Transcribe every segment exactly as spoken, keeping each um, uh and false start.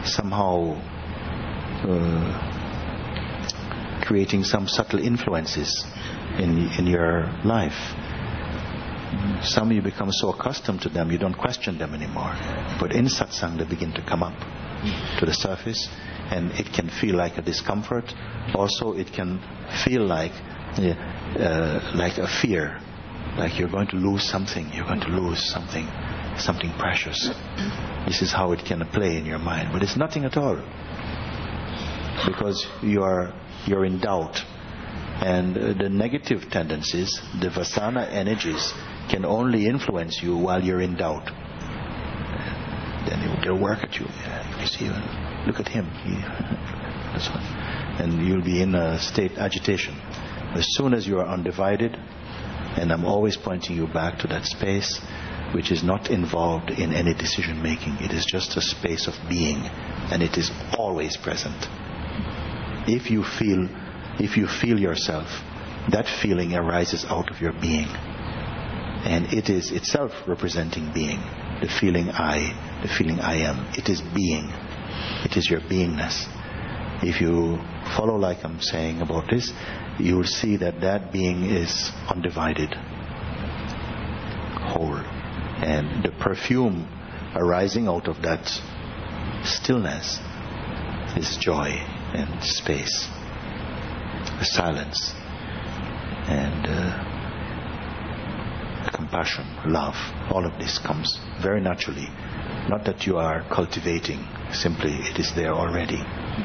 somehow uh, creating some subtle influences in in your life. Some you become so accustomed to them you don't question them anymore. But in satsang they begin to come up to the surface, and it can feel like a discomfort. Also it can feel like uh, like a fear, like you're going to lose something, you're going to lose something, something precious. This is how it can play in your mind, but it's nothing at all, because you are you're in doubt, and uh, the negative tendencies, the vasana energies, can only influence you while you're in doubt. Then they'll work at you. Yeah, you see, look at him. He, that's one. And you'll be in a state agitation. As soon as you are undivided, and I'm always pointing you back to that space which is not involved in any decision making. It is just a space of being, and it is always present. If you feel, if you feel yourself, that feeling arises out of your being, and it is itself representing being. The feeling I, the feeling I am, it is being. It is your beingness. If you follow like I'm saying about this, you will see that that being is undivided, whole, and the perfume arising out of that stillness is joy and space, silence, and uh, compassion, love. All of this comes very naturally. Not that you are cultivating, simply it is there already.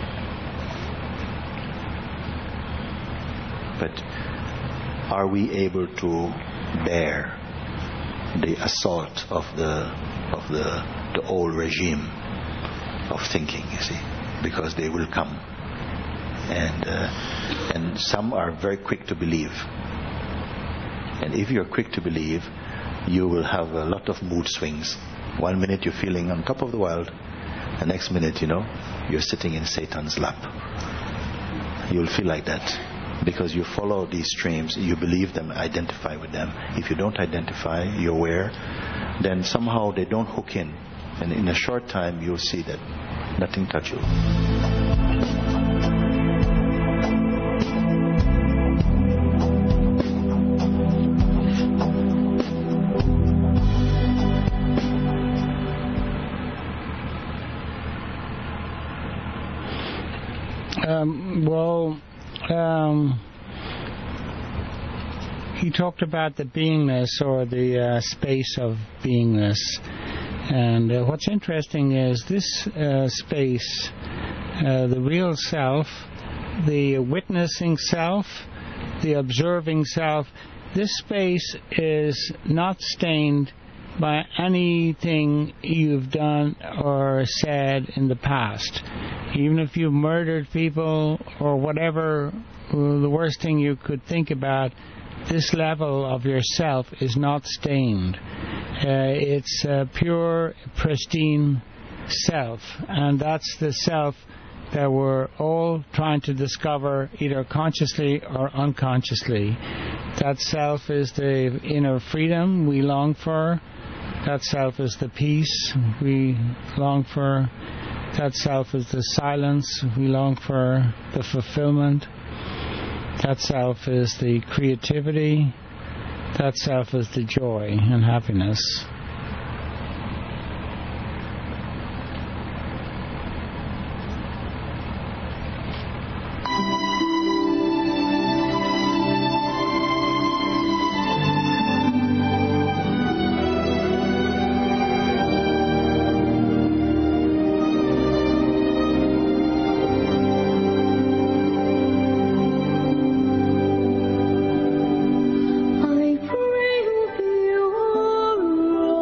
But are we able to bear the assault of the of the the old regime of thinking, you see? Because they will come, and uh, and some are very quick to believe. And if you're quick to believe, you will have a lot of mood swings. One minute you're feeling on top of the world, the next minute, you know, you're sitting in Satan's lap. You'll feel like that because you follow these streams, you believe them, identify with them. If you don't identify, you're aware, then somehow they don't hook in. And in a short time, you'll see that nothing touches you. Um, well, um, he talked about the beingness, or the uh, space of beingness. And uh, what's interesting is this uh, space, uh, the real self, the witnessing self, the observing self, this space is not stained by anything you've done or said in the past. Even if you've murdered people or whatever, the worst thing you could think about, this level of yourself is not stained. Uh, it's a pure, pristine self, and that's the self that we're all trying to discover, either consciously or unconsciously. That self is the inner freedom we long for. That self is the peace we long for. That self is the silence we long for, the fulfillment. That self is the creativity. That self is the joy and happiness. I pray you be all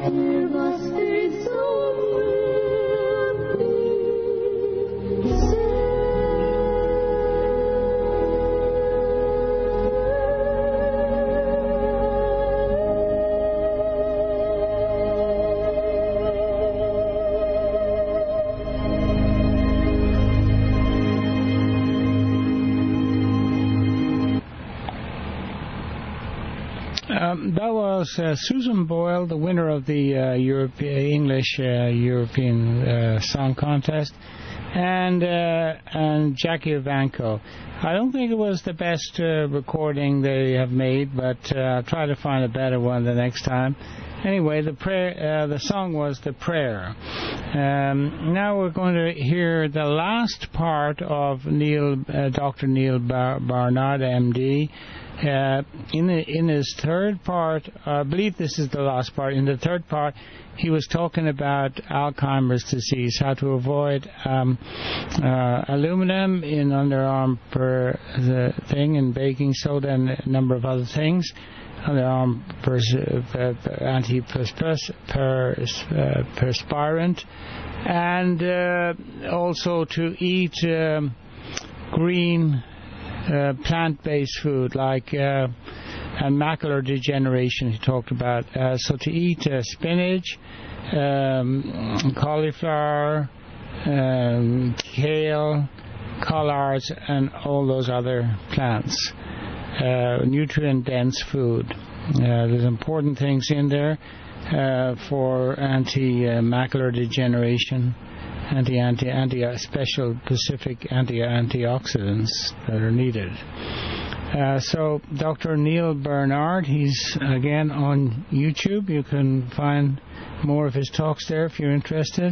Um, that was uh, Susan Boyle, the winner of the uh, Europe, English uh, European uh, Song Contest, and uh, and Jackie Evancho. I don't think it was the best uh, recording they have made, but uh, I'll try to find a better one the next time. Anyway, the prayer, uh, the song was The Prayer. Um, now we're going to hear the last part of Neil, uh, Doctor Neil Bar- Barnard, M D. Uh, in the, in his third part, I believe this is the last part. In the third part, he was talking about Alzheimer's disease, how to avoid um, uh, aluminum in underarm per the thing, and baking soda, and a number of other things. Underarm pers- uh, antiperspirant, and uh, also to eat um, green uh, plant-based food like uh, and macular degeneration he talked about. Uh, so to eat uh, spinach, um, cauliflower, um, kale, collards, and all those other plants. Uh, nutrient-dense food. Uh, there's important things in there uh, for anti-macular degeneration, anti-anti anti special specific anti-antioxidants that are needed. Uh, so Doctor Neil Barnard, he's again on YouTube. You can find more of his talks there if you're interested.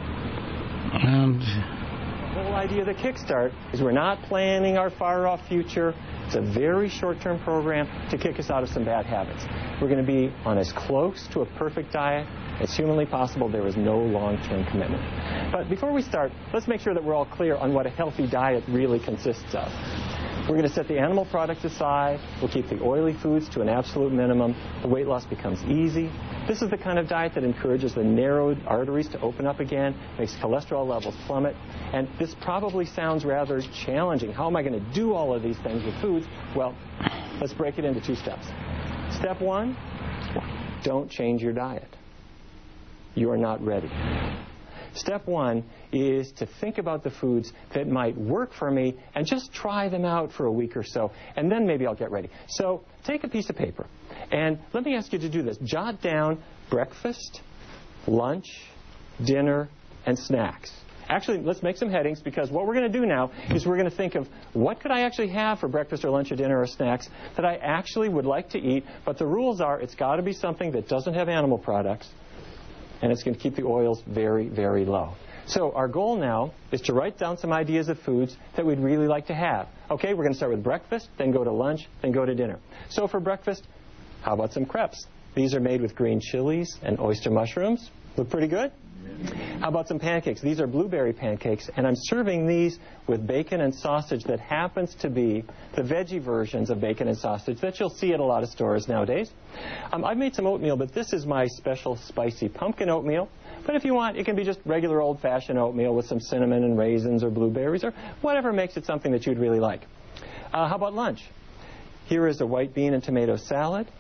And the whole idea of the Kickstart is we're not planning our far-off future. It's a very short-term program to kick us out of some bad habits. We're going to be on as close to a perfect diet as humanly possible. There is no long-term commitment. But before we start, let's make sure that we're all clear on what a healthy diet really consists of. We're going to set the animal products aside. We'll keep the oily foods to an absolute minimum. The weight loss becomes easy. This is the kind of diet that encourages the narrowed arteries to open up again, makes cholesterol levels plummet. And this probably sounds rather challenging. How am I going to do all of these things with foods? Well, let's break it into two steps. Step one, don't change your diet. You are not ready. Step one is to think about the foods that might work for me and just try them out for a week or so, and then maybe I'll get ready. So take a piece of paper, and let me ask you to do this. Jot down breakfast, lunch, dinner, and snacks. Actually, let's make some headings, because what we're going to do now is we're going to think of what could I actually have for breakfast or lunch or dinner or snacks that I actually would like to eat, but the rules are it's got to be something that doesn't have animal products, and it's going to keep the oils very, very low. So our goal now is to write down some ideas of foods that we'd really like to have. Okay, we're going to start with breakfast, then go to lunch, then go to dinner. So for breakfast, how about some crepes? These are made with green chilies and oyster mushrooms. Look pretty good? How about some pancakes? These are blueberry pancakes, and I'm serving these with bacon and sausage that happens to be the veggie versions of bacon and sausage that you'll see at a lot of stores nowadays. Um, I've made some oatmeal, but this is my special spicy pumpkin oatmeal. But if you want, it can be just regular old-fashioned oatmeal with some cinnamon and raisins or blueberries or whatever makes it something that you'd really like. Uh, how about lunch? Here is a white bean and tomato salad,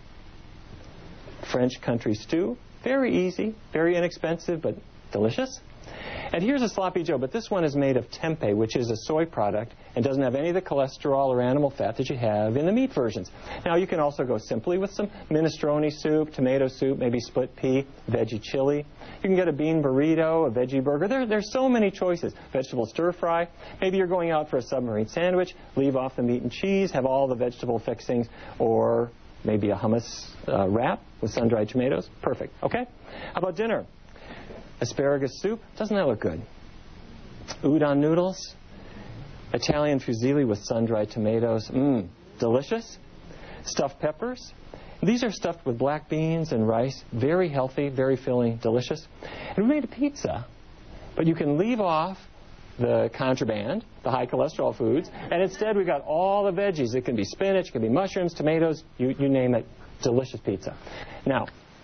French country stew. Very easy, very inexpensive, but delicious. And here's a sloppy Joe, but this one is made of tempeh, which is a soy product and doesn't have any of the cholesterol or animal fat that you have in the meat versions. Now, you can also go simply with some minestrone soup, tomato soup, maybe split pea, veggie chili. You can get a bean burrito, a veggie burger. There, there's so many choices. Vegetable stir fry. Maybe you're going out for a submarine sandwich, leave off the meat and cheese, have all the vegetable fixings, or maybe a hummus uh, wrap with sun-dried tomatoes. Perfect. Okay? How about dinner? Asparagus soup. Doesn't that look good? Udon noodles. Italian fusilli with sun-dried tomatoes. Mmm, delicious. Stuffed peppers. These are stuffed with black beans and rice. Very healthy, very filling, delicious. And we made a pizza. But you can leave off the contraband, the high cholesterol foods, and instead we've got all the veggies. It can be spinach, it can be mushrooms, tomatoes, you, you name it. Delicious pizza. Now,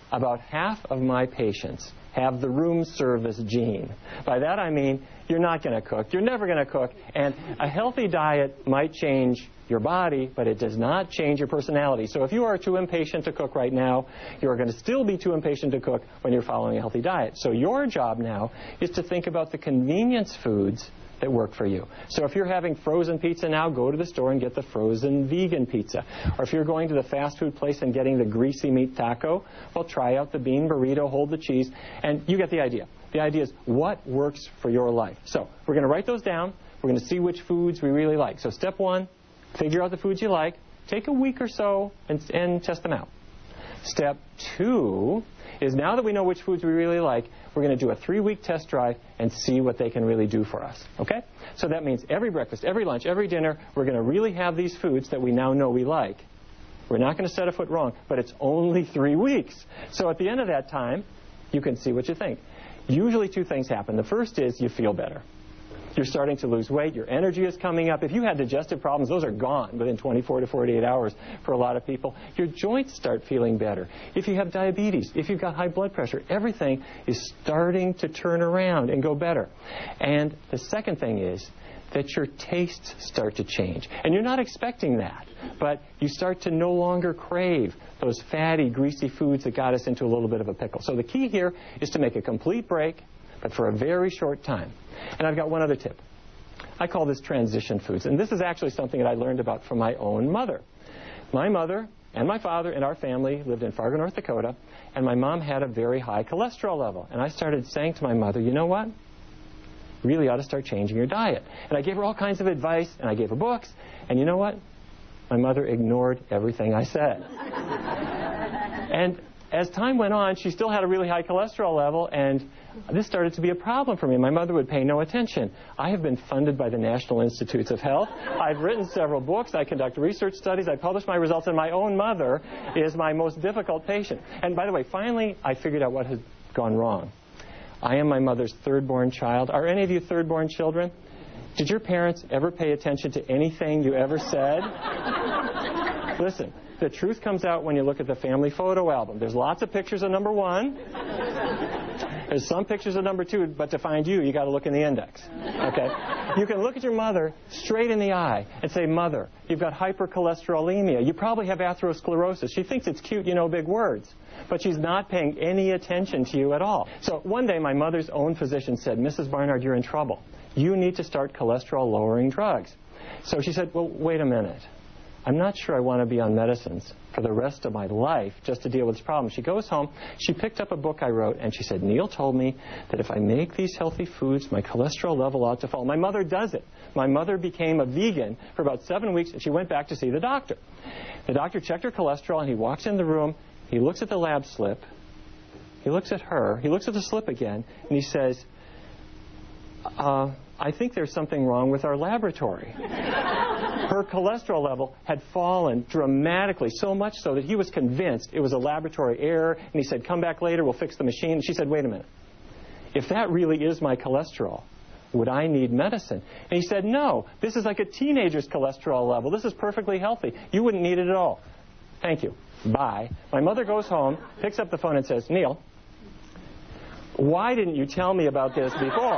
about half of my patients have the room service gene. By that I mean you're not going to cook, you're never going to cook, and a healthy diet might change your body, but it does not change your personality. So if you are too impatient to cook right now, you are going to still be too impatient to cook when you're following a healthy diet. So your job now is to think about the convenience foods that work for you. So if you're having frozen pizza now, go to the store and get the frozen vegan pizza. Or if you're going to the fast food place and getting the greasy meat taco, well, try out the bean burrito, hold the cheese, and you get the idea. The idea is what works for your life. So we're going to write those down. We're going to see which foods we really like. So step one, figure out the foods you like. Take a week or so and, and test them out. Step two is now that we know which foods we really like, we're going to do a three-week test drive and see what they can really do for us. Okay? So that means every breakfast, every lunch, every dinner, we're going to really have these foods that we now know we like. We're not going to set a foot wrong, but it's only three weeks. So at the end of that time, you can see what you think. Usually two things happen. The first is you feel better. You're starting to lose weight. Your energy is coming up. If you had digestive problems, those are gone within twenty-four to forty-eight hours for a lot of people. Your joints start feeling better. If you have diabetes, if you've got high blood pressure, everything is starting to turn around and go better. And the second thing is that your tastes start to change. And you're not expecting that, but you start to no longer crave those fatty, greasy foods that got us into a little bit of a pickle. So the key here is to make a complete break, but for a very short time. And I've got one other tip. I call this transition foods. And this is actually something that I learned about from my own mother. My mother and my father and our family lived in Fargo, North Dakota, and my mom had a very high cholesterol level. And I started saying to my mother, you know what? You really ought to start changing your diet. And I gave her all kinds of advice, and I gave her books. And you know what? My mother ignored everything I said. And as time went on, she still had a really high cholesterol level, and this started to be a problem for me. My mother would pay no attention. I have been funded by the National Institutes of Health. I've written several books. I conduct research studies. I publish my results, and my own mother is my most difficult patient. And by the way, finally, I figured out what had gone wrong. I am my mother's third-born child. Are any of you third-born children? Did your parents ever pay attention to anything you ever said? Listen. The truth comes out when you look at the family photo album. There's lots of pictures of number one. There's some pictures of number two, but to find you, you got to look in the index. Okay? You can look at your mother straight in the eye and say, Mother, you've got hypercholesterolemia. You probably have atherosclerosis. She thinks it's cute, you know, big words. But she's not paying any attention to you at all. So one day, my mother's own physician said, Missus Barnard, you're in trouble. You need to start cholesterol-lowering drugs. So she said, well, wait a minute. I'm not sure I want to be on medicines for the rest of my life just to deal with this problem. She goes home, she picked up a book I wrote, and she said, Neil told me that if I make these healthy foods, my cholesterol level ought to fall. My mother does it. My mother became a vegan for about seven weeks, and she went back to see the doctor. The doctor checked her cholesterol, and he walks in the room. He looks at the lab slip. He looks at her. He looks at the slip again, and he says, uh, I think there's something wrong with our laboratory. Her cholesterol level had fallen dramatically, so much so that he was convinced it was a laboratory error, and he said, come back later, we'll fix the machine. And she said, wait a minute. If that really is my cholesterol, would I need medicine? And he said, no, this is like a teenager's cholesterol level. This is perfectly healthy. You wouldn't need it at all. Thank you. Bye. My mother goes home, picks up the phone and says, Neil, why didn't you tell me about this before?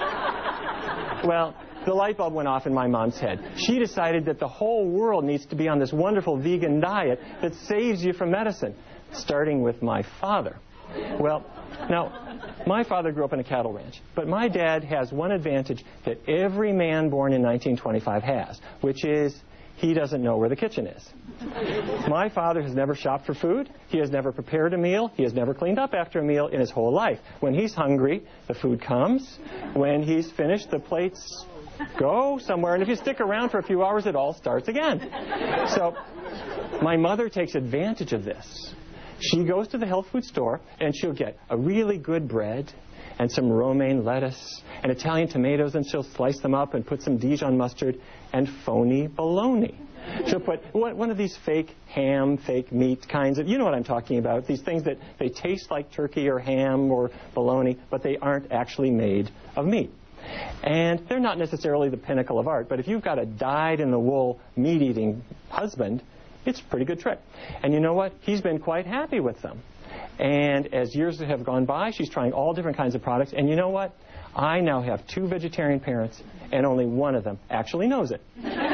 Well, the light bulb went off in my mom's head. She decided that the whole world needs to be on this wonderful vegan diet that saves you from medicine, starting with my father. Well, now, my father grew up in a cattle ranch, but my dad has one advantage that every man born in nineteen twenty-five has, which is he doesn't know where the kitchen is. My father has never shopped for food. He has never prepared a meal. He has never cleaned up after a meal in his whole life. When he's hungry, the food comes. When he's finished, the plates go somewhere. And if you stick around for a few hours, it all starts again. So my mother takes advantage of this. She goes to the health food store, and she'll get a really good bread and some romaine lettuce and Italian tomatoes, and she'll slice them up and put some Dijon mustard and phony bologna. She'll put one of these fake ham, fake meat kinds of, you know what I'm talking about, these things that they taste like turkey or ham or bologna, but they aren't actually made of meat. And they're not necessarily the pinnacle of art, but if you've got a dyed-in-the-wool meat-eating husband, it's a pretty good trick. And you know what? He's been quite happy with them. And as years have gone by, she's trying all different kinds of products. And you know what? I now have two vegetarian parents, and only one of them actually knows it.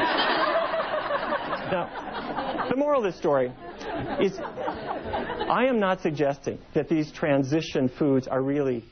Now, the moral of this story is I am not suggesting that these transition foods are really...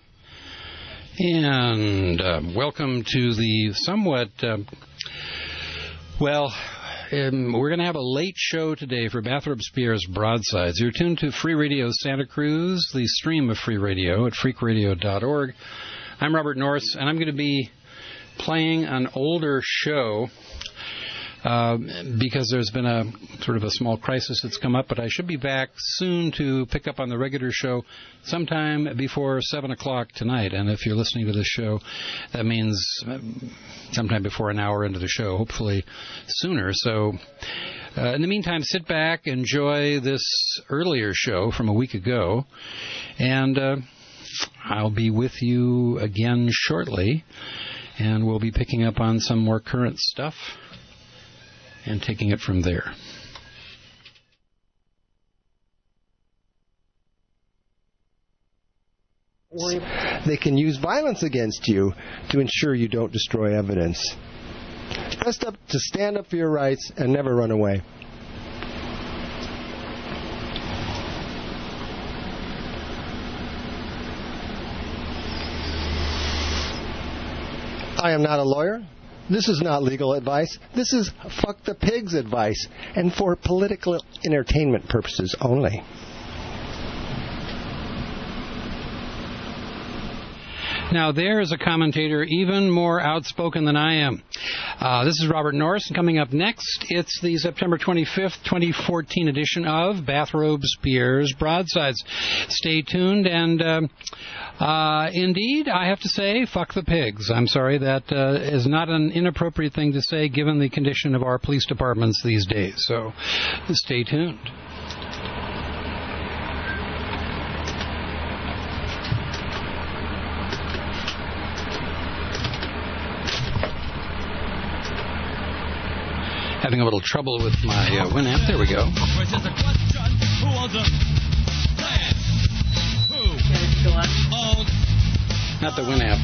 And uh, welcome to the somewhat, uh, well... Um, we're going to have a late show today for Bathrobe Spears Broadsides. You're tuned to Free Radio Santa Cruz, the stream of Free Radio at freak radio dot org. I'm Robert Norris, and I'm going to be playing an older show uh, because there's been a sort of a small crisis that's come up, but I should be back soon to pick up on the regular show sometime before seven o'clock tonight. And if you're listening to this show, that means sometime before an hour into the show, hopefully sooner. So uh, in the meantime, sit back, enjoy this earlier show from a week ago, and uh, I'll be with you again shortly, and we'll be picking up on some more current stuff and taking it from there. They can use violence against you to ensure you don't destroy evidence. Dressed up to stand up for your rights and never run away. I am not a lawyer. This is not legal advice. This is fuck the pigs advice, and for political entertainment purposes only. Now, there is a commentator even more outspoken than I am. Uh, this is Robert Norris, and coming up next, it's the September twenty-fifth, twenty fourteen edition of Bathrobe Spears Broadsides. Stay tuned, and uh, uh, indeed, I have to say, fuck the pigs. I'm sorry, that uh, is not an inappropriate thing to say given the condition of our police departments these days. So, stay tuned. Having a little trouble with my uh, Winamp. There we go. Not the Winamp.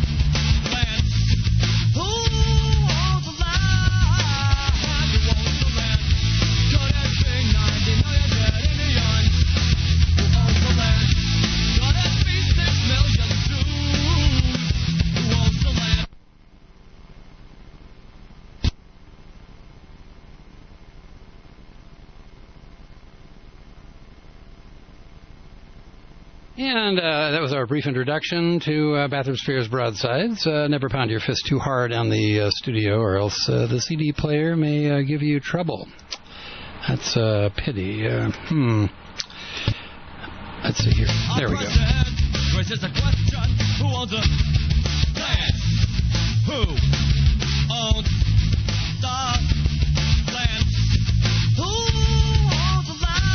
And uh, that was our brief introduction to uh, Bathrobe Spears Broadsides. Uh, never pound your fist too hard on the uh, studio, or else uh, the C D player may uh, give you trouble. That's a pity. Uh, hmm. Let's see here. There we go. Who owns the land? Who owns the land? Who owns the land?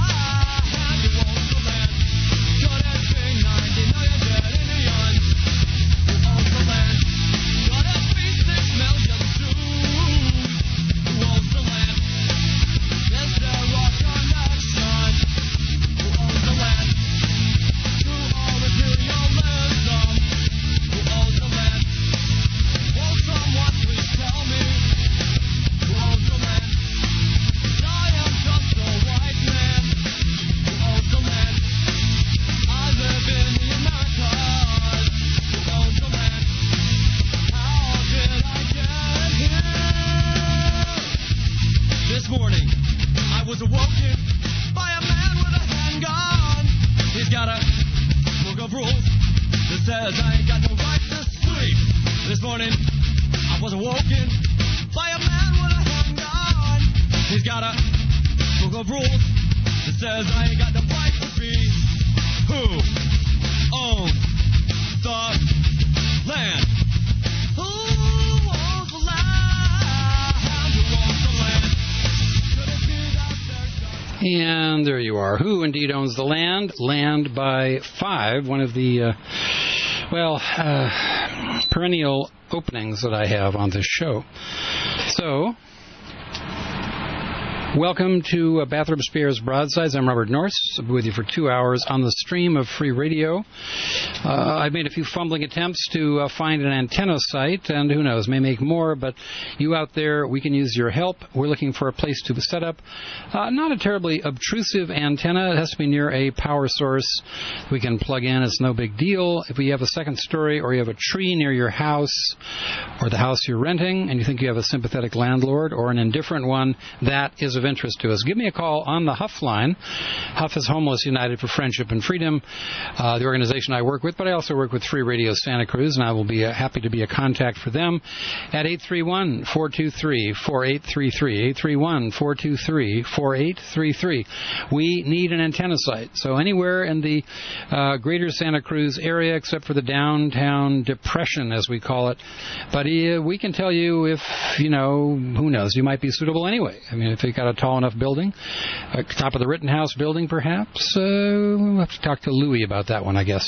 Who owns the land? Got that big ninety million dead Indians. Who owns the land? Got that three six million Jews. Who owns the land? Yes, there are connections. Who owns the land? To all imperialism. Who owns the land? Won't someone please tell me who owns the land? I am just a white man who owns the land. I live in the Americas. Who owns the land? How did I get here? This morning, I was awoken by a man with a handgun. He's got a book of rules that says I ain't got no right to sleep. This morning, I was awoken by a man with a handgun. He's got a book of rules that says I ain't got no right to be. Who owns the land? Who owns the land? Who owns the land? Could it be that there's a- And there you are. Who indeed owns the land? Land by Five, one of the, uh, well, uh, perennial openings that I have on this show. So, Welcome to uh, Bathroom Spears Broadsides. I'm Robert Norse. I'll be with you for two hours on the stream of free radio. Uh, I've made a few fumbling attempts to uh, find an antenna site, and who knows, may make more, but you out there, we can use your help. We're looking for a place to set up uh, not a terribly obtrusive antenna. It has to be near a power source we can plug in. It's no big deal. If you have a second story or you have a tree near your house or the house you're renting and you think you have a sympathetic landlord or an indifferent one, that is of interest to us. Give me a call on the Huff line. Huff is Homeless United for Friendship and Freedom, uh, the organization I work with, but I also work with Free Radio Santa Cruz, and I will be uh, happy to be a contact for them at eight three one, four two three, four eight three three, eight three one, four two three, four eight three three. We need an antenna site, so anywhere in the uh, greater Santa Cruz area except for the downtown depression, as we call it. But uh, we can tell you if, you know, who knows, you might be suitable anyway. I mean, if you've got a tall enough building, uh, top of the Rittenhouse building perhaps, uh, we'll have to talk to Louie about that one, I guess.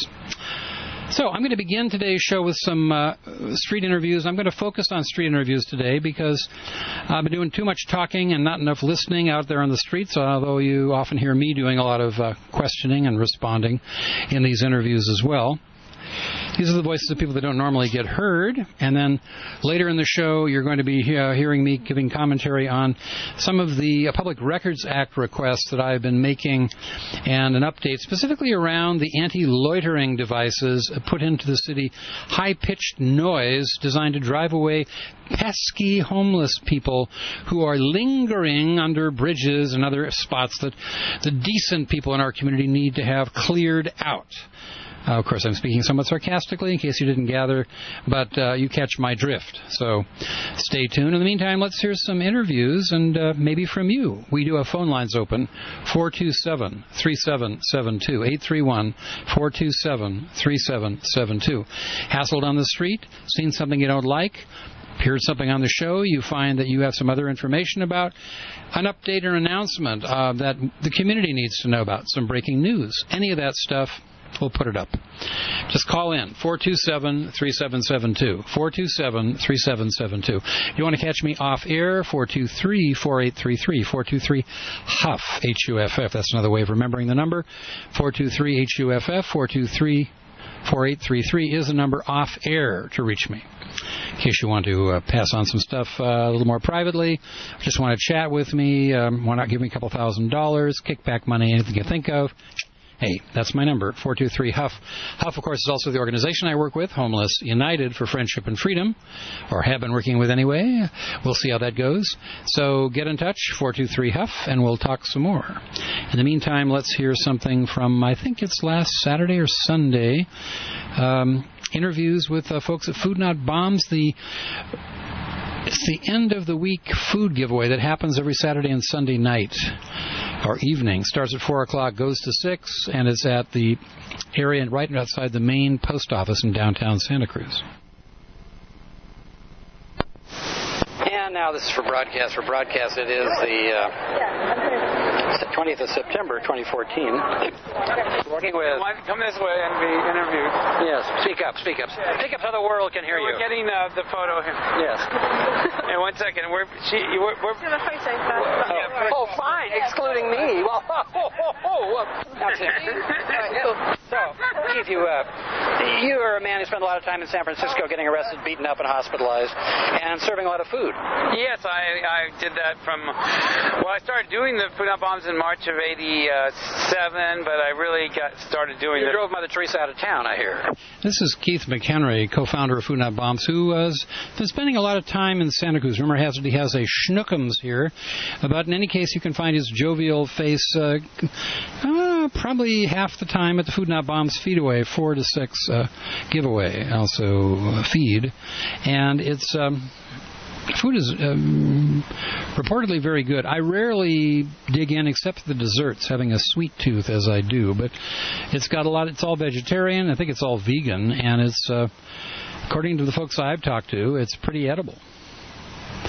So I'm going to begin today's show with some uh, street interviews. I'm going to focus on street interviews today because I've been doing too much talking and not enough listening out there on the streets, although you often hear me doing a lot of uh, questioning and responding in these interviews as well. These are the voices of people that don't normally get heard. And then later in the show, you're going to be uh, hearing me giving commentary on some of the uh, Public Records Act requests that I've been making and an update specifically around the anti-loitering devices put into the city, high-pitched noise designed to drive away pesky homeless people who are lingering under bridges and other spots that the decent people in our community need to have cleared out. Uh, of course, I'm speaking somewhat sarcastically in case you didn't gather, but uh, you catch my drift. So stay tuned. In the meantime, let's hear some interviews and uh, maybe from you. We do have phone lines open, four two seven, three seven seven two, eight three one, four two seven, three seven seven two. Hassled on the street, seen something you don't like, heard something on the show you find that you have some other information about, an update or announcement uh, that the community needs to know about, some breaking news, any of that stuff, we'll put it up. Just call in, four two seven, three seven seven two, four two seven, three seven seven two. If you want to catch me off air, four two three, four eight three three, four two three, HUFF, H U F F. That's another way of remembering the number, four two three, H U F F, four two three, four eight three three is the number off air to reach me. In case you want to uh, pass on some stuff uh, a little more privately, just want to chat with me, um, want to give me a couple thousand dollars, kickback money, anything you think of, hey, that's my number, four two three, HUFF. HUFF, of course, is also the organization I work with, Homeless United for Friendship and Freedom, or have been working with anyway. We'll see how that goes. So get in touch, four two three, HUFF, and we'll talk some more. In the meantime, let's hear something from, I think it's last Saturday or Sunday, um, interviews with uh, folks at Food Not Bombs, the It's the end of the week food giveaway that happens every Saturday and Sunday night or evening. Starts at four o'clock, goes to six, and it's at the area right outside the main post office in downtown Santa Cruz. And now this is for broadcast. For broadcast, it is the uh, twentieth of September, twenty fourteen. Working with... Come this way and be interviewed. Yes, speak up, speak up. Speak up so the world can hear we're you. We're getting uh, the photo here. Yes. And one second, we're... She, we're, we're oh, oh, fine, excluding me. Well, oh, oh, oh, oh. That's it. So, Keith, you, uh, you are a man who spent a lot of time in San Francisco getting arrested, beaten up, and hospitalized, and serving a lot of food. Yes, I, I did that from... Well, I started doing the Food Not Bombs in March of eighty-seven, but I really got started doing you it. You drove Mother Teresa out of town, I hear. This is Keith McHenry, co-founder of Food Not Bombs, who has been spending a lot of time in Santa Cruz. Rumor has it he has a schnookums here, but in any case, you can find his jovial face uh, uh, probably half the time at the Food Not Bombs feed-away, four to six uh, giveaway, also uh, feed, and it's... Um, Food is um, reportedly very good. I rarely dig in except for the desserts, having a sweet tooth as I do. But it's got a lot. It's all vegetarian. I think it's all vegan, and it's, uh, according to the folks I've talked to, it's pretty edible.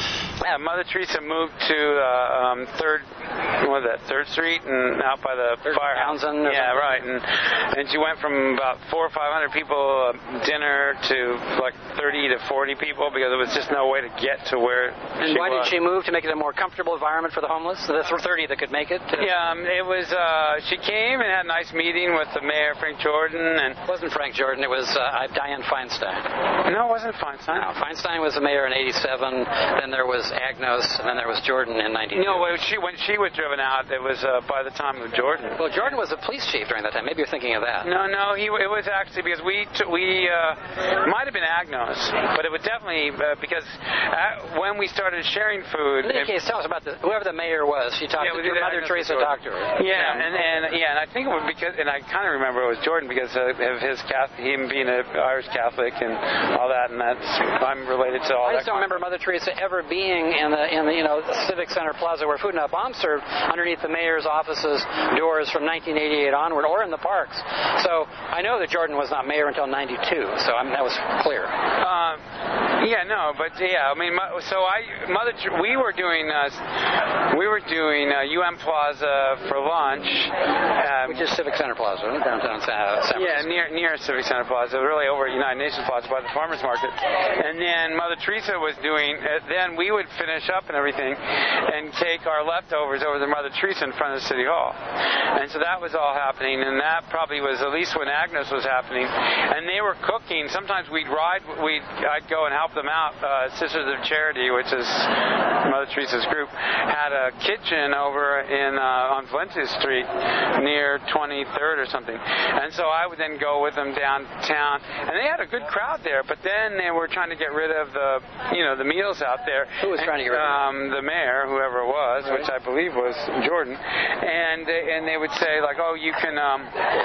Yeah, Mother Teresa moved to uh, um, Third, what was that? Third Street, and out by the Third firehouse. Townsend. Yeah, right. And and she went from about four or five hundred people uh, dinner to like thirty to forty people because there was just no way to get to where. And she why was. did she move? To make it a more comfortable environment for the homeless? The thirty that could make it. Yeah, um, it was. Uh, she came and had a nice meeting with the mayor, Frank Jordan, and it wasn't Frank Jordan. It was uh, Dianne Feinstein. No, it wasn't Feinstein. No, Feinstein was the mayor in eighty-seven. Then there was Agnos, and then there was Jordan in ninety-two. No, when she when she was driven out, it was uh, by the time of Jordan. Well, Jordan was the police chief during that time. Maybe you're thinking of that. No, no, he it was actually because we t- we uh, might have been Agnos, but it was definitely uh, because uh, when we started sharing food. In any case, tell us about the, whoever the mayor was. She talked yeah, to your Mother Teresa talked to her. Yeah, yeah, and and yeah, and I think it was because, and I kind of remember it was Jordan because of his Catholic, him being an Irish Catholic and all that, and that's I'm related to all I that. just don't remember Mother Teresa ever being in the in the you know Civic Center Plaza where Food Not Bomb served underneath the mayor's office's doors from nineteen eighty-eight onward, or in the parks. So I know that Jordan was not mayor until ninety-two. So I mean that was clear. Uh, yeah, no, but yeah, I mean, so I Mother we were doing uh, we were doing uh, U M Plaza for lunch, um, which is Civic Center Plaza, downtown San Francisco. Yeah, near near Civic Center Plaza, really over at United Nations Plaza by the farmers market. And then Mother Teresa was doing. Uh, then we would finish up and everything, and take our leftovers over to Mother Teresa in front of City Hall. And so that was all happening, and that probably was at least when Agnes was happening. And they were cooking. Sometimes we'd ride. We'd I'd go and help them out. Uh, Sisters of Charity, which is Mother Teresa's group, had a kitchen over in uh, on Valencia Street near twenty-third or something. And so I would then go with them downtown, and they had a good crowd there. But then they were trying to get rid of the, you know, the meals out there. Who was and, trying to get rid of um, the mayor, whoever it was, right. Which I believe was Jordan. And and they would say like, oh, you can, um,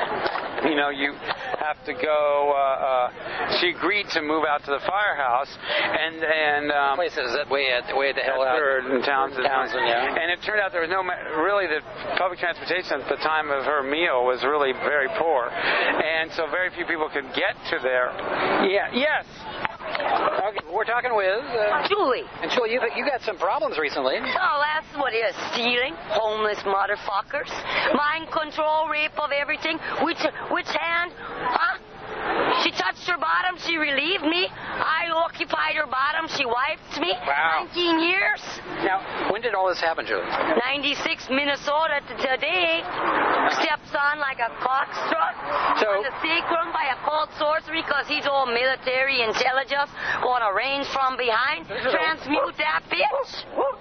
you know, you have to go. Uh, uh, she agreed to move out to the firehouse, and and um, place is that way at way the hell out in Townsend. Townsend, yeah. And it turned out there was no really the public transportation at the time of her meal was really very poor, and so very few people could get to there. Yeah. Yes. Okay, we're talking with uh, Julie. And Julie, you you got some problems recently. Oh, that's what it is. Stealing, homeless motherfuckers, mind control, rape of everything. Which which hand? Huh? She touched her bottom. She relieved me. I occupied her bottom. She wiped me. Wow. nineteen years. Now, when did all this happen, Julie? ninety-six, Minnesota to today. Steps on like a cockstrut. So, on the sacrum by a cold sorcery because he's all military intelligence. Gonna range from behind. Transmute that bitch.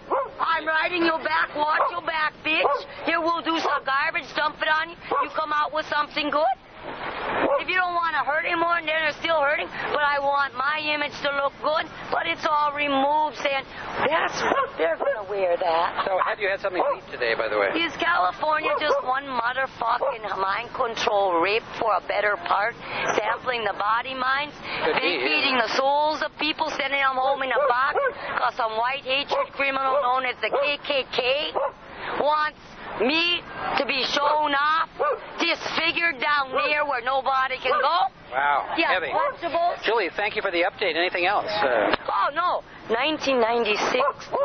I'm riding your back. Watch your back, bitch. Here, we'll do some garbage. Dump it on you. You come out with something good. If you don't want to hurt anymore, and they're still hurting, but I want my image to look good, but it's all removed, saying, that's they're going to wear that. So have you had something to eat today, by the way? Is California just one motherfucking mind control rape for a better part? Sampling the body minds? Fake feeding the souls of people, sending them home in a box? Because some white hatred criminal known as the K K K wants me to be shown off, disfigured down there where nobody can go. Wow. Yeah, heavy. watchable. Julie, thank you for the update. Anything else? Uh, oh, no. nineteen ninety-six,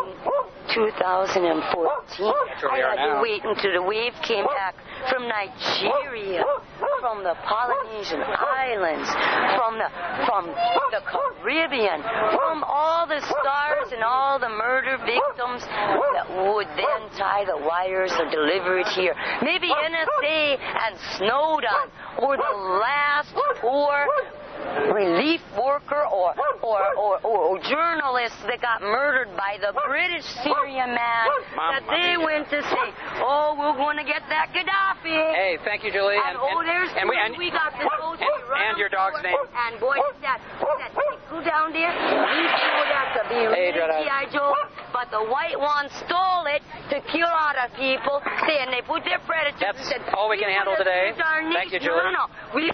two thousand fourteen. I had to wait until the wave came back from Nigeria, from the Polynesian Islands, from the from the Caribbean, from all the stars and all the murder victims that would then tie the wires or deliver it here. Maybe N S A and Snowden were the last poor relief worker or or, or, or journalist that got murdered by the British Syrian man that they went to say, oh, we're going to get that Gaddafi. Hey, thank you, Julie. And, and oh, there's and, we, and, we got this old and, and your dog's name. And boy, that that tickle down there, these people that to be hey, really G I Joe, but the white one stole it to kill other people, saying they put their predators. That's and said, all we can handle today. Thank you, Julie. No, no, we.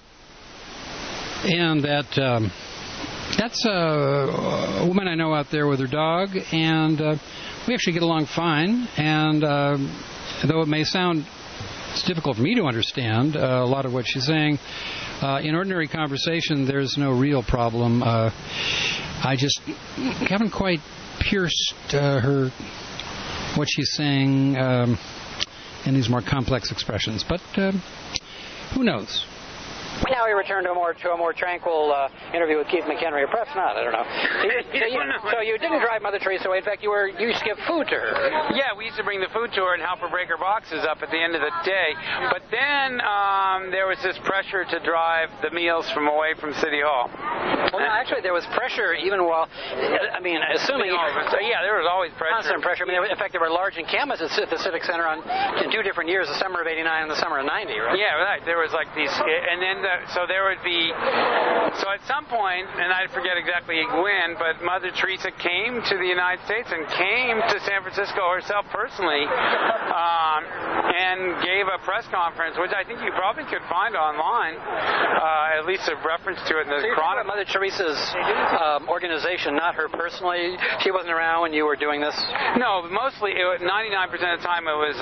And that um, that's a, a woman I know out there with her dog, and uh, we actually get along fine. And uh, though it may sound it's difficult for me to understand uh, a lot of what she's saying, uh, in ordinary conversation, there's no real problem. Uh, I just haven't quite pierced uh, her, what she's saying um, in these more complex expressions. But uh, who knows? Now we return to a more to a more tranquil uh, interview with Keith McHenry, or perhaps not. I don't know. So you, so, you, so you didn't drive Mother Teresa away. In fact, you were you used to give food to her. Yeah, we used to bring the food to her and help her break her boxes up at the end of the day. But then um, there was this pressure to drive the meals from away from City Hall. Well, no, actually, there was pressure even while. I mean, assuming. So, yeah, there was always pressure. Constant pressure. I mean, in fact, there were large encampments at the Civic Center on in two different years: the summer of eighty-nine and the summer of ninety. Right? Yeah, right. There was like these, and then. The, so there would be, so at some point, and I forget exactly when, but Mother Teresa came to the United States and came to San Francisco herself personally, um, and gave a press conference, which I think you probably could find online, uh, at least a reference to it in the so Chronicle. Mother Teresa's um, organization, not her personally. She wasn't around when you were doing this. No, mostly, it, ninety-nine percent of the time, it was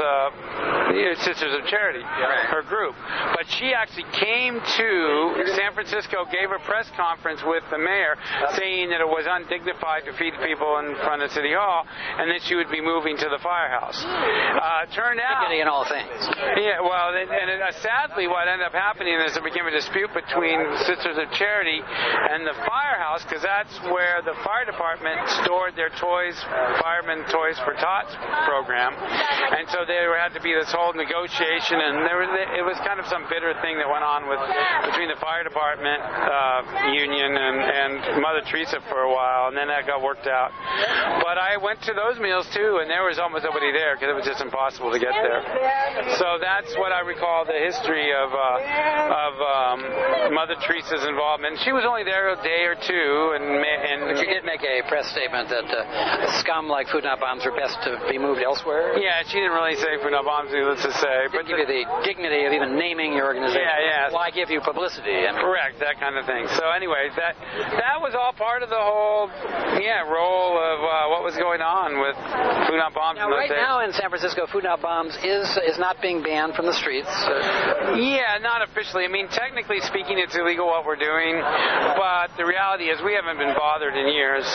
uh, Sisters of Charity, right. Her group. But she actually came to San Francisco, gave a press conference with the mayor, saying that it was undignified to feed people in front of City Hall, and that she would be moving to the firehouse. Uh, turned out, dignity in all things. Yeah, well, and, and uh, sadly, what ended up happening is there became a dispute between Sisters of Charity and the firehouse, because that's where the fire department stored their toys, Fireman Toys for Tots program, and so there had to be this whole negotiation, and there was it was kind of some bitter thing that went on with between the fire department uh, union and, and Mother Teresa for a while, and then that got worked out. But I went to those meals too, and there was almost nobody there because it was just impossible to get there. So that's what I recall the history of uh, of um, Mother Teresa's involvement. She was only there a day or two, and, and but you did make a press statement that uh, scum like food not bombs are best to be moved elsewhere. Yeah, she didn't really say food not bombs, needless to say. But give you the dignity of even naming your organization. Yeah, yeah. Why give you publicity? I mean, correct, that kind of thing. So, anyways, that that was all part of the whole, yeah, role of uh, what was going on with food not bombs. Now, in those right days. now in San Francisco, food not bombs is is not being banned from the streets. Uh, yeah, not officially. I mean, technically speaking, it's illegal what we're doing, but the reality is we haven't been bothered in years,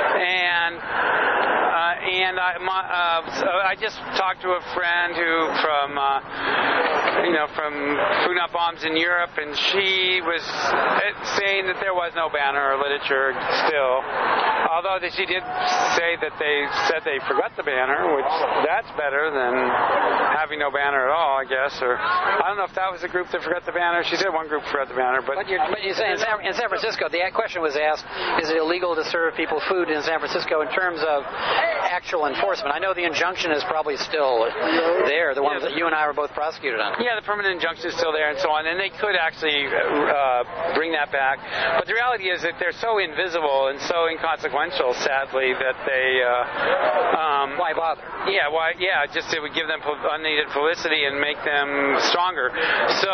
and. Uh, and I, my, uh, so I just talked to a friend who from, uh, you know, from Food Not Bombs in Europe, and she was saying that there was no banner or literature still. Although she did say that they said they forgot the banner, which that's better than having no banner at all, I guess. Or I don't know if that was the group that forgot the banner. She said one group forgot the banner, but but you're, but you say in San, in San Francisco, the question was asked: is it illegal to serve people food in San Francisco in terms of actual enforcement? I know the injunction is probably still there, the one yeah, that you and I were both prosecuted on. Yeah, the permanent injunction is still there and so on, and they could actually uh, bring that back. But the reality is that they're so invisible and so inconsequential, sadly, that they... Uh, um, why bother? Yeah, why? Yeah, just it would give them unneeded publicity and make them stronger. So,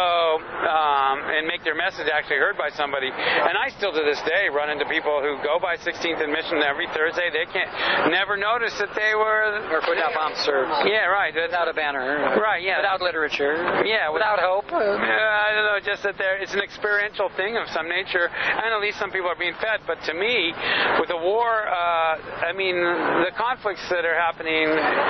um, and make their message actually heard by somebody. And I still, to this day, run into people who go by sixteenth and Mission every Thursday. They can't never notice that they were... Or food not bombs served. Yeah, right. Without a banner. Right, yeah. Without literature. Yeah. Without hope. Uh, I don't know, just that there, it's an experiential thing of some nature, and at least some people are being fed. But to me, with the war, uh, I mean, the conflicts that are happening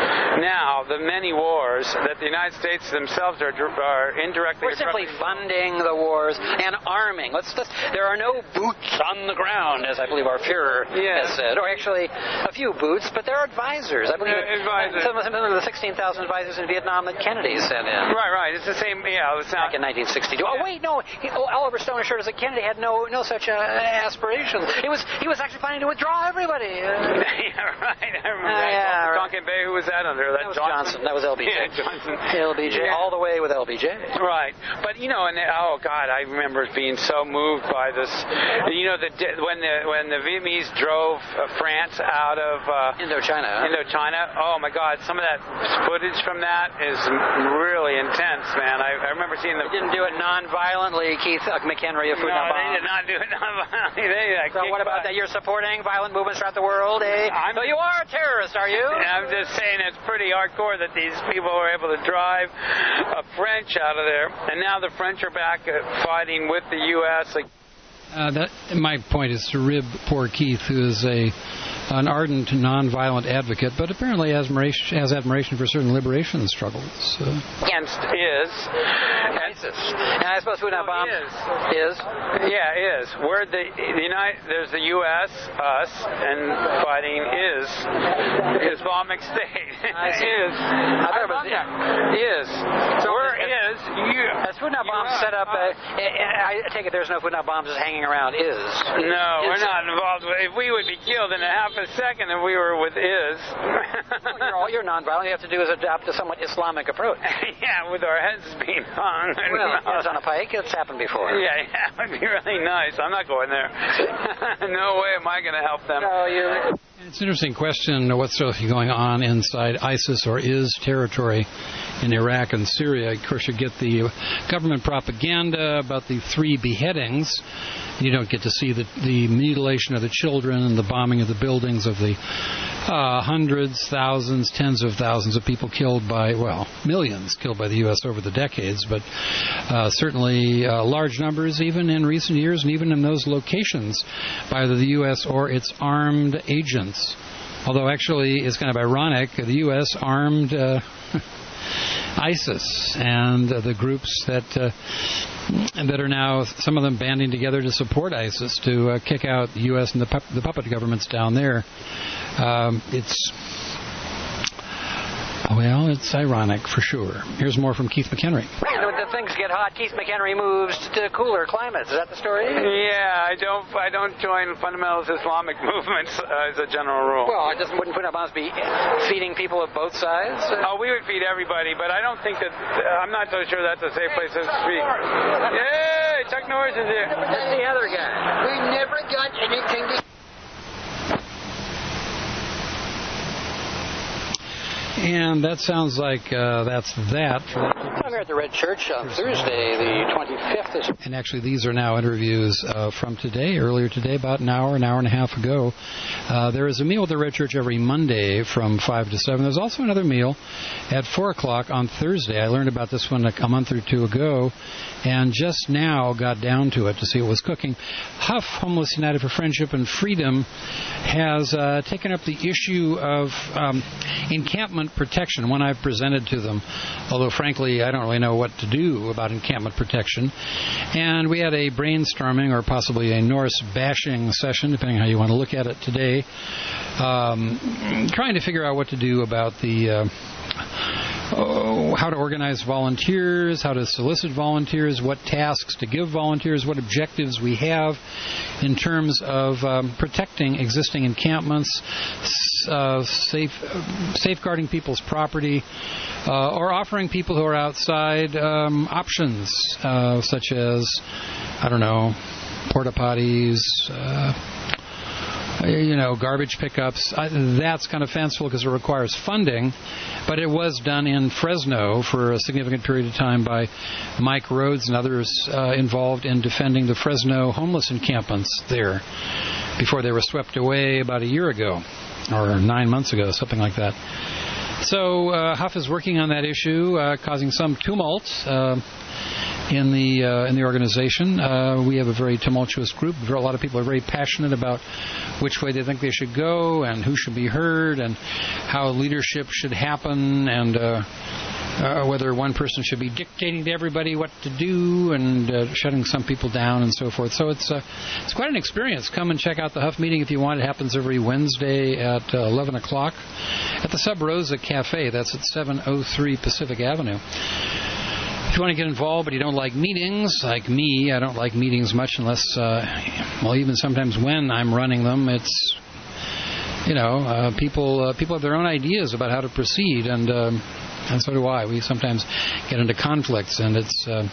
now, the many wars that the United States themselves are, are indirectly... We're simply funding the wars and arming. Let's, let's, there are no boots on the ground, as I believe our Fuhrer yeah. has said, or actually a few boots, but there are advisors. I believe uh, advisors. Some, some of the sixteen thousand advisors in Vietnam that Kennedy sent in. Right, right. It's the same, yeah. It was back in nineteen sixty-two. Oh, wait, no. He, oh, Oliver Stone assured us that Kennedy had no no such uh, aspirations. He was he was actually planning to withdraw everybody. Uh, yeah, right. I remember uh, that. Yeah, right. Tonkin Bay, who was that under? That, that was Johnson? Johnson. That was L B J. Yeah, Johnson. L B J. Yeah. All the way with L B J. Right. But, you know, and oh, God, I remember being so moved by this. You know, the when the when the Vietnamese drove uh, France out of... Uh, Indochina. Indochina. Oh, my God. Some of that footage from that is really intense, man. I, I remember seeing them... They didn't do it non-violently, Keith uh, McHenry of Food No, Not Bombs. they did not do it non-violently. They, uh, so what about that? You're supporting violent movements throughout the world, eh? I'm, so you are a terrorist, are you? I'm just saying it's pretty hardcore that these people were able to drive a French out of there, and now the French are back uh, fighting with the U S Like, uh, that my point is to rib poor Keith, who is a an ardent, nonviolent advocate, but apparently has admiration, has admiration for certain liberation struggles. Uh, Against is ISIS. And I suppose Food Not Bomb is. is. Yeah, is. We're the, the United, there's the U S, us, and fighting is Islamic State. I see. Is. I thought it was Is. So we're is. You. Has Food Not Bomb set up a, I take it there's no Food Not Bombs just hanging around is. No, is we're not involved with, if we would be killed in a half a second if we were with is. Well, you're, all, you're nonviolent. All you have to do is adopt a somewhat Islamic approach. Yeah, with our heads being hung. Well, it's on a pike. It's happened before. Yeah, yeah, it would be really nice. I'm not going there. No way am I going to help them. No, you... It's an interesting question, what's going on inside ISIS or is territory in Iraq and Syria. Of course, you get the government propaganda about the three beheadings. You don't get to see the, the mutilation of the children and the bombing of the buildings of the uh, hundreds, thousands, tens of thousands of people killed by, well, millions killed by the U S over the decades, but uh, certainly uh, large numbers even in recent years and even in those locations by either the U S or its armed agents. Although actually it's kind of ironic, the U S armed uh, ISIS and uh, the groups that uh, that are now, some of them banding together to support ISIS to uh, kick out the U S and the, pu- the puppet governments down there. Um, it's, well, it's ironic for sure. Here's more from Keith McHenry. When the things get hot, Keith McHenry moves to cooler climates. Is that the story? Yeah, I don't I don't join fundamentalist Islamic movements uh, as a general rule. Well, it doesn't, wouldn't Food Not Bombs be feeding people of both sides? Oh, we would feed everybody, but I don't think that, uh, I'm not so sure that's a safe place to speak. Yay, Chuck Norris is here. That's the other guy. We never got anything to... And that sounds like uh, that's that. I'm here at the Red Church on Thursday, the twenty-fifth. And actually, these are now interviews uh, from today, earlier today, about an hour, an hour and a half ago. Uh, there is a meal at the Red Church every Monday from five to seven. There's also another meal at four o'clock on Thursday. I learned about this one a month or two ago and just now got down to it to see what was cooking. Huff, Homeless United for Friendship and Freedom, has uh, taken up the issue of um, encampment protection, one I've presented to them, although frankly I don't really know what to do about encampment protection. And we had a brainstorming or possibly a Norse bashing session, depending on how you want to look at it today, um, trying to figure out what to do about the uh, oh, how to organize volunteers, how to solicit volunteers, what tasks to give volunteers, what objectives we have in terms of um, protecting existing encampments, uh, safe, uh, safeguarding people's property, uh, or offering people who are outside um, options, uh, such as, I don't know, porta potties, uh, you know, garbage pickups. I, that's kind of fanciful because it requires funding, but it was done in Fresno for a significant period of time by Mike Rhodes and others uh, involved in defending the Fresno homeless encampments there before they were swept away about a year ago or nine months ago, something like that. So uh, Huff is working on that issue, uh, causing some tumult uh, in the uh, in the organization. Uh, we have a very tumultuous group. A lot of people are very passionate about which way they think they should go and who should be heard and how leadership should happen and uh, uh, whether one person should be dictating to everybody what to do and uh, shutting some people down and so forth. So it's uh, it's quite an experience. Come and check out the Huff meeting if you want. It happens every Wednesday at uh, eleven o'clock at the Sub Rosa Cafe. That's at seven oh three Pacific Avenue. If you want to get involved but you don't like meetings, like me, I don't like meetings much unless, uh, well, even sometimes when I'm running them, it's, you know, uh, people uh, people have their own ideas about how to proceed, and um, and so do I. We sometimes get into conflicts, and it's uh,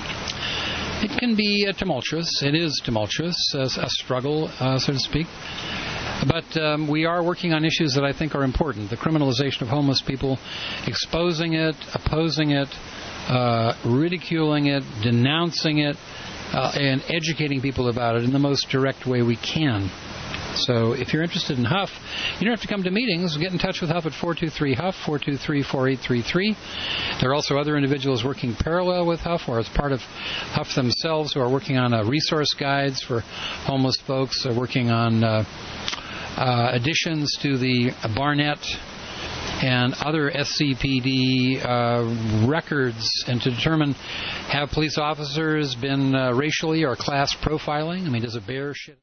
it can be uh, tumultuous. It is tumultuous, uh, a struggle, uh, so to speak. But um, we are working on issues that I think are important. The criminalization of homeless people, exposing it, opposing it, Uh, ridiculing it, denouncing it, uh, and educating people about it in the most direct way we can. So if you're interested in Huff, you don't have to come to meetings. Get in touch with Huff at four two three Huff, four two three, four eight three three. There are also other individuals working parallel with Huff or as part of Huff themselves who are working on uh, resource guides for homeless folks, uh, working on uh, uh, additions to the Barnett and other S C P D uh, records, and to determine have police officers been uh, racially or class profiling? I mean, does it bear shit?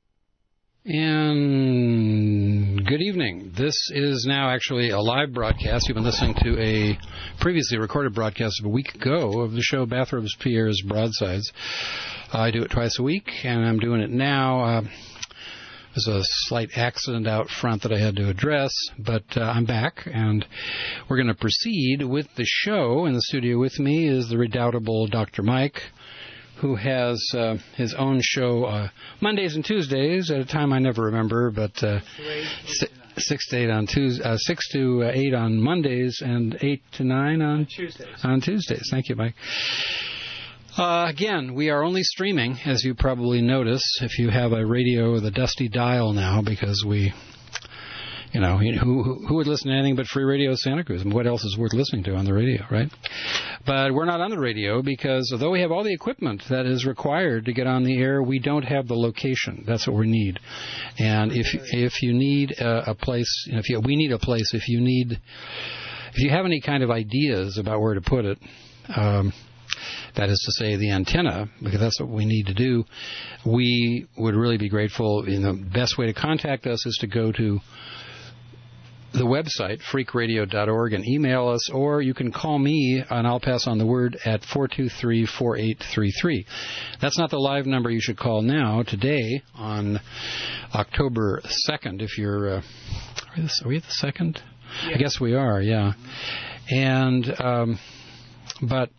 And good evening. This is now actually a live broadcast. You've been listening to a previously recorded broadcast of a week ago of the show Bathrobes Pierre's Broadsides. I do it twice a week, and I'm doing it now. Uh, There's a slight accident out front that I had to address, but uh, I'm back, and we're going to proceed with the show. In the studio with me is the redoubtable Doctor Mike, who has uh, his own show uh, Mondays and Tuesdays at a time I never remember, but uh, si- six to eight on Tuesdays, uh, six to uh, eight on Mondays, and eight to nine on Tuesdays. On Tuesdays, thank you, Mike. Uh, again, we are only streaming, as you probably notice, if you have a radio with a dusty dial now, because we, you know, who who would listen to anything but Free Radio Santa Cruz? And what else is worth listening to on the radio, right? But we're not on the radio because although we have all the equipment that is required to get on the air, we don't have the location. That's what we need. And if if you need a, a place, you know, if you, we need a place, if you need, if you have any kind of ideas about where to put it, um, that is to say, the antenna, because that's what we need to do, we would really be grateful. You know, the best way to contact us is to go to the website, freak radio dot org, and email us, or you can call me, and I'll pass on the word, at four two three, four eight three three. That's not the live number you should call now, today, on October second, if you're... Uh, are we at the second? Yeah. I guess we are, yeah. And, um, but...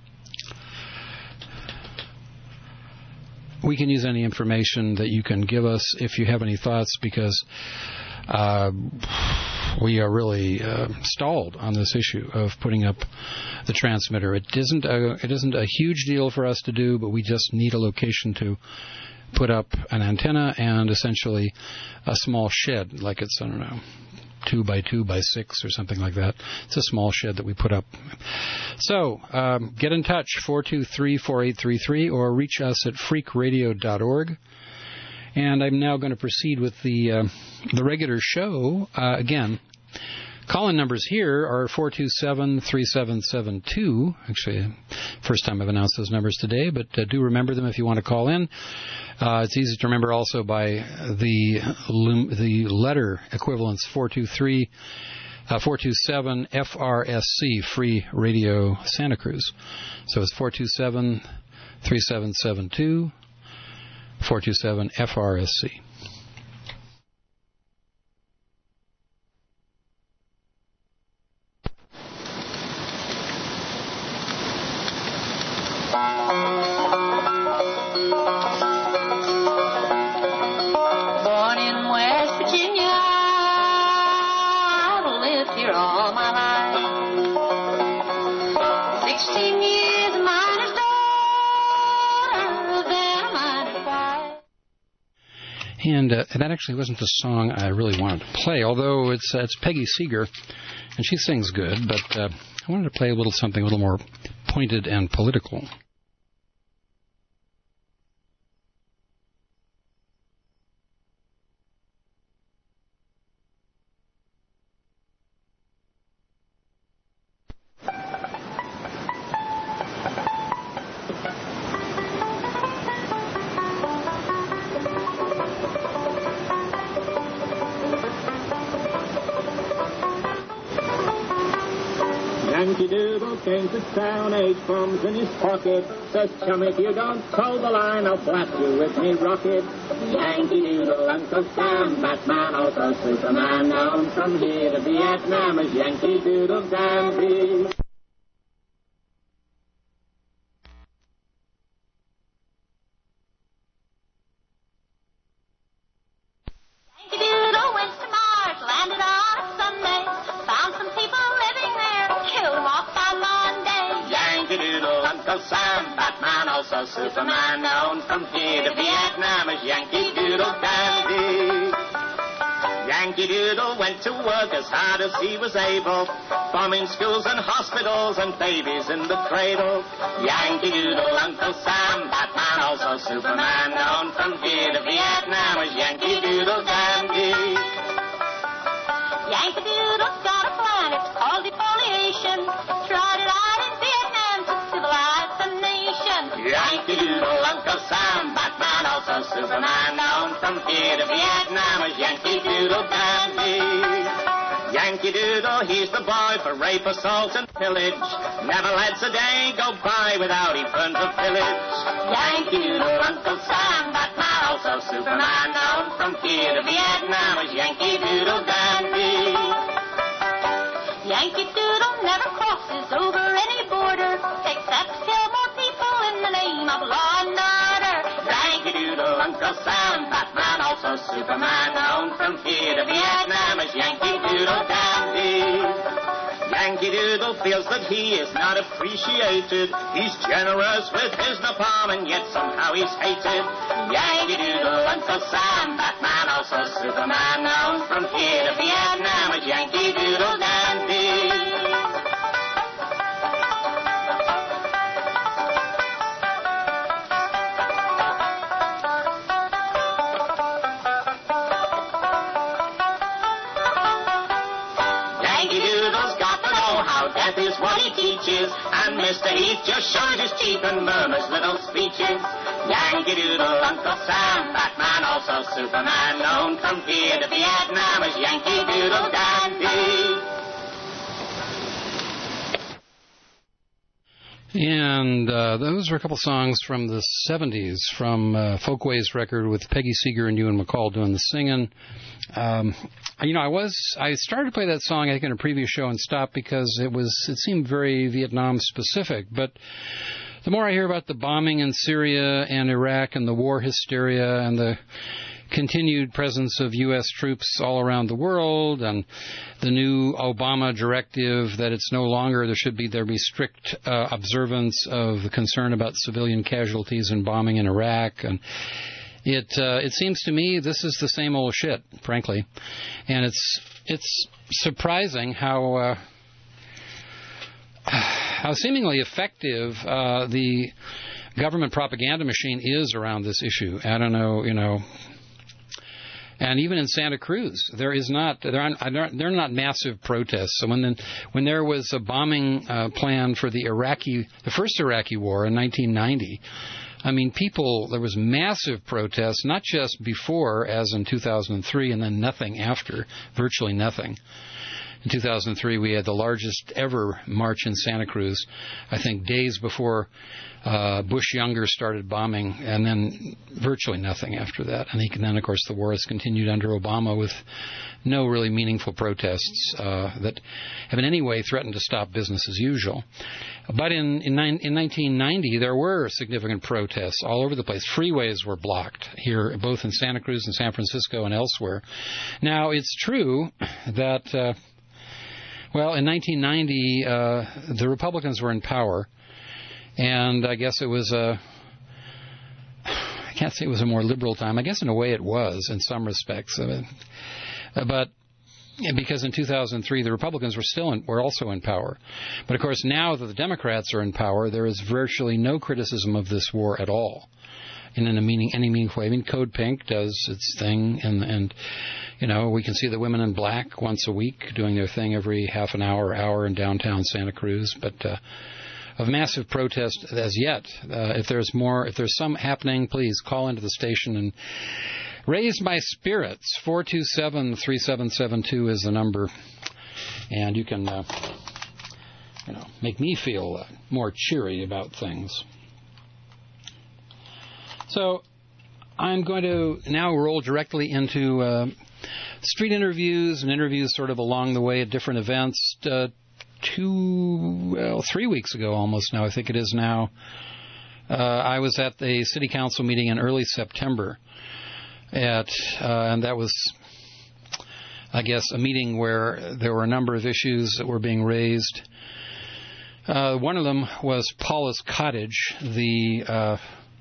we can use any information that you can give us if you have any thoughts, because uh, we are really uh, stalled on this issue of putting up the transmitter. It isn't a, it isn't a huge deal for us to do, but we just need a location to put up an antenna and essentially a small shed, like it's, I don't know, two by two by six or something like that. It's a small shed that we put up. So um, get in touch, four two three, four eight three three, or reach us at freak radio dot org. And I'm now going to proceed with the uh, the regular show. Uh, again, call-in numbers here are four two seven, three seven seven two. Actually, first time I've announced those numbers today, but uh, do remember them if you want to call in. Uh, it's easy to remember also by the the letter equivalents, four two three, four two seven F R S C, Free Radio Santa Cruz. So it's four two seven, three seven seven two, four two seven F R S C. And uh, that actually wasn't the song I really wanted to play, although it's uh, it's Peggy Seeger, and she sings good, but uh, I wanted to play a little something a little more pointed and political. Yankee Doodle came to town, eight bombs in his pocket. Says, chum, if you don't toe the line, I'll blast you with me rocket. Yankee Doodle, Uncle Sam, Batman, also Superman, known from here to Vietnam as Yankee Doodle Dandy. Yankee Doodle went to Mars, landed on a Sunday, found some people living there, killed them off by Monday. Yankee Doodle, Uncle Sam, Batman, also Superman, known from here to Vietnam as Yankee Doodle Dandy. Yankee Doodle went to work as hard as he was able, bombing schools and hospitals and babies in the cradle. Yankee Doodle, Uncle Sam, Batman, also Superman, known from here to Vietnam as Yankee Doodle Dandy. Yankee Doodle's got a plan, it's called defoliation. Tried it out in Vietnam to civilize the nation. Yankee Doodle, Uncle Sam, Batman, also Superman, known from here to Vietnam as Yankee Doodle Dandy. Yankee Doodle, he's the boy for rape, assault, and pillage. Never lets a day go by without he burns a village. Yankee Doodle, Uncle Sam, Batman, also Superman, known from here to Vietnam as Yankee Doodle Dandy. Yankee Doodle never crosses over any border, except to kill more people in the name of law and order. Yankee Doodle, Uncle Sam, Batman, also Superman, known from here to Vietnam as Yankee Doodle Dandy. Yankee Doodle feels that he is not appreciated. He's generous with his napalm, and yet somehow he's hated. Yankee Doodle, Uncle Sam, Batman, also Superman, known from here to Vietnam as Yankee Doodle Dandy. Death is what he teaches, and Mister Heath just shows his teeth and murmurs little speeches. Yankee Doodle, Uncle Sam, Batman, also Superman, known from here to Vietnam as Yankee Doodle Dandy. And uh, those were a couple songs from the seventies, from uh, Folkways record with Peggy Seeger and Ewan McCall doing the singing. Um, you know, I was I started to play that song I think in a previous show and stopped because it was it seemed very Vietnam specific. But the more I hear about the bombing in Syria and Iraq and the war hysteria and the continued presence of U S troops all around the world, and the new Obama directive that it's no longer there should be there be strict uh, observance of the concern about civilian casualties and bombing in Iraq, and it uh, it seems to me this is the same old shit, frankly, and it's it's surprising how uh, how seemingly effective uh, the government propaganda machine is around this issue. I don't know, you know. And even in Santa Cruz, there is not there are there are not massive protests. So when the, when there was a bombing uh, plan for the Iraqi the first Iraqi war in nineteen ninety, I mean, people there was massive protests, not just before, as in two thousand three, and then nothing after, virtually nothing. In two thousand three, we had the largest ever march in Santa Cruz, I think days before uh, Bush Younger started bombing, and then virtually nothing after that. And then, of course, the war has continued under Obama with no really meaningful protests uh, that have in any way threatened to stop business as usual. But in, in, in nineteen ninety, there were significant protests all over the place. Freeways were blocked here, both in Santa Cruz and San Francisco and elsewhere. Now, it's true that... Uh, Well, in nineteen ninety, uh, the Republicans were in power, and I guess it was a, I can't say it was a more liberal time. I guess in a way it was, in some respects. Uh, but because in two thousand three, the Republicans were still in, were also in power. But, of course, now that the Democrats are in power, there is virtually no criticism of this war at all. In a meaning, any meaningful way. I mean, Code Pink does its thing, and, and you know, we can see the women in black once a week doing their thing every half an hour, hour in downtown Santa Cruz. But uh, of massive protest as yet, uh, if there's more, if there's some happening, please call into the station and raise my spirits. four two seven, three seven seven two is the number, and you can, uh, you know, make me feel uh, more cheery about things. So I'm going to now roll directly into uh, street interviews and interviews sort of along the way at different events. Uh, two, well, three weeks ago almost now, I think it is now, uh, I was at the city council meeting in early September. At uh, and that was, I guess, a meeting where there were a number of issues that were being raised. Uh, one of them was Paula's Cottage, the... Uh,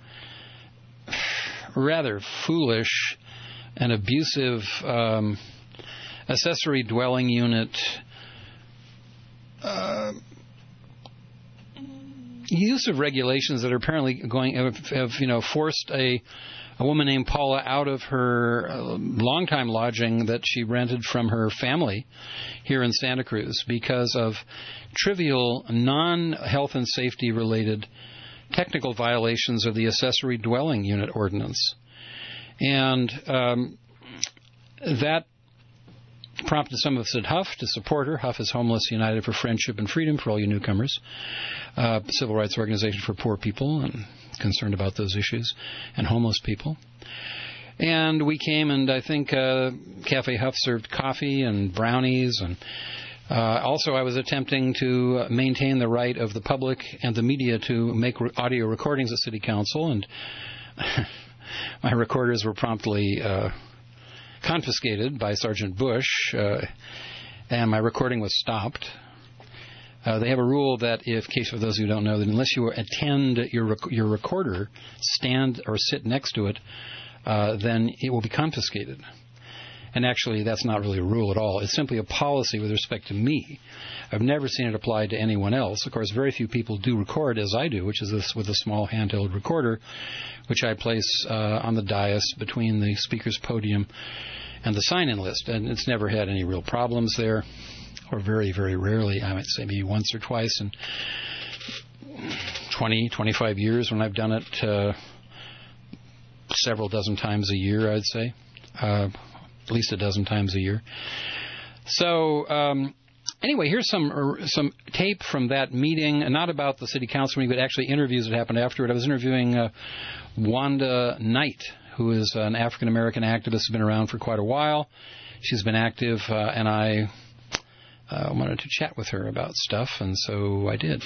rather foolish and abusive um, accessory dwelling unit uh, use of regulations that are apparently going have, have you know forced a a woman named Paula out of her uh, longtime lodging that she rented from her family here in Santa Cruz because of trivial non-health and safety related technical violations of the accessory dwelling unit ordinance. And um, that prompted some of us at Huff to support her. Huff is Homeless United for Friendship and Freedom for all you newcomers, uh, civil rights organization for poor people and concerned about those issues, and homeless people. And we came, and I think uh, Cafe Huff served coffee and brownies. And uh, also I was attempting to maintain the right of the public and the media to make re- audio recordings at City Council, and my recorders were promptly uh, confiscated by Sergeant Bush, uh, and my recording was stopped. Uh, they have a rule that, if, case for those who don't know, that unless you attend your rec- your recorder, stand or sit next to it, uh, then it will be confiscated. And actually, that's not really a rule at all. It's simply a policy with respect to me. I've never seen it applied to anyone else. Of course, very few people do record as I do, which is this with a small handheld recorder, which I place uh, on the dais between the speaker's podium and the sign-in list. And it's never had any real problems there, or very, very rarely. I might say maybe once or twice in twenty, twenty-five years when I've done it uh, several dozen times a year, I'd say. Uh, at least a dozen times a year. So, um, anyway, here's some uh, some tape from that meeting, not about the city council meeting, but actually interviews that happened afterward. I was interviewing uh, Wanda Knight, who is an African-American activist who's been around for quite a while. She's been active, uh, and I uh, wanted to chat with her about stuff, and so I did.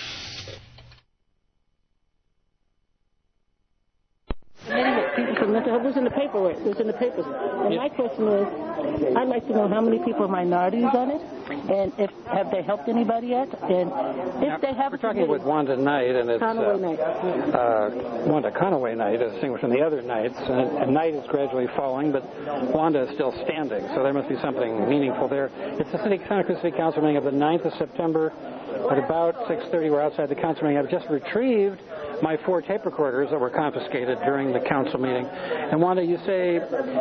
It was in the paperwork. It was in the papers. And my question is, I'd like to know how many people are minorities on it, and if have they helped anybody yet, and if now, they have. We're talking with Wanda Knight, and it's Conaway uh, Knight. Uh, Wanda Conaway Knight, as distinguished from the other Knights, and, and Knight is gradually falling, but Wanda is still standing, so there must be something meaningful there. It's the City Santa Cruz City Council meeting of the ninth of September. At about six thirty, we're outside the council meeting. I've just retrieved my four tape recorders that were confiscated during the council meeting. And Wanda, you say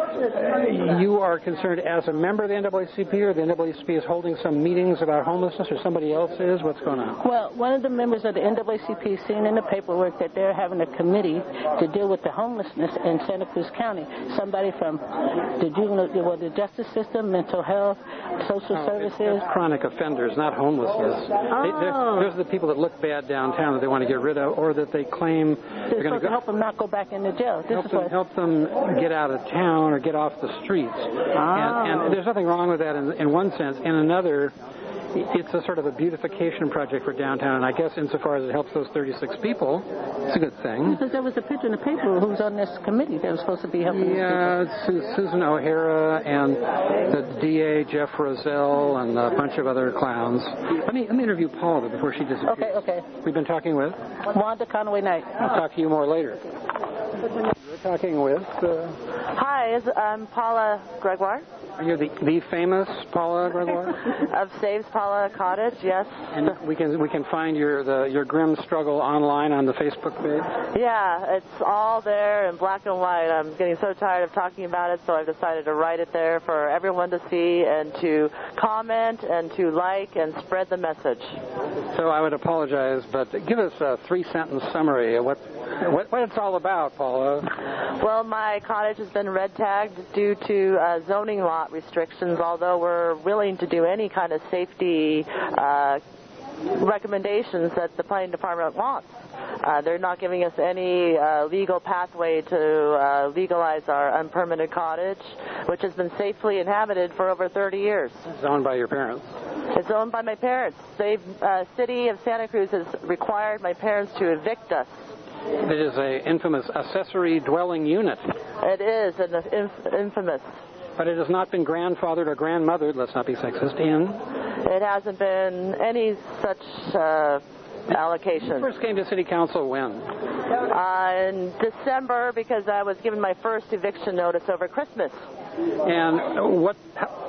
uh, you are concerned as a member of the N double A C P, or the N double A C P is holding some meetings about homelessness, or somebody else is? What's going on? Well, one of the members of the N double A C P seen in the paperwork that they're having a committee to deal with the homelessness in Santa Cruz County. Somebody from the juvenile, well, the justice system, mental health, social oh, services. It's chronic offenders, not homelessness. Oh. They, those are the people that look bad downtown that they want to get rid of, or that they claim they're, they're going to help them not go back into jail. This help, is them, what... help them get out of town or get off the streets. Oh. And, and there's nothing wrong with that in, in one sense. In another, it's a sort of a beautification project for downtown, and I guess insofar as it helps those thirty-six people, it's a good thing. Because there was a picture in the paper who's on this committee that was supposed to be helping Yeah, these Su- Susan O'Hara and the D A, Jeff Roselle, and a bunch of other clowns. Let me, let me interview Paula before she disappears. Okay, okay. We've been talking with? Wanda Conaway Knight. I'll talk to you more later. We're talking with... Uh, Hi, I'm Paula Gregoire. Are you the, the famous Paula Gregoire? Of Saves Paula Cottage, yes. And we can we can find your the your grim struggle online on the Facebook page? Yeah, it's all there in black and white. I'm getting so tired of talking about it, so I've decided to write it there for everyone to see and to comment and to like and spread the message. So I would apologize, but give us a three-sentence summary of what, what, what it's all about, Paula. Well, my cottage has been red tagged due to uh, zoning lot restrictions, although we're willing to do any kind of safety uh, recommendations that the planning department wants. Uh, they're not giving us any uh, legal pathway to uh, legalize our unpermitted cottage, which has been safely inhabited for over thirty years. It's owned by your parents. It's owned by my parents. The uh, city of Santa Cruz has required my parents to evict us. It is a infamous accessory dwelling unit. It is an inf- infamous. But it has not been grandfathered or grandmothered, let's not be sexist, in? It hasn't been any such uh, allocation. You first came to City Council when? Uh, in December, because I was given my first eviction notice over Christmas. And what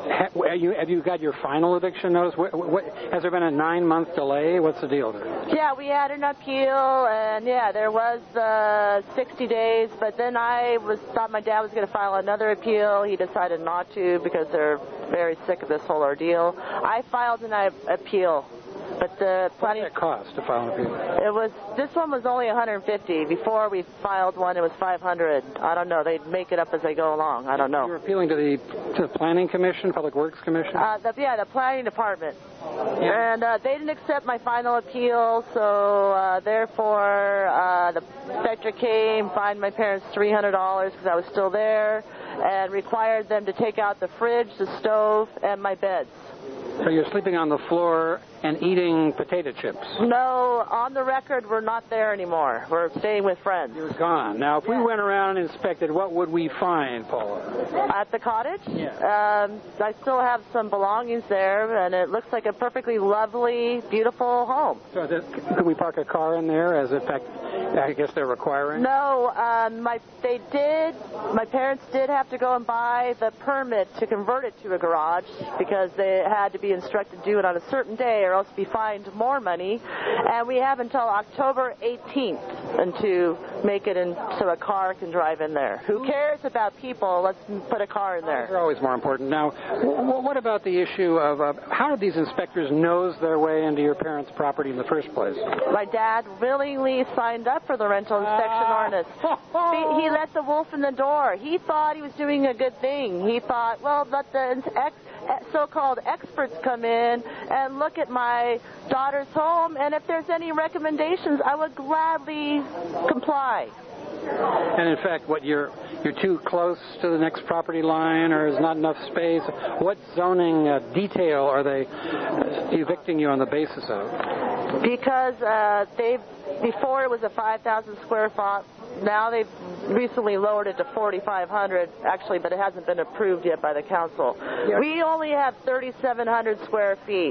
Ha, you, have you got your final eviction notice? What, what, has there been a nine-month delay? What's the deal there? Yeah, we had an appeal, and yeah, there was uh, sixty days, but then I was thought my dad was going to file another appeal. He decided not to because they're very sick of this whole ordeal. I filed an appeal. But the planning. What did it cost to file an appeal? It was this one was only one hundred fifty. Before we filed one, it was five hundred. I don't know. They make it up as they go along. I don't know. You were appealing to the to the Planning Commission, Public Works Commission. Uh, the, yeah, the Planning Department. Yeah. And uh, they didn't accept my final appeal, so uh, therefore uh, the inspector came, fined my parents three hundred dollars because I was still there, and required them to take out the fridge, the stove, and my beds. So you're sleeping on the floor and eating potato chips? No, on the record, we're not there anymore. We're staying with friends. You're gone. Now, if yeah. we went around and inspected, what would we find, Paula? At the cottage? Yeah. Um, I still have some belongings there, and it looks like a perfectly lovely, beautiful home. So is it, could we park a car in there, as in fact, I guess they're requiring? No, um, my they did. My parents did have to go and buy the permit to convert it to a garage because they had to be instructed to do it on a certain day or else be fined more money. And we have until October eighteenth and to make it in so a car can drive in there. Who cares about people? Let's put a car in there. They're always more important. Now, w- what about the issue of uh, how did these inspectors nose their way into your parents' property in the first place? My dad willingly signed up for the rental inspection uh, ordinance. he, he let the wolf in the door. He thought he was doing a good thing. He thought, well, let the ex- so-called experts come in and look at my daughter's home, and if there's any recommendations, I would gladly comply. And in fact, what you're you're too close to the next property line, or is not enough space? What zoning uh, detail are they evicting you on the basis of? Because uh, they before it was a five thousand square foot. Now they've recently lowered it to forty-five hundred, actually, but it hasn't been approved yet by the council. Yes. We only have thirty-seven hundred square feet,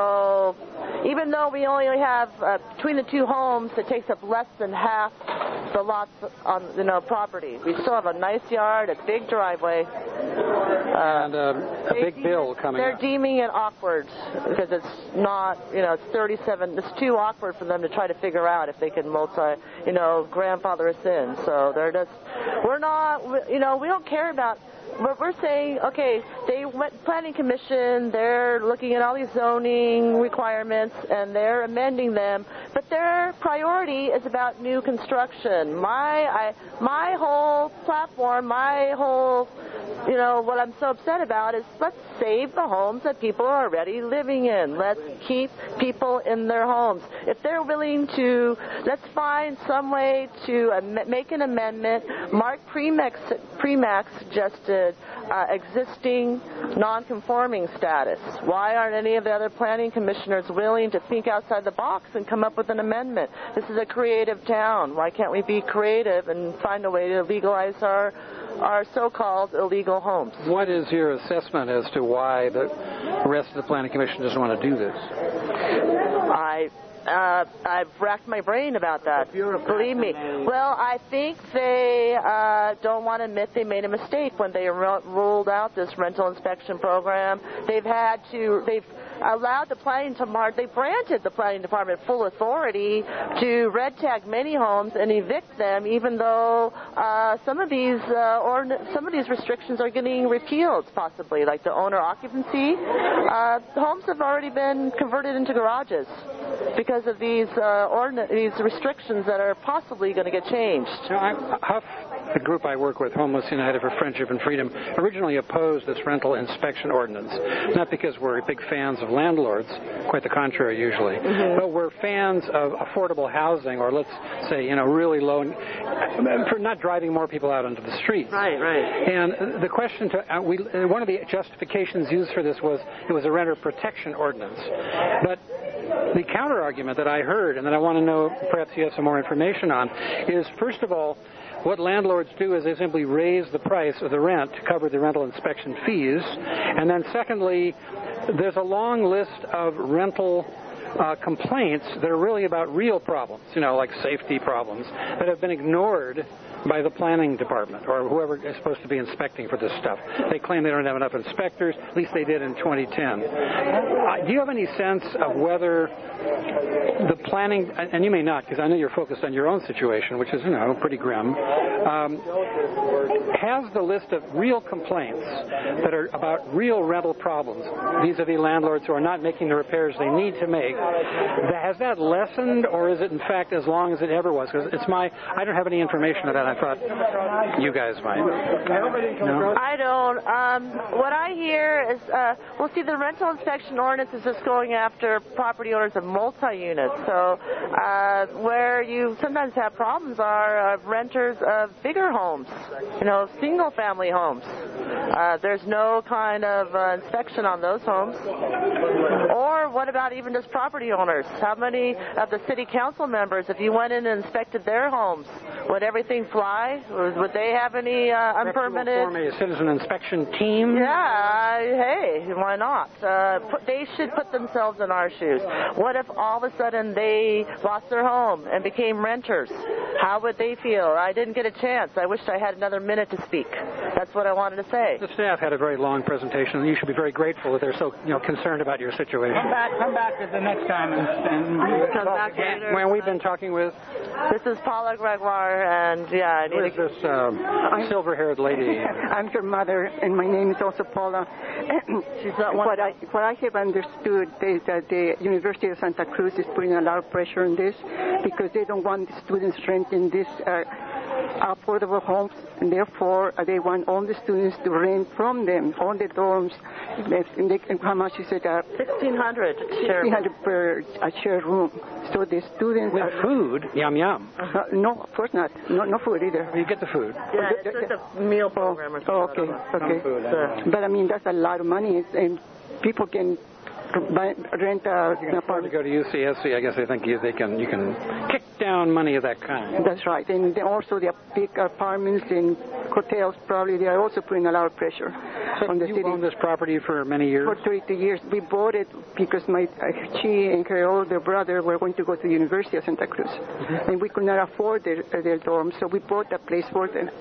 so even though we only have uh, between the two homes, it takes up less than half the lots on you know property. We still have a nice yard, a big driveway, uh, and uh, a big bill coming. They're up. deeming it awkward because it's not, you know, it's thirty-seven. It's too awkward for them to try to figure out if they can multi, you know, grandfather us in. So they're just, we're not, you know, we don't care about. But we're saying, okay, they went planning commission, they're looking at all these zoning requirements and they're amending them, but their priority is about new construction. My I, my whole platform, my whole, you know, what I'm so upset about is let's save the homes that people are already living in. Let's keep people in their homes. If they're willing to, let's find some way to am- make an amendment. Mark Premack, Premack suggested uh, existing non-conforming status. Why aren't any of the other planning commissioners willing to think outside the box and come up with an amendment? This is a creative town. Why can't we be creative and find a way to legalize our our so-called illegal homes? What is your assessment as to why the rest of the Planning Commission doesn't want to do this? I, uh, I've racked my brain about that. Believe me. Well, I think they uh, don't want to admit they made a mistake when they ro- ruled out this rental inspection program. They've had to, they've allowed the planning department, they granted the planning department full authority to red tag many homes and evict them, even though uh, some of these uh, or some of these restrictions are getting repealed, possibly, like the owner occupancy. Uh, the homes have already been converted into garages because of these uh, ordin- these restrictions that are possibly going to get changed. You know, I, Huff, the group I work with, Homeless United for Friendship and Freedom, originally opposed this rental inspection ordinance, not because we're big fans of landlords, quite the contrary usually, mm-hmm. but we're fans of affordable housing, or let's say, you know, really low, for not driving more people out onto the streets. Right, right. And the question to, uh, we, one of the justifications used for this was it was a renter protection ordinance. But the counter argument that I heard, and that I want to know, perhaps you have some more information on, is first of all, what landlords do is they simply raise the price of the rent to cover the rental inspection fees. And then secondly, there's a long list of rental uh, complaints that are really about real problems, you know, like safety problems, that have been ignored by the planning department or whoever is supposed to be inspecting for this stuff. They claim they don't have enough inspectors. At least they did in twenty ten. Uh, do you have any sense of whether the planning, and you may not because I know you're focused on your own situation, which is, you know, pretty grim, um, has the list of real complaints that are about real rental problems vis-a-vis landlords who are not making the repairs they need to make, has that lessened, or is it in fact as long as it ever was? Because it's my, I don't have any information of that. I thought you guys might. No? I don't. Um, what I hear is, uh, well, see, the rental inspection ordinance is just going after property owners of multi-units. So uh, where you sometimes have problems are uh, renters of bigger homes, you know, single-family homes. Uh, there's no kind of uh, inspection on those homes. Or what about even just property owners? How many of the city council members, if you went in and inspected their homes, would everything fly? Would they have any uh, unpermitted? Form a citizen inspection team? Yeah, hey, why not? Uh, put, they should put themselves in our shoes. What if all of a sudden they lost their home and became renters? How would they feel? I didn't get a chance. I wished I had another minute to speak. That's what I wanted to say. The staff had a very long presentation, and you should be very grateful that they're so, you know, concerned about your situation. Come back, come back at the next time and, and come back later. When we've been talking with. This is Paula Gregoire, and yeah, I need Who is to... this um, silver-haired lady? I'm her mother, and my name is also Paula. She's not one. What I what I have understood is that the University of Santa Cruz is putting a lot of pressure on this because they don't want the students renting this uh, affordable homes, and therefore uh, they want all the students to rent from them, all the dorms. And they, and how much is it? Uh, sixteen hundred sixteen hundred per a shared room. So the students with are, food, yum yum. Uh, no, of course not. No, no food either. You get the food. Yeah, it's just a meal program or something. Oh, okay, okay. Food, uh, but I mean, that's a lot of money, and people can buy, rent a, you can afford to go to U C S C. I guess I think you, they can. You can kick down money of that kind. That's right, and then also the big apartments and hotels. Probably they are also putting a lot of pressure so on the you city. You owned this property for many years. For thirty years, we bought it because my uh, she and her older brother were going to go to the University of Santa Cruz, mm-hmm. and we could not afford their, uh, their dorm, so we bought a place for them.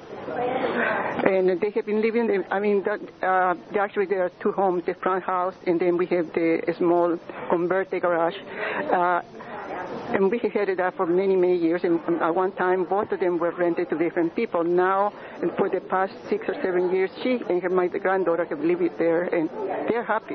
And they have been living there. I mean, that, uh, actually there are two homes, the front house, and then we have the small converted garage. Uh, and we have had that for many, many years. And at one time, both of them were rented to different people. Now, and for the past six or seven years, she and her, my granddaughter have lived there, and they're happy.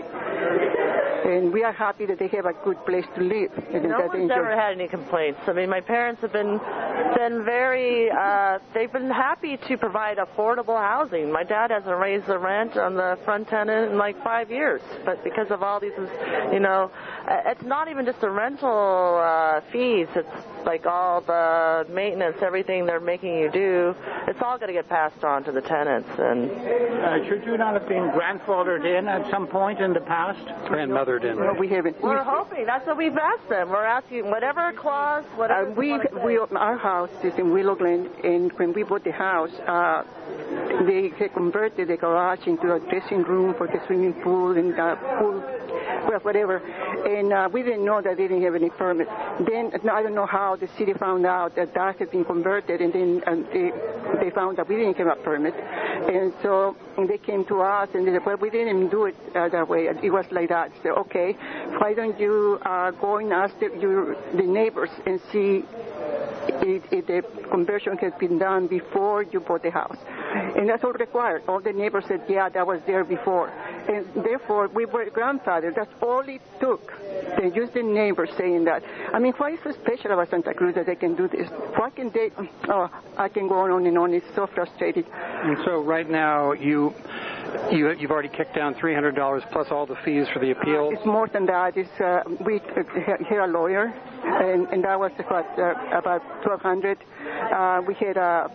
And we are happy that they have a good place to live. And no that one's they ever had any complaints. I mean, my parents have been been very, uh, they've been happy to provide affordable housing. My dad hasn't raised the rent on the front tenant in like five years. But because of all these, you know, it's not even just the rental uh, fees. It's like all the maintenance, everything they're making you do. It's all going to get passed on to the tenants. And uh, should you not have been grandfathered in at some point in the past? Grandmother. No, we haven't. We're hoping. That's what we've asked them. We're asking whatever clause, whatever. Uh, we, we, our house is in Willow Glen, and when we bought the house, uh, they had converted the garage into a dressing room for the swimming pool and uh, pool, well, whatever. And uh, we didn't know that they didn't have any permit. Then I don't know how the city found out that that had been converted, and then uh, they, they found that we didn't have a permit. And so and they came to us and they said, well, we didn't do it uh, that way. It was like that. So, okay, why don't you uh, go and ask the, your, the neighbors and see if, if the conversion has been done before you bought the house. And that's all required. All the neighbors said, yeah, that was there before. And therefore, we were grandfathered. That's all it took. They used the neighbors saying that. I mean, why is so special about Santa Cruz that they can do this? Why can they? Oh, I can go on and on. It's so frustrating. And so right now, you... You, you've already kicked down three hundred dollars plus all the fees for the appeal. It's more than that. It's, uh, we uh, had a lawyer, and, and that was what, uh, about twelve hundred dollars. Uh, we had uh,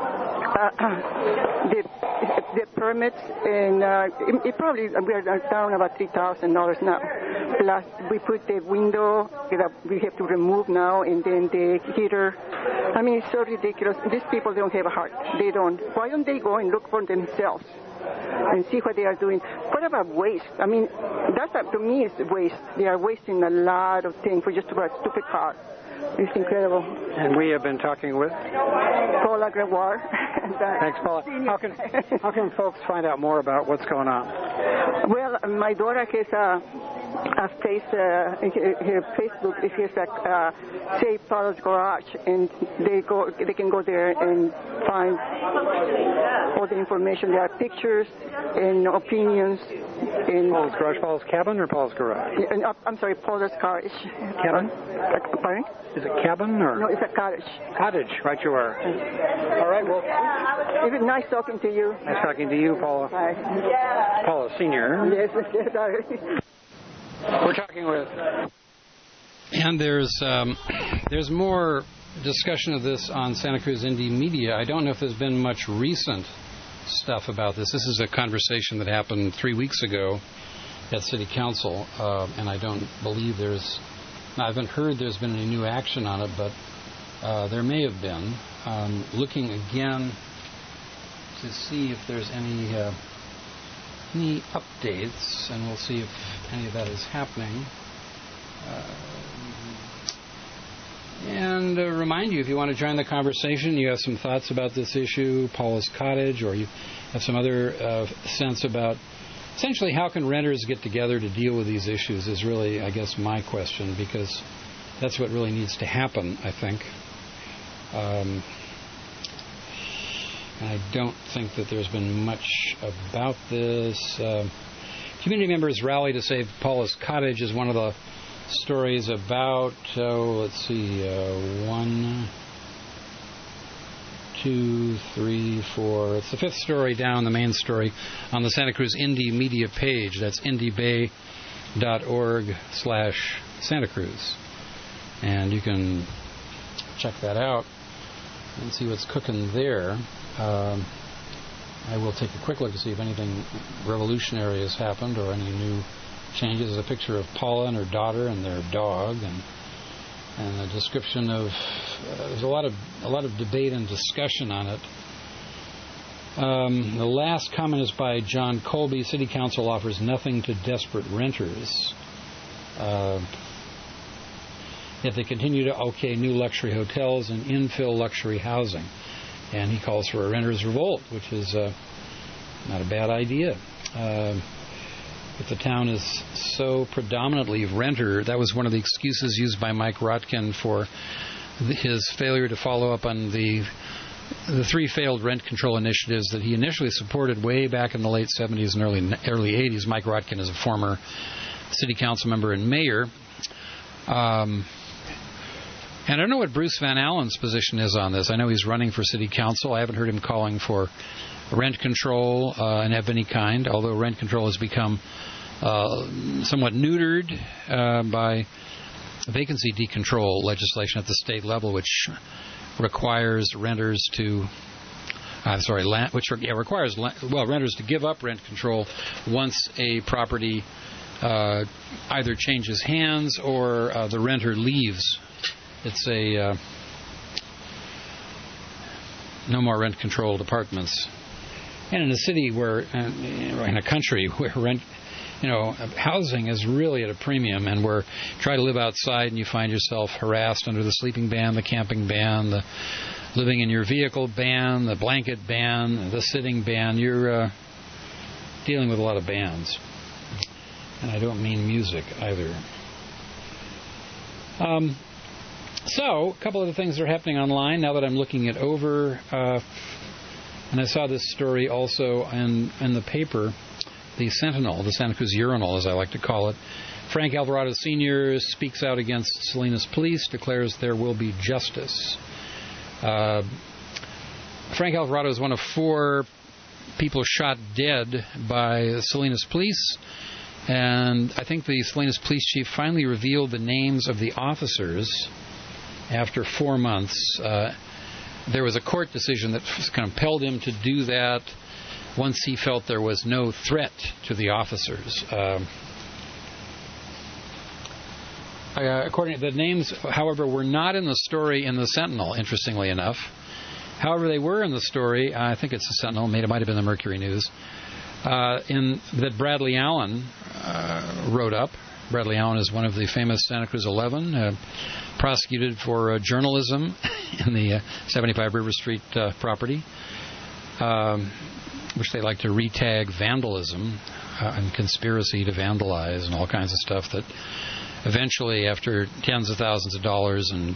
uh, the, the permits, and uh, it, it probably, we are down about three thousand dollars now. Plus, we put the window that we have to remove now, and then the heater. I mean, it's so ridiculous. These people don't have a heart. They don't. Why don't they go and look for themselves? and see what they are doing. What about waste? I mean, that to me is waste. They are wasting a lot of things for just about a stupid car. It's incredible. And we have been talking with Paula Gregoire. Thanks, Paula. How can how can folks find out more about what's going on? Well, my daughter has a, a face, uh, her Facebook. It has a uh, Save Paula's Garage, and they go, they can go there and find all the information. There are pictures and opinions. In Paula's Garage, Paula's Cabin, or Paula's Garage? And, uh, I'm sorry, Paula's Garage. Cabin? Uh, pardon? Is it cabin or? No, it's a cottage. Cottage, right you are. All right, well. It was nice talking to you. Nice talking to you, Paula. Bye. Paula Senior. Yes, yes, sorry. We're talking with. And there's um, there's more discussion of this on Santa Cruz Indie Media. I don't know if there's been much recent stuff about this. This is a conversation that happened three weeks ago at City Council, uh, and I don't believe there's. I haven't heard there's been any new action on it, but uh, there may have been. Um, looking again to see if there's any uh, any updates, and we'll see if any of that is happening. Uh, and uh, remind you, if you want to join the conversation, you have some thoughts about this issue, Paula's Cottage, or you have some other uh, sense about essentially how can renters get together to deal with these issues is really, I guess, my question, because that's what really needs to happen, I think. Um, and I don't think that there's been much about this. Uh, community members rally to save Paula's Cottage is one of the stories about, oh, let's see, uh, one, two, three, four. It's the fifth story down, the main story, on the Santa Cruz Indie Media page. That's indiebay dot org slash Santa Cruz. And you can check that out and see what's cooking there. Um, I will take a quick look to see if anything revolutionary has happened or any new changes. There's a picture of Paula and her daughter and their dog, and and a description of uh, there's a lot of a lot of debate and discussion on it. Um, the last comment is by John Colby. City Council offers nothing to desperate renters. Uh, yet they continue to okay new luxury hotels and infill luxury housing. And he calls for a renters' revolt, which is uh, not a bad idea. Uh, if the town is so predominantly renter, that was one of the excuses used by Mike Rotkin for the, his failure to follow up on the the three failed rent control initiatives that he initially supported way back in the late seventies and early early eighties. Mike Rotkin is a former city council member and mayor. Um, and I don't know what Bruce Van Allen's position is on this. I know he's running for city council. I haven't heard him calling for rent control uh, and of any kind, although rent control has become uh, somewhat neutered uh, by vacancy decontrol legislation at the state level, which requires renters to, I'm sorry, land, which yeah, requires well renters to give up rent control once a property uh, either changes hands or uh, the renter leaves. It's a uh, no more rent controlled apartments. And in a city where, uh, in a country where rent, you know, housing is really at a premium, and where try to live outside and you find yourself harassed under the sleeping ban, the camping ban, the living in your vehicle ban, the blanket ban, the sitting ban, you're uh, dealing with a lot of bans. And I don't mean music either. Um, so, a couple of the things that are happening online now that I'm looking it over. Uh, and I saw this story also in, in the paper, the Sentinel, the Santa Cruz Urinal, as I like to call it. Frank Alvarado Senior speaks out against Salinas Police, declares there will be justice. Uh, Frank Alvarado is one of four people shot dead by Salinas Police. And I think the Salinas Police Chief finally revealed the names of the officers after four months. Uh, there was a court decision that compelled him to do that once he felt there was no threat to the officers. Uh, uh, according to the names, however, were not in the story in the Sentinel, interestingly enough. However, they were in the story, I think it's the Sentinel, it might have been the Mercury News. uh, in that Bradley Allen uh, wrote up. Bradley Allen is one of the famous Santa Cruz Eleven, uh, prosecuted for uh, journalism in the uh, seventy-five River Street uh, property, um, which they like to retag vandalism uh, and conspiracy to vandalize and all kinds of stuff that eventually, after tens of thousands of dollars and,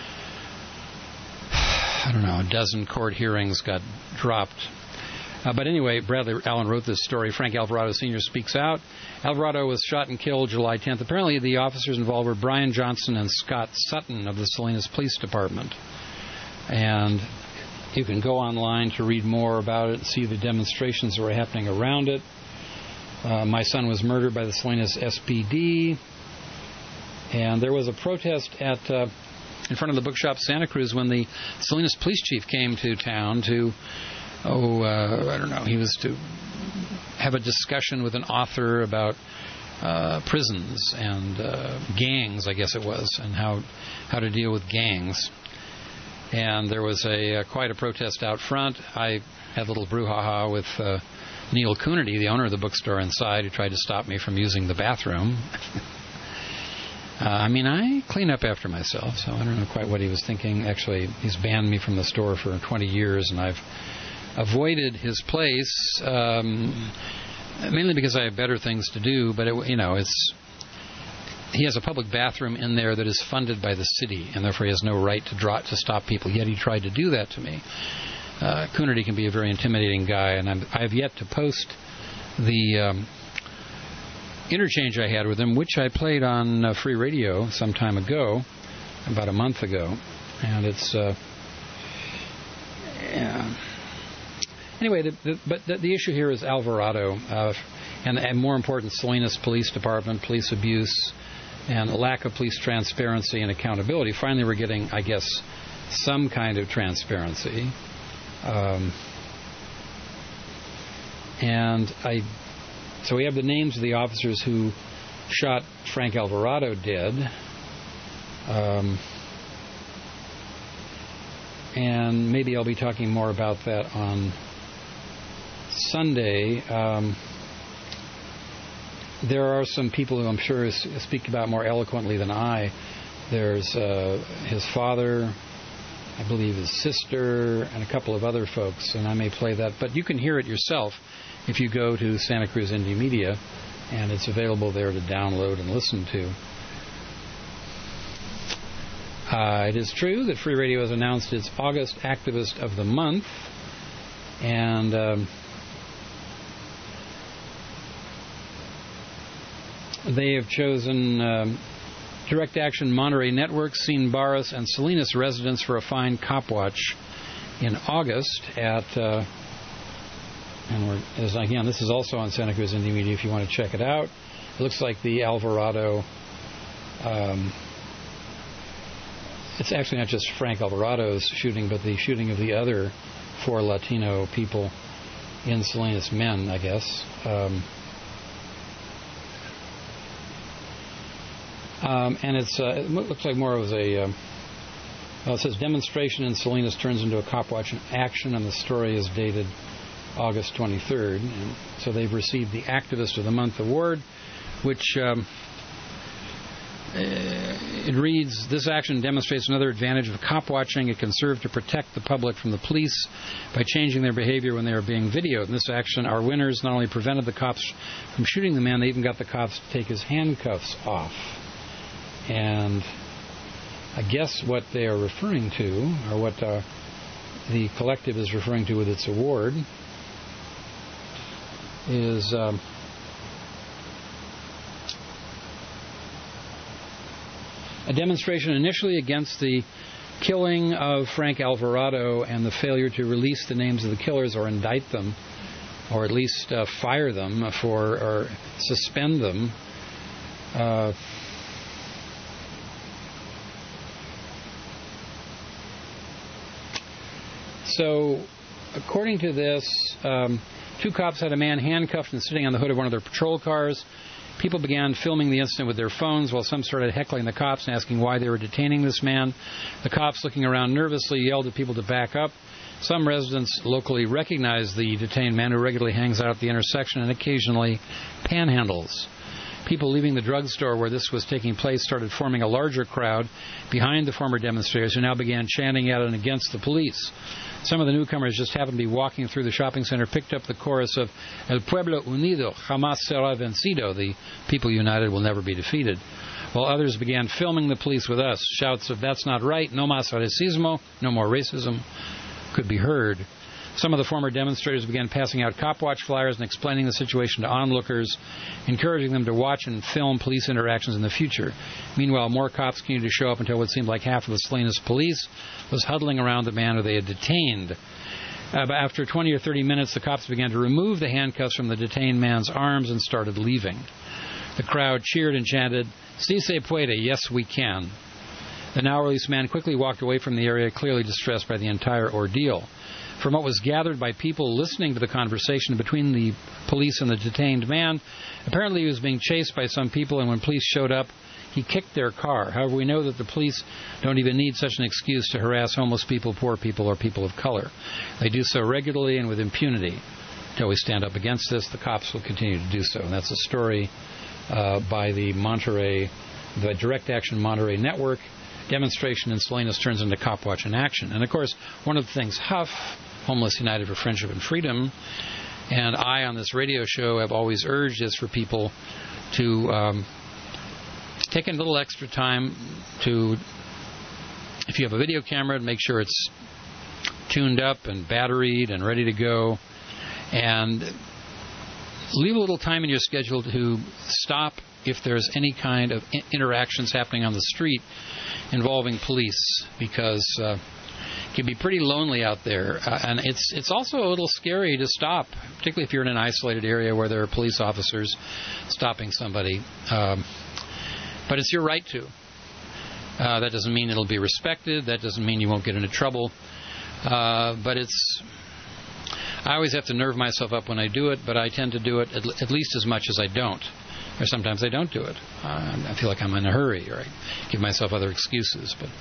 I don't know, a dozen court hearings got dropped. Uh, but anyway, Bradley Allen wrote this story. Frank Alvarado Senior speaks out. Alvarado was shot and killed July tenth. Apparently, the officers involved were Brian Johnson and Scott Sutton of the Salinas Police Department. And you can go online to read more about it and see the demonstrations that were happening around it. Uh, my son was murdered by the Salinas S P D. And there was a protest at uh, in front of the bookshop Santa Cruz when the Salinas police chief came to town to, oh, uh, I don't know, he was to have a discussion with an author about uh, prisons and uh, gangs, I guess it was, and how how to deal with gangs. And there was a uh, quite a protest out front. I had a little brouhaha with uh, Neil Coonerty, the owner of the bookstore inside, who tried to stop me from using the bathroom. Uh, I mean, I clean up after myself, so I don't know quite what he was thinking. Actually, he's banned me from the store for twenty years, and I've avoided his place, um, mainly because I have better things to do. But, it, you know, it's he has a public bathroom in there that is funded by the city, and therefore he has no right to draw to stop people. Yet he tried to do that to me. Uh, Coonerty can be a very intimidating guy, and I'm, I have yet to post the Um, interchange I had with him, which I played on uh, free radio some time ago, about a month ago, and it's uh, yeah. Anyway, the, the, but the, the issue here is Alvarado, uh, and, and more important, Salinas Police Department, police abuse, and a lack of police transparency and accountability. Finally, we're getting, I guess, some kind of transparency, um, and I. So we have the names of the officers who shot Frank Alvarado dead. Um, and maybe I'll be talking more about that on Sunday. Um, there are some people who I'm sure speak about more eloquently than I. There's uh, his father, I believe his sister, and a couple of other folks, and I may play that. But you can hear it yourself if you go to Santa Cruz Indie Media, and it's available there to download and listen to. Uh, it is true that Free Radio has announced its August Activist of the Month, and um, they have chosen um, Direct Action Monterey Network, Scene Barras, and Salinas residents for a fine cop watch in August at... Uh, And we're, as again, this is also on Santa Cruz Indie Media if you want to check it out. It looks like the Alvarado, um, it's actually not just Frank Alvarado's shooting, but the shooting of the other four Latino people in Salinas, men, I guess. Um, um, and it's uh, it looks like more of a, um, well, it says demonstration in Salinas turns into a cop watch in action, and the story is dated August twenty-third. And so they've received the Activist of the Month award, which um, it reads, this action demonstrates another advantage of cop watching. It can serve to protect the public from the police by changing their behavior when they are being videoed. In this action, our winners not only prevented the cops from shooting the man, they even got the cops to take his handcuffs off. And I guess what they are referring to, or what uh, the collective is referring to with its award, is um, a demonstration initially against the killing of Frank Alvarado and the failure to release the names of the killers or indict them, or at least uh, fire them for or suspend them. Uh, so, according to this, um, two cops had a man handcuffed and sitting on the hood of one of their patrol cars. People began filming the incident with their phones while some started heckling the cops and asking why they were detaining this man. The cops, looking around nervously, yelled at people to back up. Some residents locally recognize the detained man who regularly hangs out at the intersection and occasionally panhandles. People leaving the drugstore where this was taking place started forming a larger crowd behind the former demonstrators, who now began chanting at and against the police. Some of the newcomers just happened to be walking through the shopping center, picked up the chorus of El Pueblo Unido jamás será vencido, the people united will never be defeated, while others began filming the police with us. Shouts of "That's not right," "No más racismo," "No more racism," could be heard. Some of the former demonstrators began passing out cop watch flyers and explaining the situation to onlookers, encouraging them to watch and film police interactions in the future. Meanwhile, more cops continued to show up until what seemed like half of the Salinas police was huddling around the man who they had detained. Uh, but after twenty or thirty minutes, the cops began to remove the handcuffs from the detained man's arms and started leaving. The crowd cheered and chanted, "Si se puede," yes we can. The now-released man quickly walked away from the area, clearly distressed by the entire ordeal. From what was gathered by people listening to the conversation between the police and the detained man, apparently he was being chased by some people, and when police showed up, he kicked their car. However, we know that the police don't even need such an excuse to harass homeless people, poor people, or people of color. They do so regularly and with impunity. Until we stand up against this, the cops will continue to do so. And that's a story uh, by the Monterey, the Direct Action Monterey Network. Demonstration in Salinas turns into Cop Watch in action. And, of course, one of the things Huff, Homeless United for Friendship and Freedom, and I on this radio show have always urged is for people to um, take a little extra time to, if you have a video camera, make sure it's tuned up and batteried and ready to go, and leave a little time in your schedule to stop if there's any kind of interactions happening on the street involving police, because uh, it can be pretty lonely out there, uh, and it's it's also a little scary to stop, particularly if you're in an isolated area where there are police officers stopping somebody. Um, but it's your right to. Uh, that doesn't mean it'll be respected. That doesn't mean you won't get into trouble. Uh, but it's I always have to nerve myself up when I do it, but I tend to do it at, at least as much as I don't. Or sometimes I don't do it. Uh, I feel like I'm in a hurry, or I give myself other excuses. But,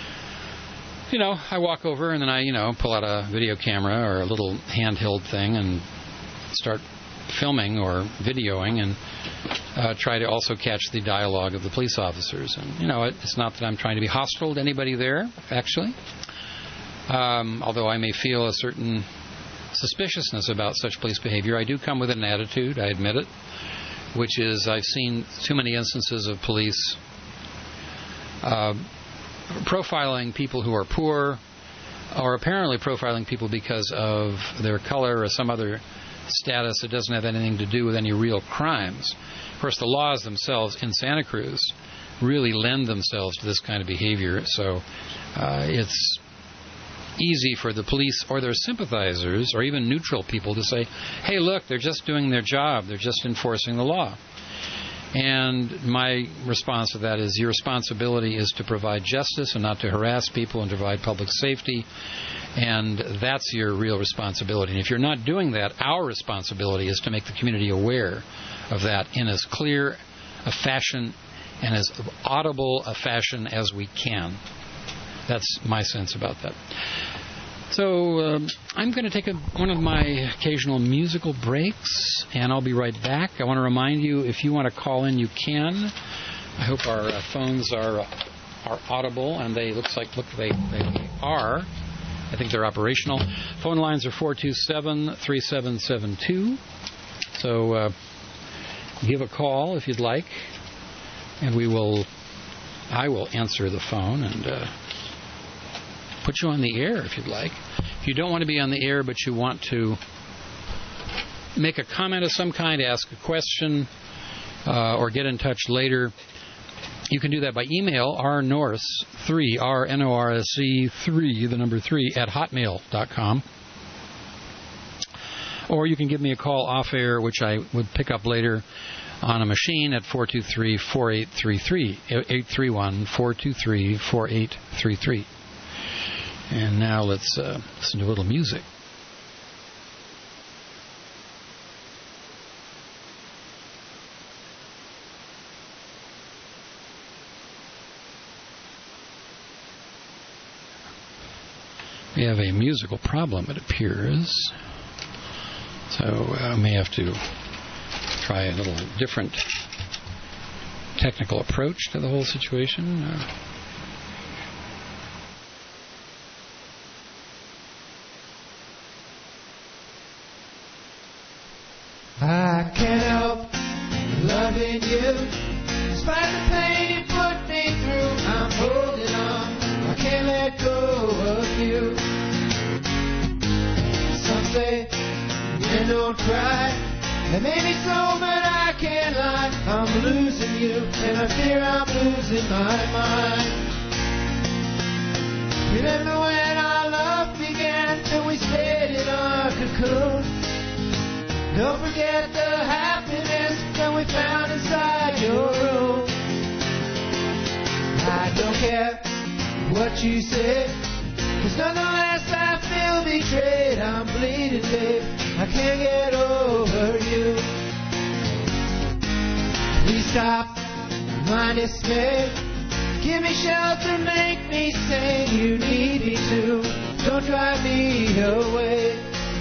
you know, I walk over and then I, you know, pull out a video camera or a little handheld thing and start filming or videoing and uh, try to also catch the dialogue of the police officers. And, you know, it, it's not that I'm trying to be hostile to anybody there, actually. Um, although I may feel a certain suspiciousness about such police behavior, I do come with an attitude, I admit it, which is I've seen too many instances of police uh, profiling people who are poor, or apparently profiling people because of their color or some other status that doesn't have anything to do with any real crimes. Of course, the laws themselves in Santa Cruz really lend themselves to this kind of behavior, so uh, it's easy for the police or their sympathizers or even neutral people to say, hey, look, they're just doing their job. They're just enforcing the law. And my response to that is your responsibility is to provide justice and not to harass people and provide public safety. And that's your real responsibility. And if you're not doing that, our responsibility is to make the community aware of that in as clear a fashion and as audible a fashion as we can. That's my sense about that. So um, I'm going to take a, one of my occasional musical breaks, and I'll be right back. I want to remind you, if you want to call in, you can. I hope our uh, phones are uh, are audible, and they looks like look they they are. I think they're operational. Phone lines are four two seven, three seven seven two. So uh, give a call if you'd like, and we will. I will answer the phone and. Uh, Put you on the air if you'd like. If you don't want to be on the air but you want to make a comment of some kind, ask a question, uh, or get in touch later, you can do that by email, r norse three, R N O R S E three, the number three, at hotmail dot com. Or you can give me a call off air, which I would pick up later on a machine at four two three, four eight three three, eight three one, four two three, four eight three three. And now let's uh, listen to a little music. We have a musical problem, it appears. So I may have to try a little different technical approach to the whole situation. Uh, I can't help loving you, despite the pain you put me through. I'm holding on, I can't let go of you. Some say, men don't cry, they may be so, but I can't lie. I'm losing you, and I fear I'm losing my mind. Remember when our love began, and we stayed in our cocoon. Don't forget the happiness that we found inside your room. I don't care what you say, 'cause nonetheless I feel betrayed. I'm bleeding, babe, I can't get over you. Please stop my dismay, give me shelter, make me sing. You need me to, don't drive me away.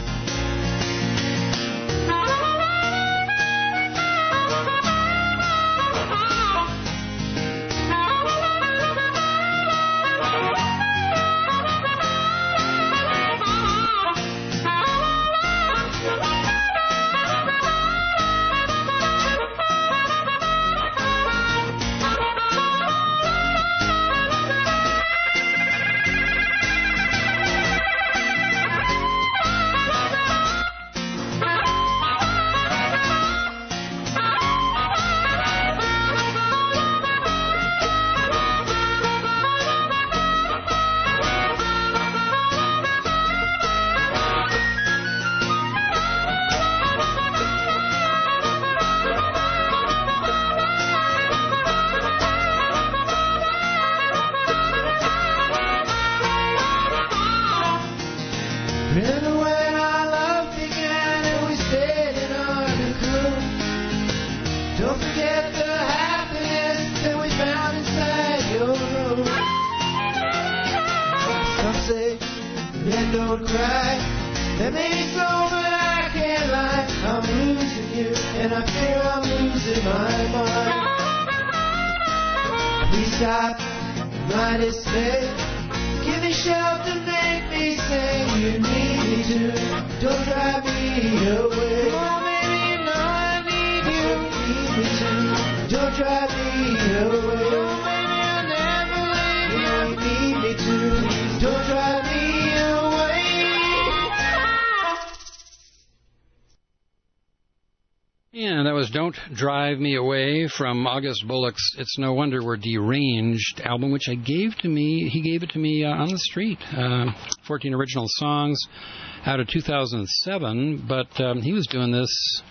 Don't Drive Me Away from August Bullock's It's No Wonder We're Deranged album, which I gave to me, he gave it to me uh, on the street. Uh, fourteen original songs out of two thousand seven, but um, he was doing this,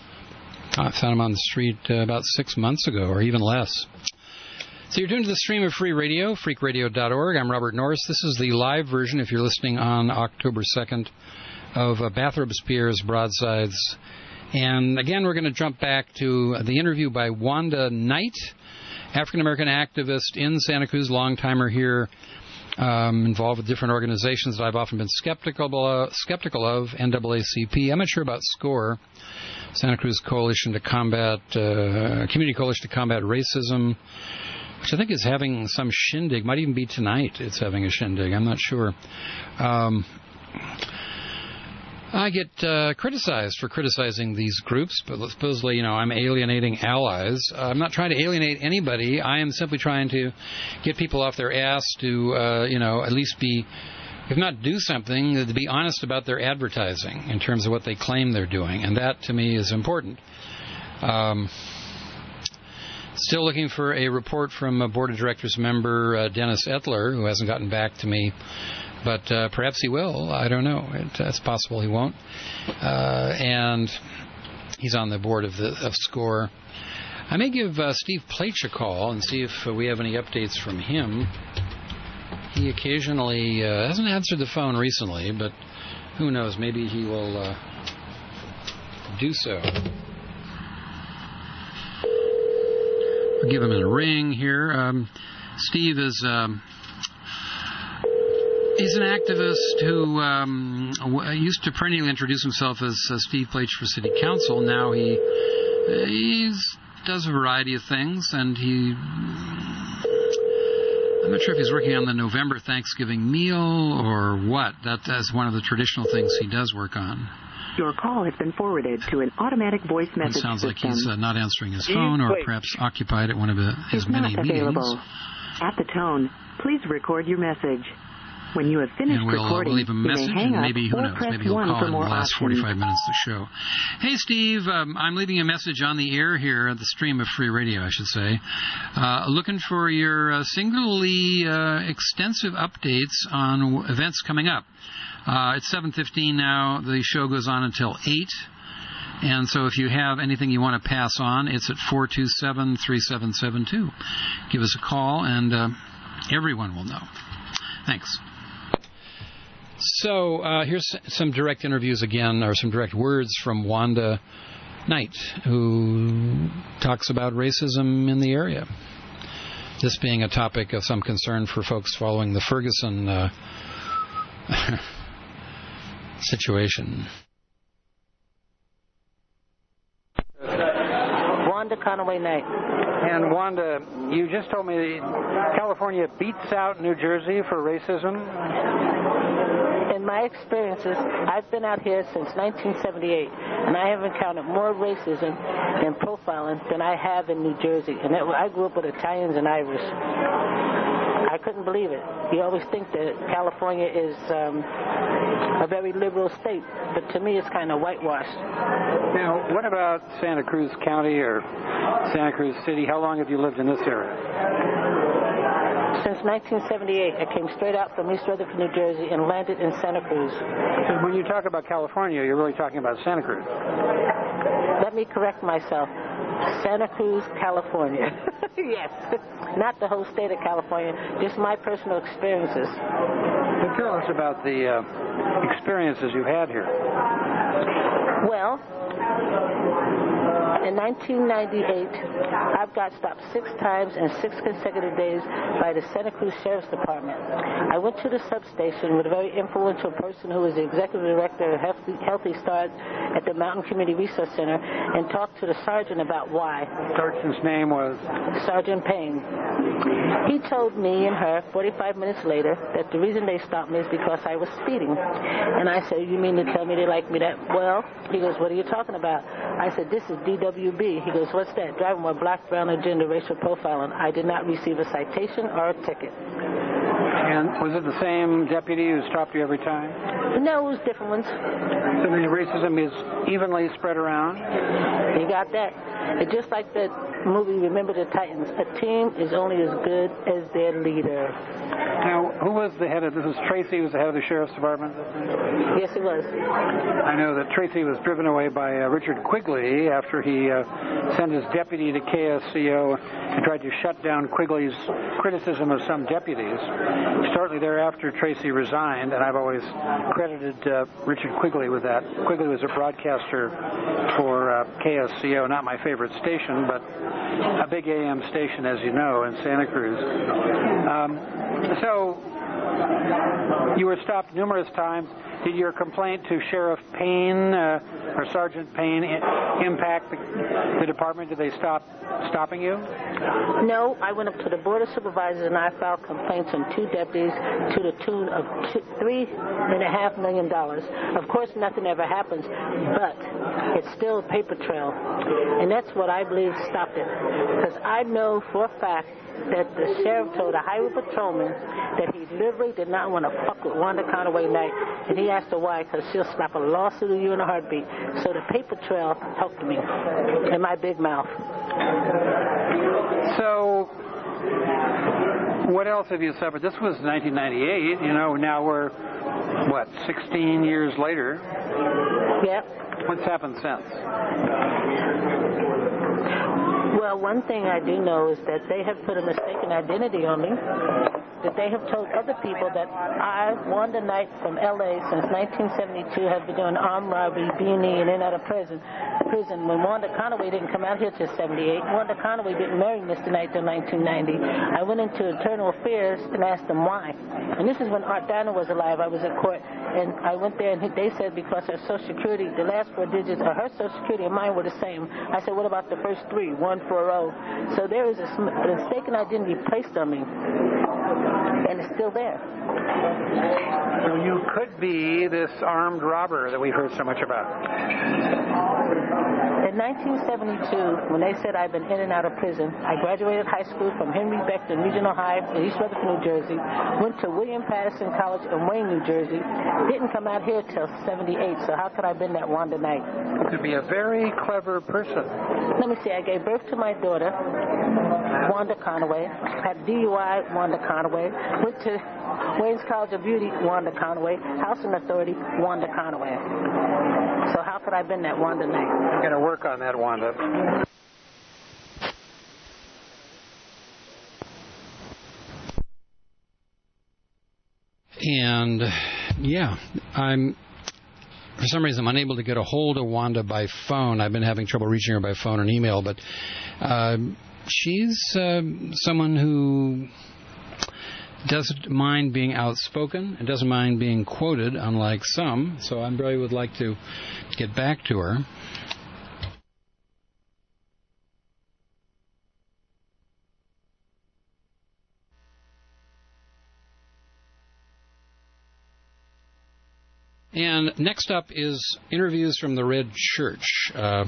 I found him on the street uh, about six months ago, or even less. So you're tuned to the stream of free radio, freak radio dot org. I'm Robert Norris. This is the live version, if you're listening on October second, of uh, Bathrop Spears Broadsides. And again, we're going to jump back to the interview by Wanda Knight, African-American activist in Santa Cruz, long-timer here, um, involved with different organizations that I've often been skeptical of, skeptical of, N double A C P. I'm not sure about SCORE, Santa Cruz Coalition to Combat, uh, Community Coalition to Combat Racism, which I think is having some shindig. Might even be tonight it's having a shindig. I'm not sure. Um... I get uh, criticized for criticizing these groups, but supposedly, you know, I'm alienating allies. Uh, I'm not trying to alienate anybody. I am simply trying to get people off their ass to, uh, you know, at least be, if not do something, to be honest about their advertising in terms of what they claim they're doing. And that, to me, is important. Um, still looking for a report from a Board of Directors member, uh, Dennis Etler, who hasn't gotten back to me. But uh, perhaps he will. I don't know. It, it's possible he won't. Uh, and he's on the board of, the, of SCORE. I may give uh, Steve Plaich a call and see if uh, we have any updates from him. He occasionally uh, hasn't answered the phone recently, but who knows? Maybe he will uh, do so. We'll give him a ring here. Um, Steve is... Um, He's an activist who um, used to perennially introduce himself as uh, Steve Plaich for City Council. Now he uh, he's, does a variety of things, and he... I'm not sure if he's working on the November Thanksgiving meal or what. That is one of the traditional things he does work on. Your call has been forwarded to an automatic voice message system. It sounds like he's uh, not answering his phone or perhaps occupied at one of his many meetings. At the tone, please record your message. When you have finished and we'll, recording, we'll leave a message, you may hang and maybe, who up knows, or press maybe he'll one call for in the more last options. forty-five minutes of the show. Hey, Steve, um, I'm leaving a message on the air here at the stream of free radio, I should say, uh, looking for your uh, singularly uh, extensive updates on w- events coming up. Uh, it's seven fifteen now. The show goes on until eight. And so if you have anything you want to pass on, it's at four two seven, three seven seven two. Give us a call, and uh, everyone will know. Thanks. So uh, here's some direct interviews again, or some direct words from Wanda Knight, who talks about racism in the area. This being a topic of some concern for folks following the Ferguson uh, situation. Wanda Conaway Knight. And Wanda, you just told me California beats out New Jersey for racism. In my experiences, I've been out here since nineteen seventy-eight, and I have encountered more racism and profiling than I have in New Jersey. And that, I grew up with Italians and Irish. I couldn't believe it. You always think that California is um, a very liberal state, but to me it's kind of whitewashed. Now, what about Santa Cruz County or Santa Cruz City? How long have you lived in this area? Since nineteen seventy-eight, I came straight out from East Rutherford, New Jersey, and landed in Santa Cruz. And when you talk about California, you're really talking about Santa Cruz. Let me correct myself. Santa Cruz, California. Yes. Not the whole state of California, just my personal experiences. So tell us about the uh, experiences you've had here. Well, in nineteen ninety-eight, I've got stopped six times in six consecutive days by the Santa Cruz Sheriff's Department. I went to the substation with a very influential person who was the executive director of Healthy, Healthy Start at the Mountain Community Resource Center and talked to the sergeant about why. Sergeant's name was? Sergeant Payne. He told me and her forty-five minutes later that the reason they stopped me is because I was speeding. And I said, you mean to tell me they like me that well? He goes, what are you talking about? I said, this is D W B. He goes, what's that? Driving with black, brown, or gender racial profiling. I did not receive a citation or a ticket. And was it the same deputy who stopped you every time? No, it was different ones. So the racism is evenly spread around? You got that. It's just like that movie, Remember the Titans. A team is only as good as their leader. Now, who was the head of this? Was Tracy was the head of the Sheriff's Department? Yes, he was. I know that Tracy was driven away by uh, Richard Quigley after he uh, sent his deputy to K S C O and tried to shut down Quigley's criticism of some deputies. Shortly thereafter, Tracy resigned, and I've always credited uh, Richard Quigley with that. Quigley was a broadcaster for uh, K S C O, not my favorite station, but a big A M station, as you know, in Santa Cruz. Um, so, you were stopped numerous times. Did your complaint to Sheriff Payne uh, or Sergeant Payne I- impact the, the department? Did they stop stopping you? No, I went up to the Board of Supervisors and I filed complaints on two deputies to the tune of two, three and a half million dollars. Of course, nothing ever happens, but it's still a paper trail, and that's what I believe stopped it. Because I know for a fact that the sheriff told a highway patrolman that he literally did not want to fuck with Wanda Conaway Knight, and he asked her why, because she'll slap a lawsuit at you in a heartbeat. So the paper trail helped me in my big mouth. So, what else have you suffered? This was nineteen ninety-eight. You know, now we're, what, sixteen years later? Yep. What's happened since? Well, one thing I do know is that they have put a mistaken identity on me. that they have told other people that I, Wanda Knight from L A since nineteen seventy-two, have been doing armed robbery, beanie, and in and out of prison. Prison. When Wanda Conaway didn't come out here till seventy-eight, Wanda Conaway didn't marry Mister Knight till nineteen ninety. I went into Internal Affairs and asked them why. And this is when Art Diner was alive. I was at court, and I went there, and they said because her Social Security, the last four digits of her Social Security and mine were the same. I said, what about the first three, one four zero? So there is a mistaken identity placed on me, and it's still there. So you could be this armed robber that we've heard so much about. In nineteen seventy-two, when they said I've been in and out of prison, I graduated high school from Henry Beckton Regional High in East Rutherford, New Jersey, went to William Patterson College in Wayne, New Jersey, didn't come out here till seventy-eight, so how could I have been that Wanda Knight? To be a very clever person. Let me see, I gave birth to my daughter, Wanda Conaway, had D U I, Wanda Conaway, went to Wayne's College of Beauty, Wanda Conaway, Housing Authority, Wanda Conaway. So how could I have been that Wanda Knight? I'm going to work on that, Wanda. And, yeah, I'm, for some reason, I'm unable to get a hold of Wanda by phone. I've been having trouble reaching her by phone and email, but uh, she's uh, someone who doesn't mind being outspoken and doesn't mind being quoted, unlike some. So I really would like to get back to her. And next up is interviews from the Red Church. Uh,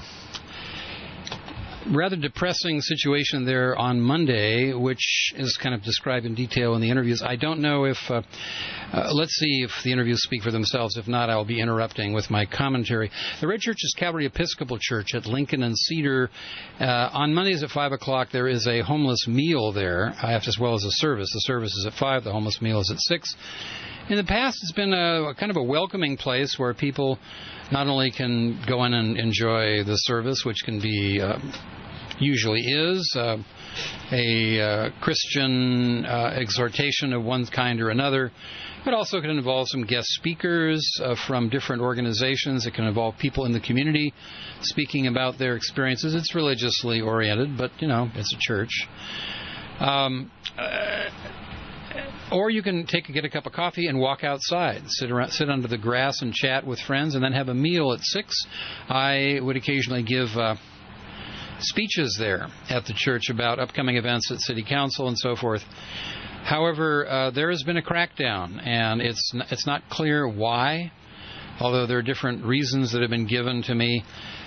rather depressing situation there on Monday, which is kind of described in detail in the interviews. I don't know if, uh, uh, let's see if the interviews speak for themselves. If not, I'll be interrupting with my commentary. The Red Church is Calvary Episcopal Church at Lincoln and Cedar. Uh, on Mondays at five o'clock, there is a homeless meal there, as well as a service. The service is at five, the homeless meal is at six. In the past, it's been a, a kind of a welcoming place where people not only can go in and enjoy the service, which can be, uh, usually is, uh, a uh, Christian uh, exhortation of one kind or another, but also can involve some guest speakers uh, from different organizations. It can involve people in the community speaking about their experiences. It's religiously oriented, but, you know, it's a church. Um, uh, Or you can take get a cup of coffee and walk outside, sit around, sit under the grass and chat with friends, and then have a meal at six. I would occasionally give uh, speeches there at the church about upcoming events at City Council and so forth. However, uh, there has been a crackdown, and it's it's not clear why, although there are different reasons that have been given to me.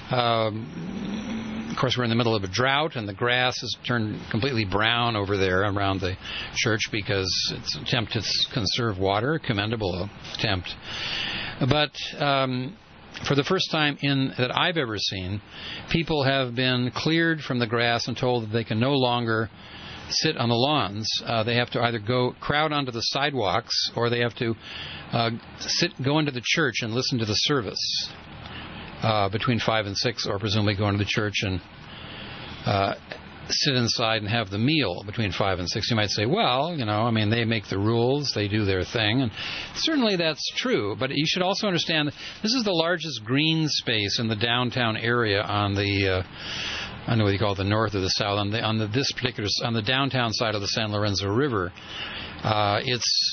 Um, of course, we're in the middle of a drought, and the grass has turned completely brown over there around the church because it's an attempt to conserve water, a commendable attempt. But um, for the first time in that I've ever seen, people have been cleared from the grass and told that they can no longer sit on the lawns. Uh, they have to either go crowd onto the sidewalks, or they have to uh, sit go into the church and listen to the service. Uh, between five and six, or presumably go into the church and uh, sit inside and have the meal between five and six. You might say, well, you know, I mean, they make the rules, they do their thing, and certainly that's true. But you should also understand that this is the largest green space in the downtown area on the, uh, I don't know what you call it, the north or the south, on the on the this particular on the downtown side of the San Lorenzo River. Uh, it's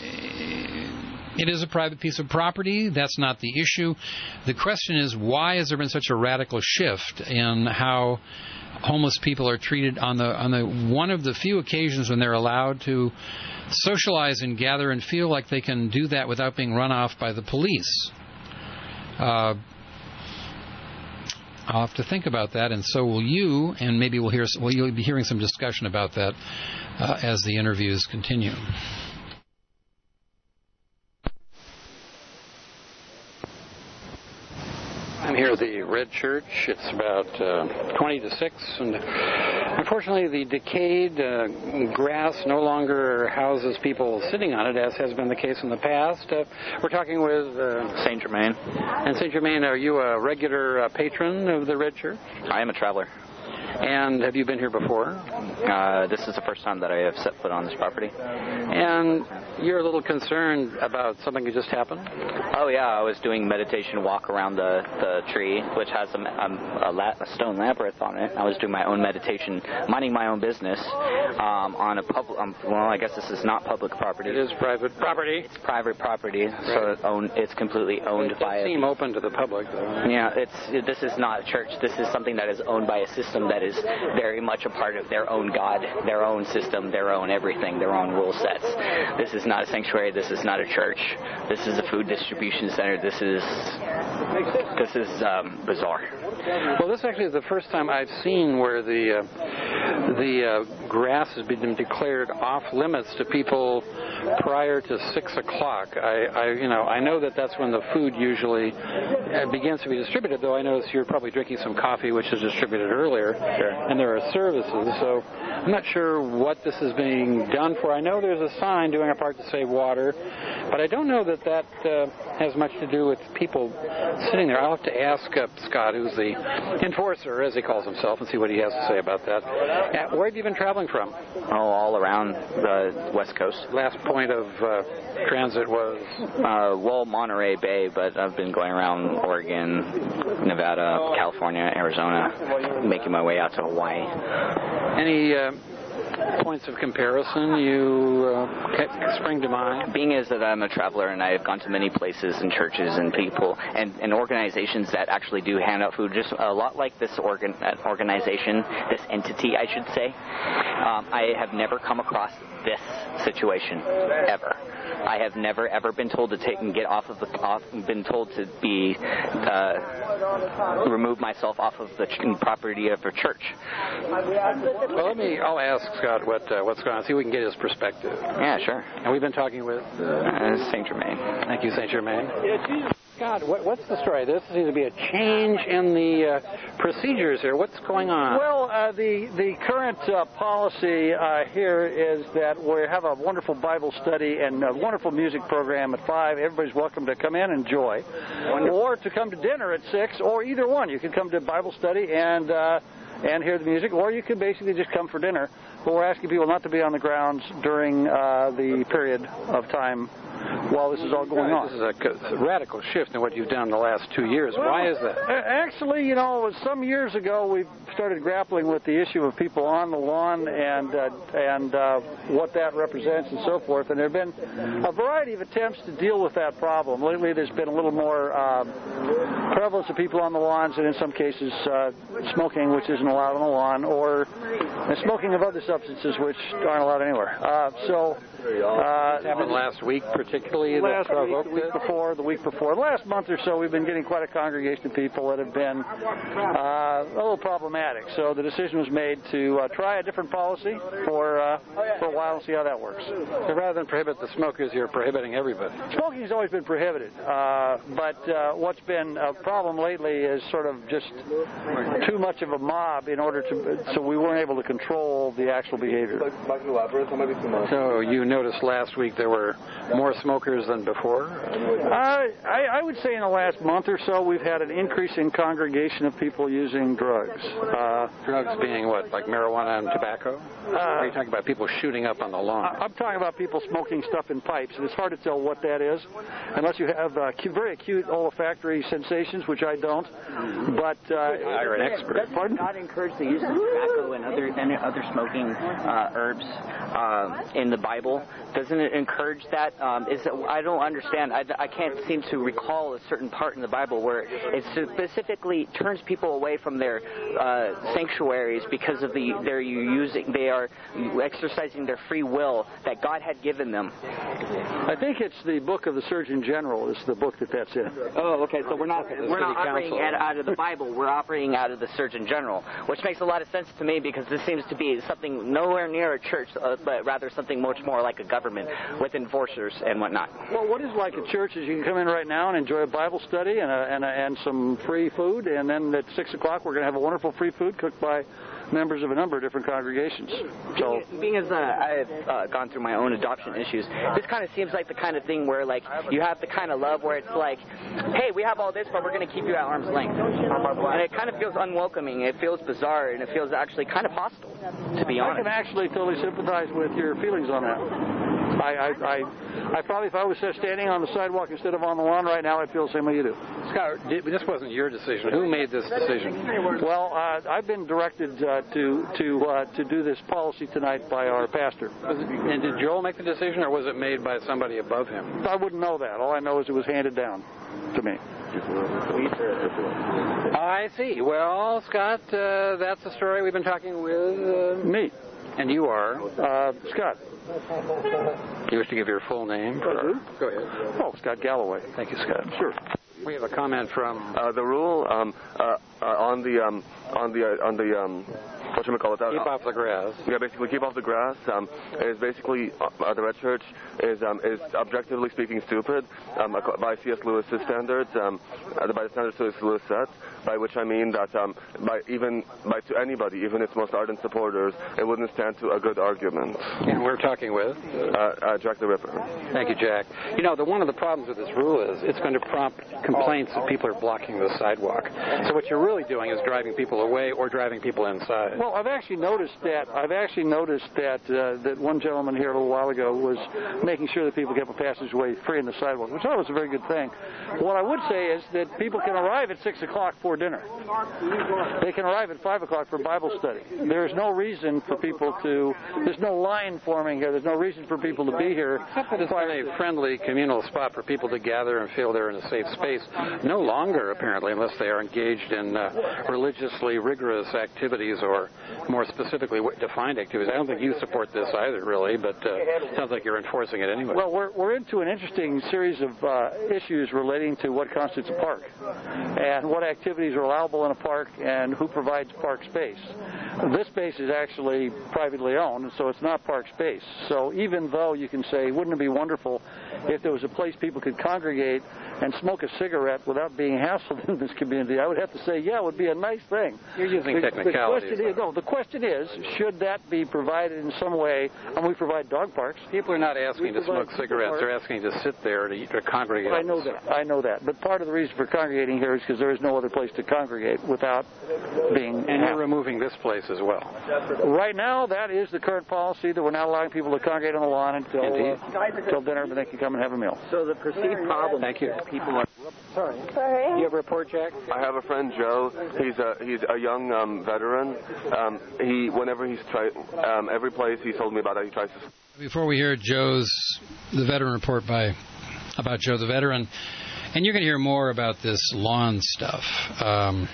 It is a private piece of property. That's not the issue. The question is, why has there been such a radical shift in how homeless people are treated on the on the one of the few occasions when they're allowed to socialize and gather and feel like they can do that without being run off by the police? Uh, I'll have to think about that, and so will you, and maybe we'll hear well, you'll be hearing some discussion about that uh, as the interviews continue. I'm here at the Red Church. It's about uh, twenty to six, and unfortunately the decayed uh, grass no longer houses people sitting on it, as has been the case in the past. Uh, we're talking with uh, Saint Germain. And Saint Germain, are you a regular uh, patron of the Red Church? I am a traveler. And have you been here before? Uh, this is the first time that I have set foot on this property. and you're a little concerned about something that just happened? Oh, yeah. I was doing meditation walk around the, the tree, which has a, a, a, la- a stone labyrinth on it. I was doing my own meditation, minding my own business um, on a public, um, well, I guess this is not public property. It is private property. It's private property, right. so it's, owned, it's completely owned it by... It does seem open to the public, though. Yeah, it's it, this is not a church. This is something that is owned by a system that is very much a part of their own God, their own system, their own everything, their own rule sets. This is not a sanctuary. This is not a church. This is a food distribution center. This is this is um, bizarre. Well, this actually is the first time I've seen where the uh, the uh, grass has been declared off limits to people prior to six o'clock. I, I you know I know that that's when the food usually uh, begins to be distributed. Though I notice you're probably drinking some coffee, which is distributed earlier, sure. and there are services. So I'm not sure what this is being done for. I know there's a sign doing our part to save water, but I don't know that that uh, has much to do with people sitting there. I'll have to ask uh, Scott, who's the enforcer, as he calls himself, and see what he has to say about that. Uh, where have you been traveling from? Oh, all around the West Coast. Last point of uh, transit was? Uh, well, Monterey Bay, but I've been going around Oregon, Nevada, California, Arizona, making my way out to Hawaii. Any uh, points of comparison you uh, spring to mind? Being is that I'm a traveler and I have gone to many places and churches and people and, and organizations that actually do hand out food, just a lot like this organ, organization, this entity, I should say. Um, I have never come across this situation ever. I have never ever been told to take and get off of the off, been told to be uh, remove myself off of the ch- property of a church. Well, let me. I'll ask Scott what uh, what's going on. See if we can get his perspective. Yeah, sure. And we've been talking with uh, uh, Saint Germain. Thank you, Saint Germain. Scott, what, what's the story? There seems to be a change in the uh, procedures here. What's going on? Well, uh, the the current uh, policy uh, here is that we have a wonderful Bible study and a wonderful music program at five. Everybody's welcome to come in and enjoy, wonderful. Or to come to dinner at six, or either one. You can come to Bible study and uh, and hear the music, or you can basically just come for dinner. But we're asking people not to be on the grounds during uh, the period of time while this is all going on. This is a radical shift in what you've done in the last two years. Well, why is that? Actually, you know, some years ago we started grappling with the issue of people on the lawn and uh, and uh, what that represents and so forth. And there have been a variety of attempts to deal with that problem. Lately, there's been a little more uh, prevalence of people on the lawns, and in some cases, uh, smoking, which isn't allowed on the lawn, or the smoking of other substances, which aren't allowed anywhere. Uh, so. Uh, happened last week, particularly. Last that week, the week before, the week before, the last month or so, we've been getting quite a congregation of people that have been uh, a little problematic. So the decision was made to uh, try a different policy for uh, for a while and see how that works. So rather than prohibit the smokers, you're prohibiting everybody. Smoking has always been prohibited, uh, but uh, what's been a problem lately is sort of just too much of a mob in order to, so we weren't able to control the actual behavior. So you noticed last week there were more smokers than before? Uh, I, I would say in the last month or so we've had an increase in congregation of people using drugs. Uh, drugs being what, like marijuana and tobacco? Uh, or are you talking about people shooting up on the lawn? I'm talking about people smoking stuff in pipes, and it's hard to tell what that is unless you have uh, very acute olfactory sensations, which I don't. But uh, you're an expert. Pardon? Not encourage the use of tobacco and other and other smoking uh, herbs uh, in the Bible. Doesn't it encourage that? Um, is it, I don't understand. I, I can't seem to recall a certain part in the Bible where it specifically turns people away from their uh, sanctuaries because of the they're using they are exercising their free will that God had given them. I think it's the book of the Surgeon General is the book that that's in. Oh, okay. So we're not we're not operating out, out of the Bible. We're operating out of the Surgeon General, which makes a lot of sense to me because this seems to be something nowhere near a church, uh, but rather something much more like a government with enforcers and whatnot. Well, what is like a church is you can come in right now and enjoy a Bible study and a, and, a, and some free food, and then at six o'clock we're going to have a wonderful free food cooked by members of a number of different congregations. So, being, being as uh, I've uh, gone through my own adoption issues, this kind of seems like the kind of thing where like you have the kind of love where it's like, hey, we have all this, but we're going to keep you at arm's length, and it kind of feels unwelcoming. It feels bizarre, and it feels actually kind of hostile, to be honest. I can actually totally sympathize with your feelings on that. I, I, I, I probably, if I was standing on the sidewalk instead of on the lawn right now, I'd feel the same way you do. Scott, this wasn't your decision. Who made this decision? Well, uh, I've been directed uh, to to uh, to do this policy tonight by our pastor. Was it, and did Joel make the decision, or was it made by somebody above him? I wouldn't know that. All I know is it was handed down to me. I see. Well, Scott, uh, that's the story we've been talking with uh, me. And you are? Uh, Scott. You wish to give your full name? For... Go ahead. Oh, Scott Galloway. Thank you, Scott. Sure. We have a comment from uh, the rule um, uh, uh, on the um, on the uh, on the um, what should we call it? Keep off the grass. Yeah, basically keep off the grass. Um, is basically uh, the Red Church is um, is objectively speaking stupid um, by C S Lewis's standards, um, by the standards C S Lewis set. By which I mean that um, by even by to anybody, even its most ardent supporters, it wouldn't stand to a good argument. And we're talking with uh, uh, Jack the Ripper. Thank you, Jack. You know, the one of the problems with this rule is it's going to prompt complaints that people are blocking the sidewalk. So what you're really doing is driving people away or driving people inside. Well, I've actually noticed that. I've actually noticed that uh, that one gentleman here a little while ago was making sure that people kept a passageway free in the sidewalk, which I thought was a very good thing. What I would say is that people can arrive at six o'clock for dinner. They can arrive at five o'clock for Bible study. There's no reason for people to. There's no line forming here. There's no reason for people to be here. Except that it's been a friendly communal spot for people to gather and feel they're in a safe space. No longer, apparently, unless they are engaged in uh, religiously rigorous activities or more specifically defined activities. I don't think you support this either, really, but uh, it sounds like you're enforcing it anyway. Well, we're we're into an interesting series of uh, issues relating to what constitutes a park and what activities are allowable in a park and who provides park space. This space is actually privately owned, and so it's not park space. So even though you can say, wouldn't it be wonderful if there was a place people could congregate and smoke a cigarette without being hassled in this community, I would have to say, yeah, it would be a nice thing. You're using the, technicalities. The question is, no, the question is, should that be provided in some way? And we provide dog parks. People are not asking to smoke cigarettes. They're asking to sit there to, to congregate. I know that. I know that. But part of the reason for congregating here is because there is no other place to congregate without being... And you're removing this place as well. Right now, that is the current policy, that we're not allowing people to congregate on the lawn until, uh, until dinner, but they can come and have a meal. So the perceived problem... Thank you. People are... Sorry. Sorry. You have a report, Jack? I have a friend, Joe. He's a he's a young um, veteran. Um, he whenever he's tried um, every place he told me about it, he tries to. Before we hear Joe's the veteran report by about Joe the veteran, and you're going to hear more about this lawn stuff. Um,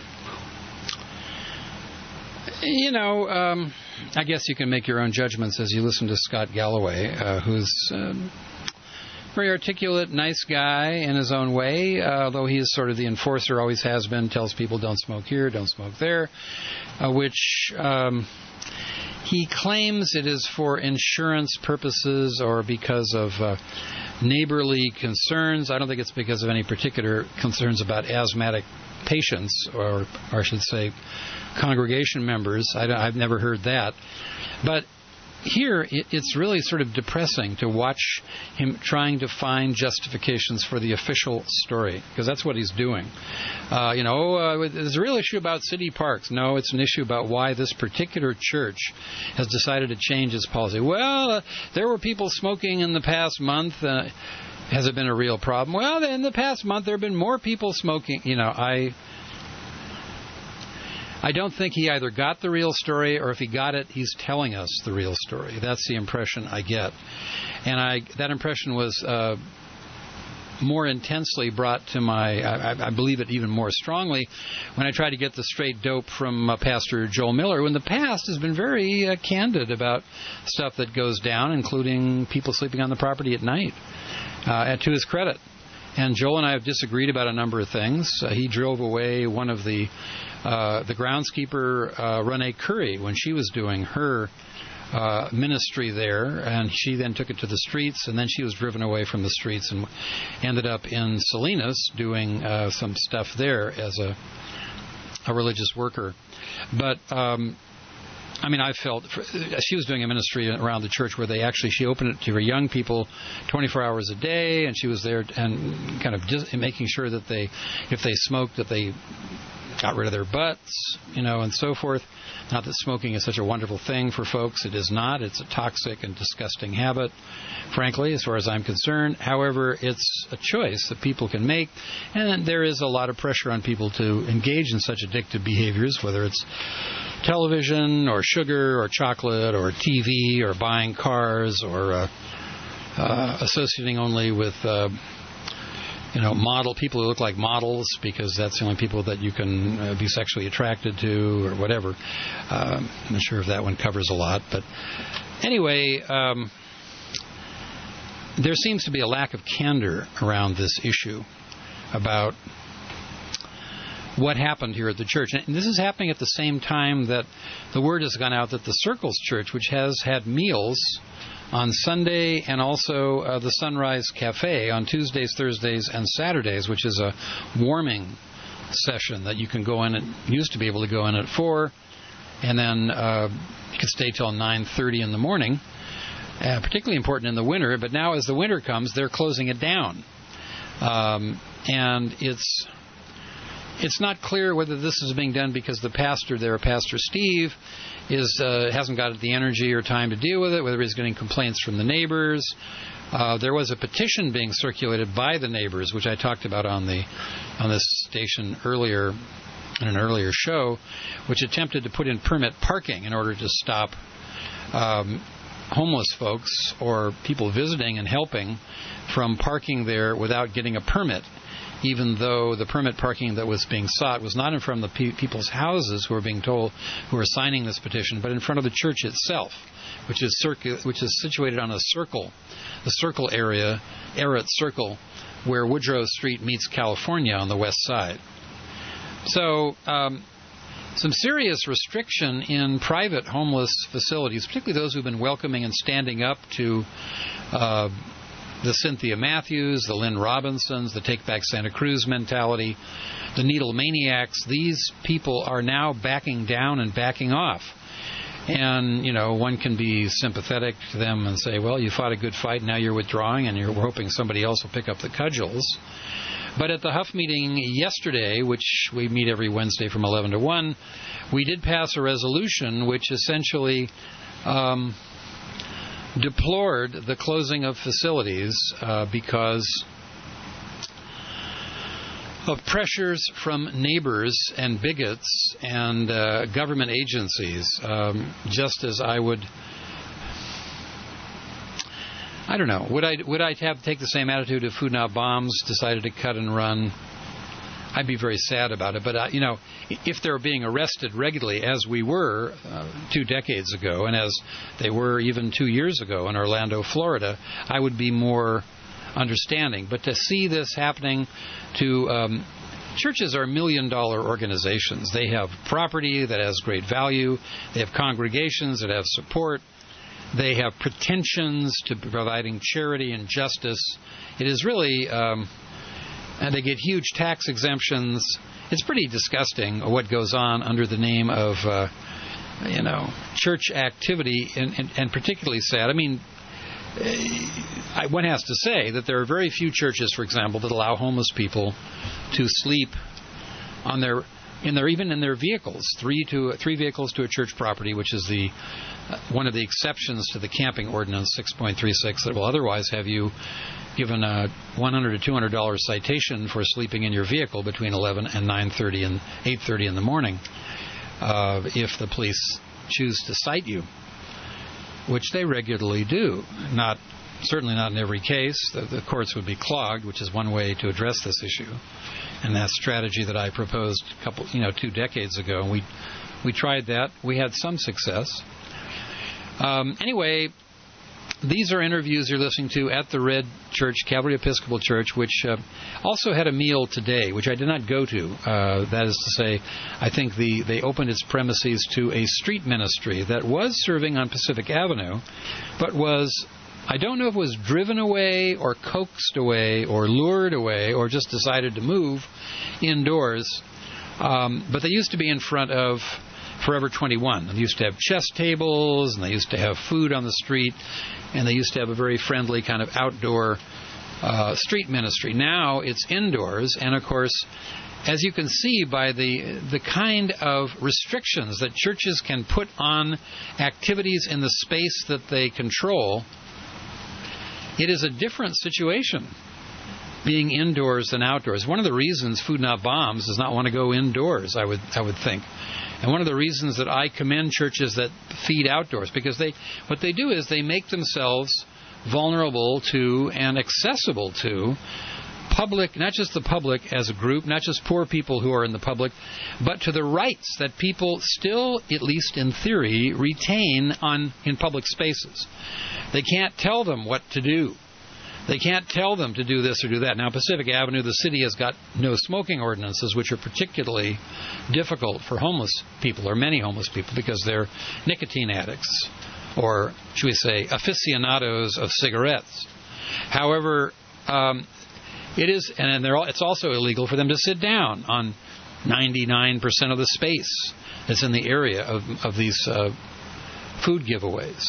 you know, um, I guess you can make your own judgments as you listen to Scott Galloway, uh, who's. Um, Very articulate, nice guy in his own way, uh, although he is sort of the enforcer, always has been, tells people don't smoke here, don't smoke there, uh, which um, he claims it is for insurance purposes or because of uh, neighborly concerns. I don't think it's because of any particular concerns about asthmatic patients, or, or I should say congregation members. I I've never heard that. But here, it, it's really sort of depressing to watch him trying to find justifications for the official story, because that's what he's doing. Uh, you know, uh, there's a real issue about city parks. No, it's an issue about why this particular church has decided to change its policy. Well, uh, there were people smoking in the past month. Uh, has it been a real problem? Well, in the past month, there have been more people smoking. You know, I... I don't think he either got the real story, or if he got it, he's telling us the real story. That's the impression I get. And I that impression was uh, more intensely brought to my, I, I believe it even more strongly, when I tried to get the straight dope from uh, Pastor Joel Miller, who in the past has been very uh, candid about stuff that goes down, including people sleeping on the property at night, uh, and to his credit. And Joel and I have disagreed about a number of things. Uh, he drove away one of the uh, the groundskeeper, uh, Renee Curry, when she was doing her uh, ministry there, and she then took it to the streets, and then she was driven away from the streets and ended up in Salinas doing uh, some stuff there as a a religious worker. But um, I mean, I felt for, she was doing a ministry around the church where they actually, she opened it to her young people twenty-four hours a day, and she was there and kind of just making sure that they, if they smoked, that they got rid of their butts, you know, and so forth. Not that smoking is such a wonderful thing for folks. It is not. It's a toxic and disgusting habit, frankly, as far as I'm concerned. However, it's a choice that people can make, and there is a lot of pressure on people to engage in such addictive behaviors, whether it's television or sugar or chocolate or T V or buying cars or uh, uh, associating only with uh, you know, model people who look like models because that's the only people that you can uh, be sexually attracted to or whatever. Um, I'm not sure if that one covers a lot, but anyway, um, there seems to be a lack of candor around this issue about what happened here at the church. And this is happening at the same time that the word has gone out that the Circles Church, which has had meals on Sunday and also uh, the Sunrise Cafe on Tuesdays, Thursdays, and Saturdays, which is a warming session that you can go in. It used to be able to go in at four, and then uh, you could stay till nine thirty in the morning, uh, particularly important in the winter. But now as the winter comes, they're closing it down. Um, and it's it's not clear whether this is being done because the pastor there, Pastor Steve, is uh, hasn't got the energy or time to deal with it, whether he's getting complaints from the neighbors. Uh, there was a petition being circulated by the neighbors, which I talked about on the on this station earlier, in an earlier show, which attempted to put in permit parking in order to stop um, homeless folks or people visiting and helping from parking there without getting a permit, even though the permit parking that was being sought was not in front of the pe- people's houses who are being told, who are signing this petition, but in front of the church itself, which is circu- which is situated on a circle, the circle area, Arrett Circle, where Woodrow Street meets California on the west side. So, um, some serious restriction in private homeless facilities, particularly those who've been welcoming and standing up to uh, the Cynthia Matthews, the Lynn Robinsons, the Take Back Santa Cruz mentality, the Needle Maniacs. These people are now backing down and backing off. And, you know, one can be sympathetic to them and say, well, you fought a good fight, now you're withdrawing, and you're hoping somebody else will pick up the cudgels. But at the Huff meeting yesterday, which we meet every Wednesday from eleven to one, we did pass a resolution which essentially um, deplored the closing of facilities uh, because of pressures from neighbors and bigots and uh, government agencies, um, just as I would, I don't know, would I would I have to take the same attitude if Food Not Bombs decided to cut and run? I'd be very sad about it. But, uh, you know, if they're being arrested regularly, as we were uh, two decades ago, and as they were even two years ago in Orlando, Florida, I would be more understanding. But to see this happening to um, churches are million-dollar organizations. They have property that has great value. They have congregations that have support. They have pretensions to providing charity and justice. It is really, um, and they get huge tax exemptions. It's pretty disgusting what goes on under the name of, uh, you know, church activity, and, and, and particularly sad. I mean, I, one has to say that there are very few churches, for example, that allow homeless people to sleep on their, in their even in their vehicles, three to three vehicles to a church property, which is the uh, one of the exceptions to the camping ordinance six point three six that will otherwise have you given a one hundred to two hundred dollars citation for sleeping in your vehicle between eleven and nine thirty and eight thirty in the morning, uh, if the police choose to cite you, which they regularly do. Not certainly not in every case. The, the courts would be clogged, which is one way to address this issue, and that strategy that I proposed a couple, you know, two decades ago. And we we tried that. We had some success. Um, anyway, these are interviews you're listening to at the Red Church, Calvary Episcopal Church, which uh, also had a meal today, which I did not go to. Uh, that is to say, I think the they opened its premises to a street ministry that was serving on Pacific Avenue, but was, I don't know if it was driven away or coaxed away or lured away or just decided to move indoors. Um, but they used to be in front of Forever twenty-one. They used to have chess tables, and they used to have food on the street, and they used to have a very friendly kind of outdoor uh, street ministry. Now it's indoors, and of course, as you can see by the the kind of restrictions that churches can put on activities in the space that they control, it is a different situation being indoors than outdoors. One of the reasons Food Not Bombs does not want to go indoors, I would I would think. And one of the reasons that I commend churches that feed outdoors, because they what they do is they make themselves vulnerable to and accessible to public, not just the public as a group, not just poor people who are in the public, but to the rights that people still, at least in theory, retain on in public spaces. They can't tell them what to do. They can't tell them to do this or do that. Now, Pacific Avenue, the city has got no smoking ordinances, which are particularly difficult for homeless people, or many homeless people, because they're nicotine addicts, or should we say aficionados of cigarettes. However, um, it is, and they're all, it's also illegal for them to sit down on ninety-nine percent of the space that's in the area of, of these uh, food giveaways.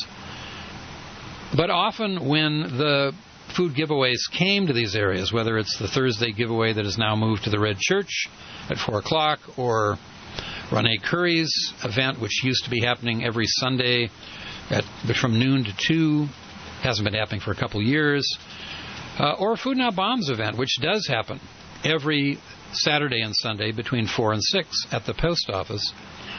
But often when the food giveaways came to these areas, whether it's the Thursday giveaway that has now moved to the Red Church at four o'clock, or Rene Curry's event, which used to be happening every Sunday at from noon to two, hasn't been happening for a couple years, uh, or Food Not Bombs event, which does happen every Saturday and Sunday between four and six at the post office.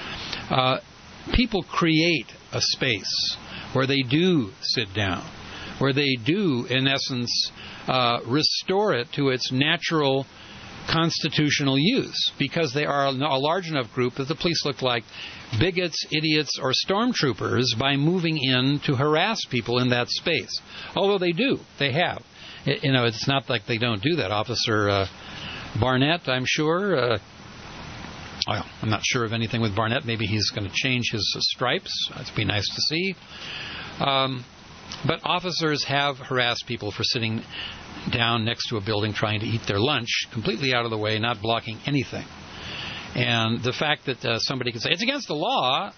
Uh, people create a space where they do sit down, where they do, in essence, uh, restore it to its natural constitutional use, because they are a large enough group that the police look like bigots, idiots, or stormtroopers by moving in to harass people in that space. Although they do. They have. It, you know, it's not like they don't do that. Officer uh, Barnett, I'm sure, uh, well, I'm not sure of anything with Barnett. Maybe he's going to change his uh, stripes. That'd be nice to see. Um, but officers have harassed people for sitting down next to a building trying to eat their lunch, completely out of the way, not blocking anything. And the fact that uh, somebody can say, it's against the law,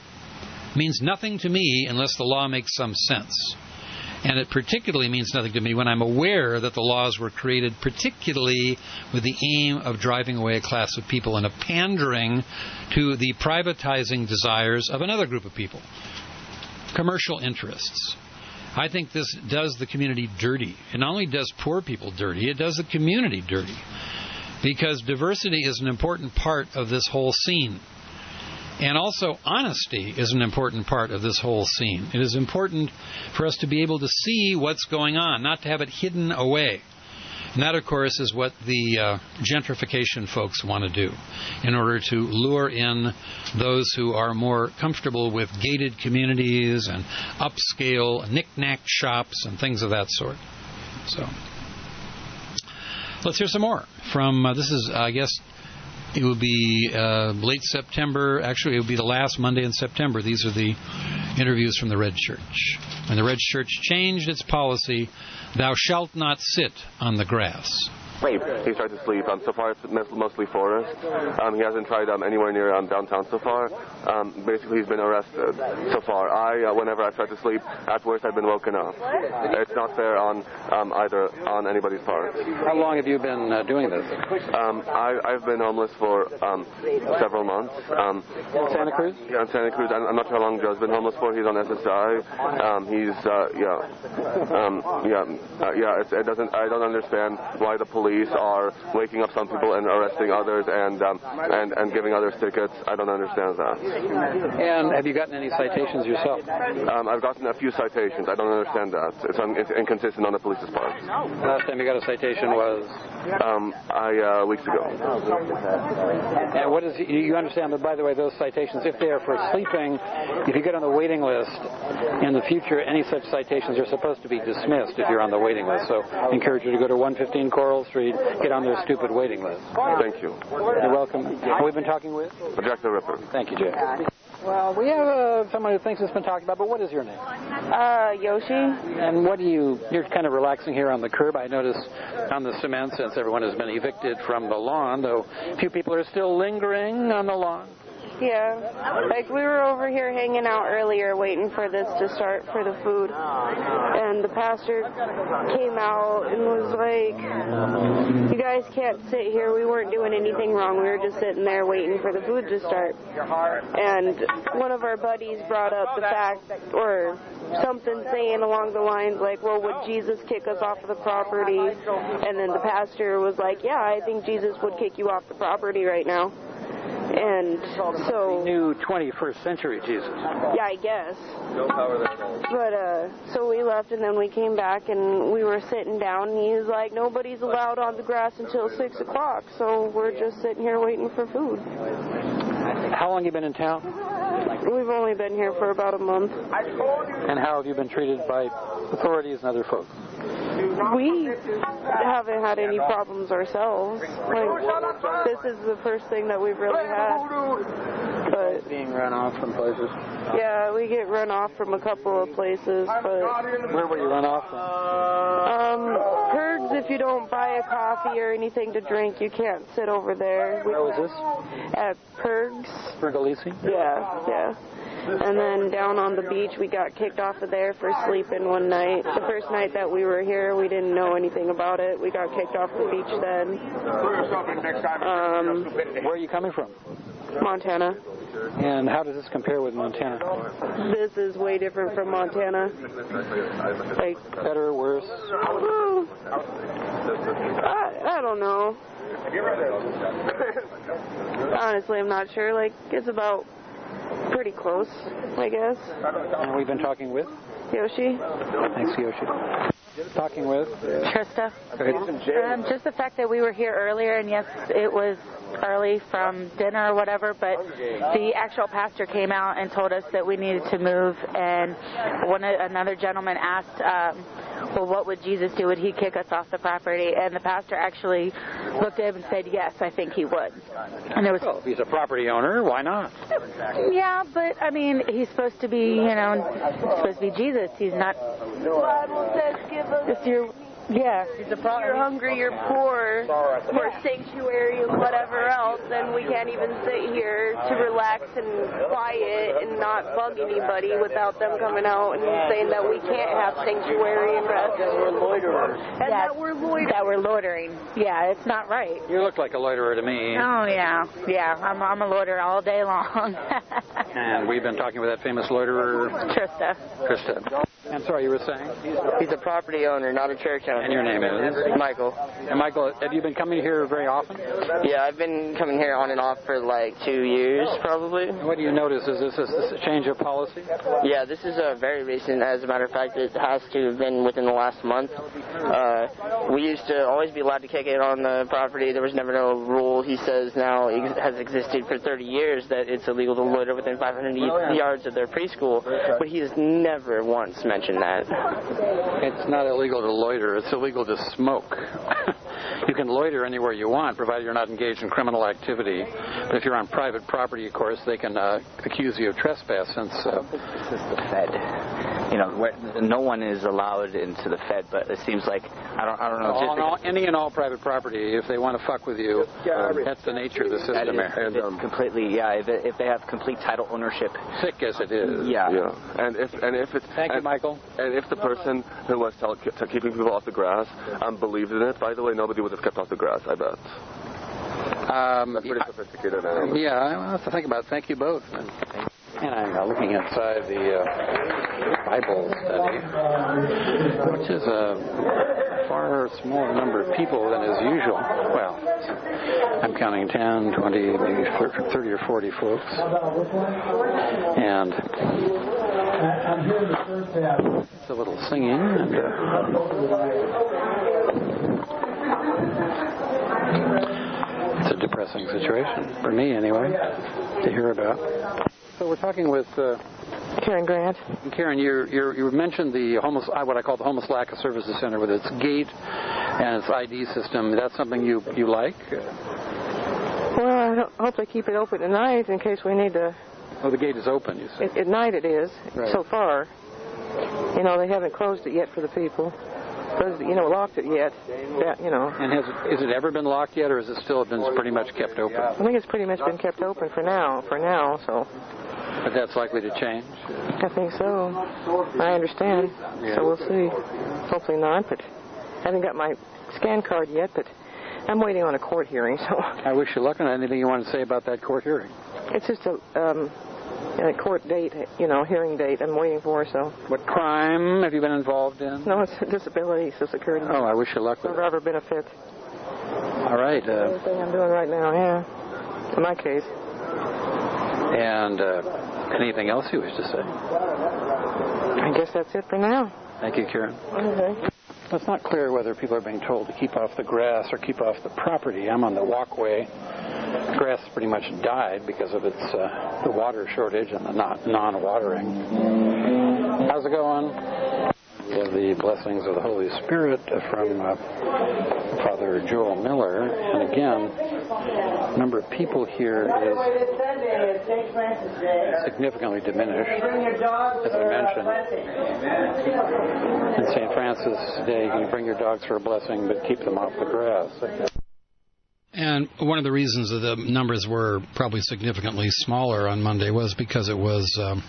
means nothing to me unless the law makes some sense. And it particularly means nothing to me when I'm aware that the laws were created particularly with the aim of driving away a class of people and of pandering to the privatizing desires of another group of people. Commercial interests. I think this does the community dirty. It not only does poor people dirty, it does the community dirty. Because diversity is an important part of this whole scene. And also honesty is an important part of this whole scene. It is important for us to be able to see what's going on, not to have it hidden away. And that, of course, is what the uh, gentrification folks want to do in order to lure in those who are more comfortable with gated communities and upscale knick-knack shops and things of that sort. So let's hear some more from, uh, this is, I guess, it will be uh, late September. Actually, it will be the last Monday in September. These are the interviews from the Red Church. When the Red Church changed its policy, thou shalt not sit on the grass. He's tried to sleep. Um, so far, it's mostly forest. Um, he hasn't tried um, anywhere near um, downtown so far. Um, basically, he's been arrested so far. I, uh, whenever I've tried to sleep, at worst, I've been woken up. It's not fair on um, either on anybody's part. How long have you been uh, doing this? Um, I, I've been homeless for um, several months. Um, Santa Cruz? Yeah, in Santa Cruz. I'm, I'm not sure how long Joe's been homeless for. He's on S S I. Um, he's uh, yeah, um, yeah, uh, yeah. It's, it doesn't. I don't understand why the police are waking up some people and arresting others and um, and and giving others tickets. I don't understand that. And have you gotten any citations yourself? Um, I've gotten a few citations. I don't understand that. It's, un- it's inconsistent on the police's part. Last time you got a citation was? Um, I uh, weeks ago. And what is you understand that? By the way, those citations, if they are for sleeping, if you get on the waiting list in the future, any such citations are supposed to be dismissed if you're on the waiting list. So I encourage you to go to one fifteen Coral Street. Get on their stupid waiting list. Thank you. You're welcome. Who we've been talking with? Jack the Ripper. Thank you, Jack. Well, we have uh, someone who thinks it's been talked about, but what is your name? Uh, Yoshi. And what do you, you're kind of relaxing here on the curb. I notice on the cement, since everyone has been evicted from the lawn, though a few people are still lingering on the lawn. Yeah. Like, we were over here hanging out earlier waiting for this to start for the food. And the pastor came out and was like, you guys can't sit here. We weren't doing anything wrong. We were just sitting there waiting for the food to start. And one of our buddies brought up the fact, or something saying along the lines like, well, would Jesus kick us off of the property? And then the pastor was like, yeah, I think Jesus would kick you off the property right now. And so... The new twenty-first century Jesus. Yeah, I guess. But, uh, so we left and then we came back and we were sitting down and he was like, nobody's allowed on the grass until six o'clock, so we're just sitting here waiting for food. How long have you been in town? We've only been here for about a month. And how have you been treated by authorities and other folks? We haven't had any problems ourselves. Like, this is the first thing that we've really had. But being run off from places? Yeah, we get run off from a couple of places, but... Where were you run off from? Um, Pergs, if you don't buy a coffee or anything to drink, you can't sit over there. Where was this? At Pergs. Pergolesi? Yeah, yeah. And then down on the beach, we got kicked off of there for sleeping one night. The first night that we were here, we didn't know anything about it. We got kicked off the beach then. Um, Where are you coming from? Montana. And how does this compare with Montana? This is way different from Montana. Like, better, worse? Well, I, I don't know. Honestly, I'm not sure. Like, it's about pretty close, I guess. And we've been talking with? Yoshi. Thanks, Yoshi. Talking with? Trista. Go ahead. Um, just the fact that we were here earlier, and yes, it was early from dinner or whatever, but the actual pastor came out and told us that we needed to move, and one another gentleman asked, um, well, what would Jesus do? Would he kick us off the property? And the pastor actually looked at him and said, yes, I think he would. And there was, well, if he's a property owner, why not? Yeah, but, I mean, he's supposed to be, you know, supposed to be Jesus. He's not... The Bible says, give us... If you're... Yeah. If you're hungry, you're poor, for sanctuary and whatever else, then we can't even sit here to relax and quiet and not bug anybody without them coming out and saying that we can't have sanctuary and rest. That we're loiterers. And yeah, that we're loitering. That we're loitering. Yeah, it's not right. You look like a loiterer to me. Oh, yeah. Yeah, I'm, I'm a loiterer all day long. And we've been talking with that famous loiterer. Trista. Trista. I'm sorry, you were saying? He's a property owner, not a church owner. And your name is? Michael. And Michael, have you been coming here very often? Yeah, I've been coming here on and off for like two years, probably. What do you notice? Is this a change of policy? Yeah, this is a very recent. As a matter of fact, it has to have been within the last month. Uh, we used to always be allowed to kick it on the property. There was never no rule. He says now it has existed for thirty years that it's illegal to loiter within five hundred yards of their preschool, but he has never once mentioned that. It's not illegal to loiter. It's illegal to smoke. You can loiter anywhere you want, provided you're not engaged in criminal activity. But if you're on private property, of course, they can uh, accuse you of trespass since... Uh, this is the Fed. You know, where no one is allowed into the Fed, but it seems like, I don't I don't know. All, all, any and all private property, if they want to fuck with you, um, that's the nature of the system. That is, it's um, completely, yeah, if, it, if they have complete title ownership. Sick as it is. Yeah. Yeah. And if, and if it's... Thank and, you, Michael. And if the person who was tell, keeping people off the grass um, believed in it, by the way, nobody would have kept off the grass, I bet. Um, That's pretty sophisticated. Now. Yeah, I have to think about it. Thank you both. And I'm uh, looking inside the uh, Bible study, which is a far smaller number of people than is usual. Well, I'm counting ten, twenty, maybe thirty or forty folks. And it's a little singing and uh, it's a depressing situation, for me anyway, to hear about. So we're talking with uh, Karen Grant. Karen, you you mentioned the homeless, what I call the Homeless Lack of Services Center with its gate and its I D system. That's something you you like? Well, I hope they keep it open at night in case we need to. Oh, the gate is open, you say? At, at night it is, right. So far. You know, they haven't closed it yet for the people. because, you know, locked it yet. That, you know. And has it, has it ever been locked yet, or has it still been pretty much kept open? I think it's pretty much been kept open for now, for now, so. But that's likely to change? I think so. I understand. Yeah. So we'll see. Hopefully not, but I haven't got my scan card yet, but I'm waiting on a court hearing, so. I wish you luck on anything you want to say about that court hearing. It's just a, um, a court date, you know, hearing date I'm waiting for, so. What crime have you been involved in? No, it's a disability, Social Security. Oh, I wish you luck with it. Forever benefit. All right. Uh, Everything I'm doing right now, yeah. In my case. And uh, anything else you wish to say? I guess that's it for now. Thank you, Karen. Okay. It's not clear whether people are being told to keep off the grass or keep off the property. I'm on the walkway. The grass pretty much died because of its uh, the water shortage and the not non-watering. How's it going? We have the blessings of the Holy Spirit from uh, Father Joel Miller. And again, the number of people here is significantly diminished. As I mentioned, in Saint Francis Day, you can bring your dogs for a blessing, but keep them off the grass. And one of the reasons that the numbers were probably significantly smaller on Monday was because it was... Um,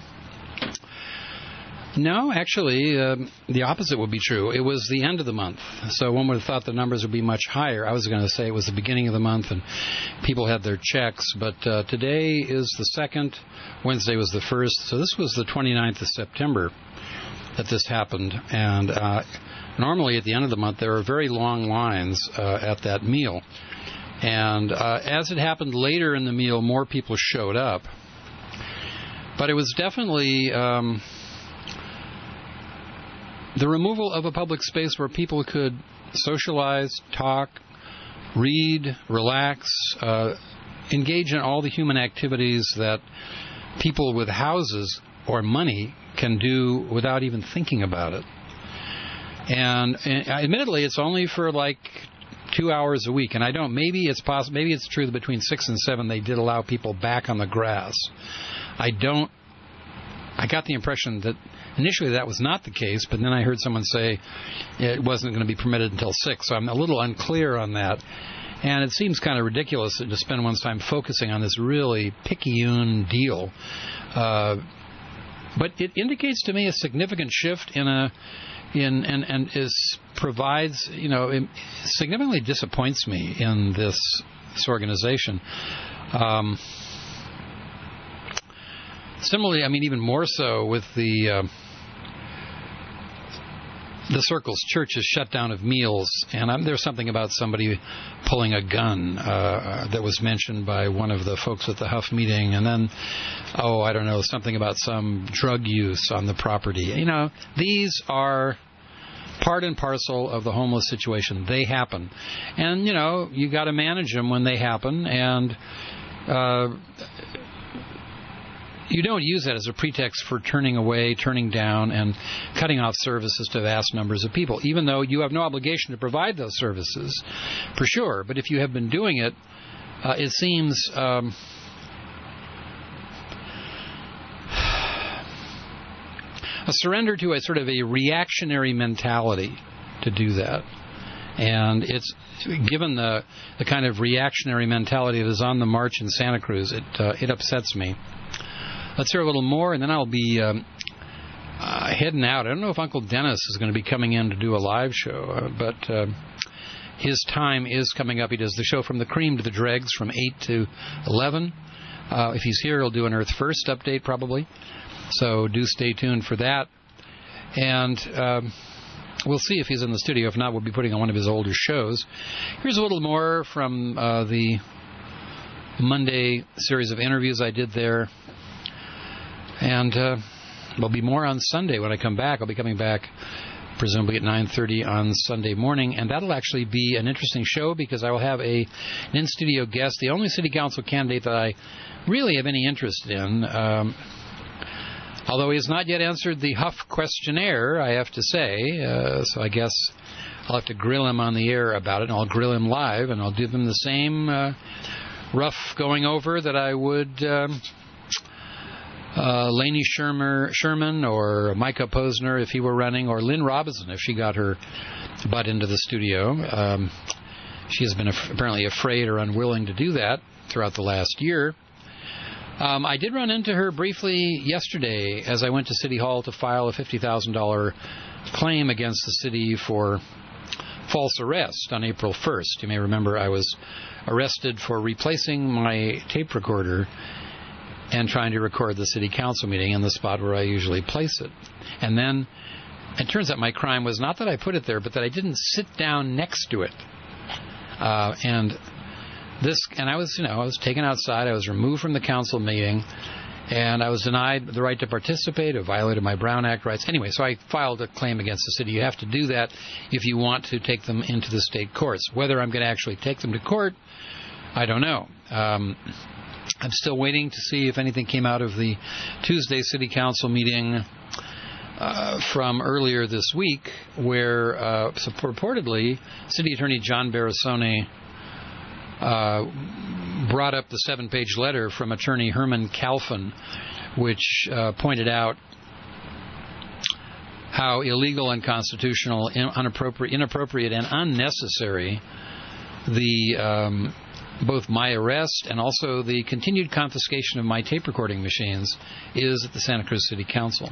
No, actually, uh, the opposite would be true. It was the end of the month, so one would have thought the numbers would be much higher. I was going to say it was the beginning of the month and people had their checks, but uh, today is the second, Wednesday was the first, so this was the twenty-ninth of September that this happened. And uh, normally at the end of the month there are very long lines uh, at that meal. And uh, as it happened later in the meal, more people showed up. But it was definitely... Um, the removal of a public space where people could socialize, talk, read, relax, uh, engage in all the human activities that people with houses or money can do without even thinking about it. And, and admittedly, it's only for like two hours a week. And I don't, maybe it's possible, maybe it's true that between six and seven they did allow people back on the grass. I don't, I got the impression that initially that was not the case, but then I heard someone say it wasn't going to be permitted until six, so I'm a little unclear on that. And it seems kind of ridiculous to spend one's time focusing on this really picayune deal. Uh, but it indicates to me a significant shift in a in and and is provides you know it significantly disappoints me in this this organization. Um, Similarly, I mean, even more so with the uh, the Circle's Church's shutdown of meals, and um, there's something about somebody pulling a gun uh, that was mentioned by one of the folks at the Huff meeting, and then, oh, I don't know, something about some drug use on the property. You know, these are part and parcel of the homeless situation. They happen, and you know, you got to manage them when they happen, and. Uh, You don't use that as a pretext for turning away, turning down, and cutting off services to vast numbers of people, even though you have no obligation to provide those services, for sure. But if you have been doing it, uh, it seems um, a surrender to a sort of a reactionary mentality to do that. And it's given the the kind of reactionary mentality that is on the march in Santa Cruz, it uh, it upsets me. Let's hear a little more, and then I'll be um, uh, heading out. I don't know if Uncle Dennis is going to be coming in to do a live show, uh, but uh, his time is coming up. He does the show From the Cream to the Dregs from eight to eleven. Uh, if he's here, he'll do an Earth First update probably. So do stay tuned for that. And um, we'll see if he's in the studio. If not, we'll be putting on one of his older shows. Here's a little more from uh, the Monday series of interviews I did there. And uh, there'll be more on Sunday when I come back. I'll be coming back presumably at nine thirty on Sunday morning, and that'll actually be an interesting show because I will have a an in-studio guest, the only city council candidate that I really have any interest in, um, although he has not yet answered the Huff questionnaire, I have to say, uh, so I guess I'll have to grill him on the air about it, and I'll grill him live, and I'll give him the same uh, rough going over that I would... Um, Uh, Lainey Shermer, Sherman or Micah Posner if he were running, or Lynn Robinson if she got her butt into the studio. Um, she has been af- apparently afraid or unwilling to do that throughout the last year. Um, I did run into her briefly yesterday as I went to City Hall to file a fifty thousand dollars claim against the city for false arrest on April first. You may remember I was arrested for replacing my tape recorder and trying to record the city council meeting in the spot where I usually place it. And then it turns out my crime was not that I put it there, but that I didn't sit down next to it. Uh, and this, and I was, you know, I was taken outside. I was removed from the council meeting, and I was denied the right to participate. It violated my Brown Act rights. Anyway, so I filed a claim against the city. You have to do that if you want to take them into the state courts. Whether I'm going to actually take them to court, I don't know. Um, I'm still waiting to see if anything came out of the Tuesday city council meeting uh, from earlier this week, where uh, so purportedly City Attorney John Barasone Uh, brought up the seven-page letter from attorney Herman Kalfin, which uh, pointed out how illegal, unconstitutional, in, inappropriate, inappropriate, and unnecessary the um, both my arrest and also the continued confiscation of my tape recording machines is at the Santa Cruz City Council.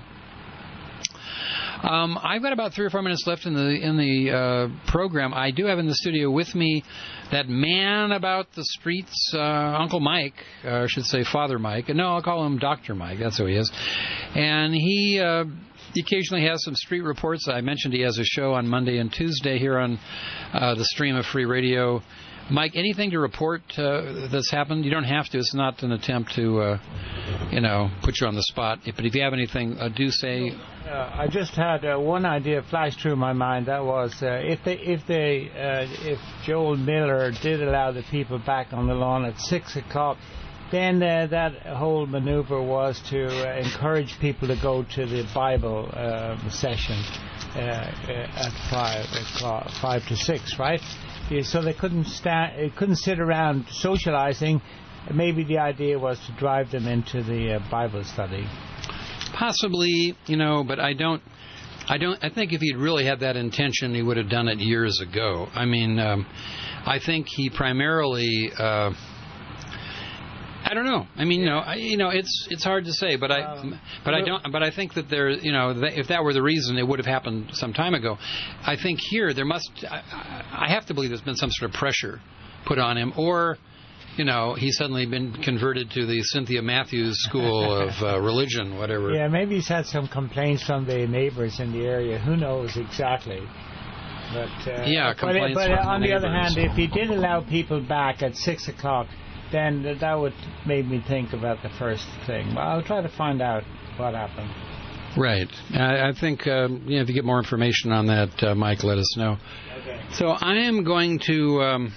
Um, I've got about three or four minutes left in the in the uh, program. I do have in the studio with me that man about the streets, uh, Uncle Mike, or I should say Father Mike. No, I'll call him Doctor Mike. That's who he is. And he uh, occasionally has some street reports. I mentioned he has a show on Monday and Tuesday here on uh, the Stream of Free Radio. Mike, anything to report uh, that's happened? You don't have to. It's not an attempt to, uh, you know, put you on the spot. But if you have anything, uh, do say. Uh, I just had uh, one idea flash through my mind. That was uh, if they, if they, uh, if Joel Miller did allow the people back on the lawn at six o'clock, then uh, that whole maneuver was to uh, encourage people to go to the Bible uh, session uh, uh, at five o'clock, five to six, right? So they couldn't stand, couldn't sit around socializing. Maybe the idea was to drive them into the uh, Bible study. Possibly, you know, but I don't. I don't. I think if he'd really had that intention, he would have done it years ago. I mean, um, I think he primarily. Uh, I don't know. I mean, you know, I, you know, it's it's hard to say, but I, um, but I don't. But I think that there, you know, th- if that were the reason, it would have happened some time ago. I think here there must. I, I have to believe there's been some sort of pressure put on him, or, you know, he's suddenly been converted to the Cynthia Matthews School of uh, Religion, whatever. Yeah, maybe he's had some complaints from the neighbors in the area. Who knows exactly? But uh, yeah, complaints but, but from on the, the other neighbors. hand, if he did allow people back at six o'clock. Then that would make me think about the first thing. Well, I'll try to find out what happened. Right. I, I think um, you know, if you get more information on that, uh, Mike, let us know. Okay. So I am going to, um,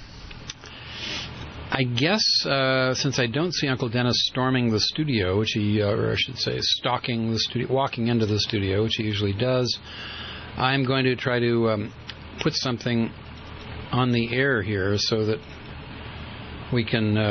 I guess, uh, since I don't see Uncle Dennis storming the studio, which he, uh, or I should say, stalking the studio, walking into the studio, which he usually does, I'm going to try to um, put something on the air here so that we can. Uh,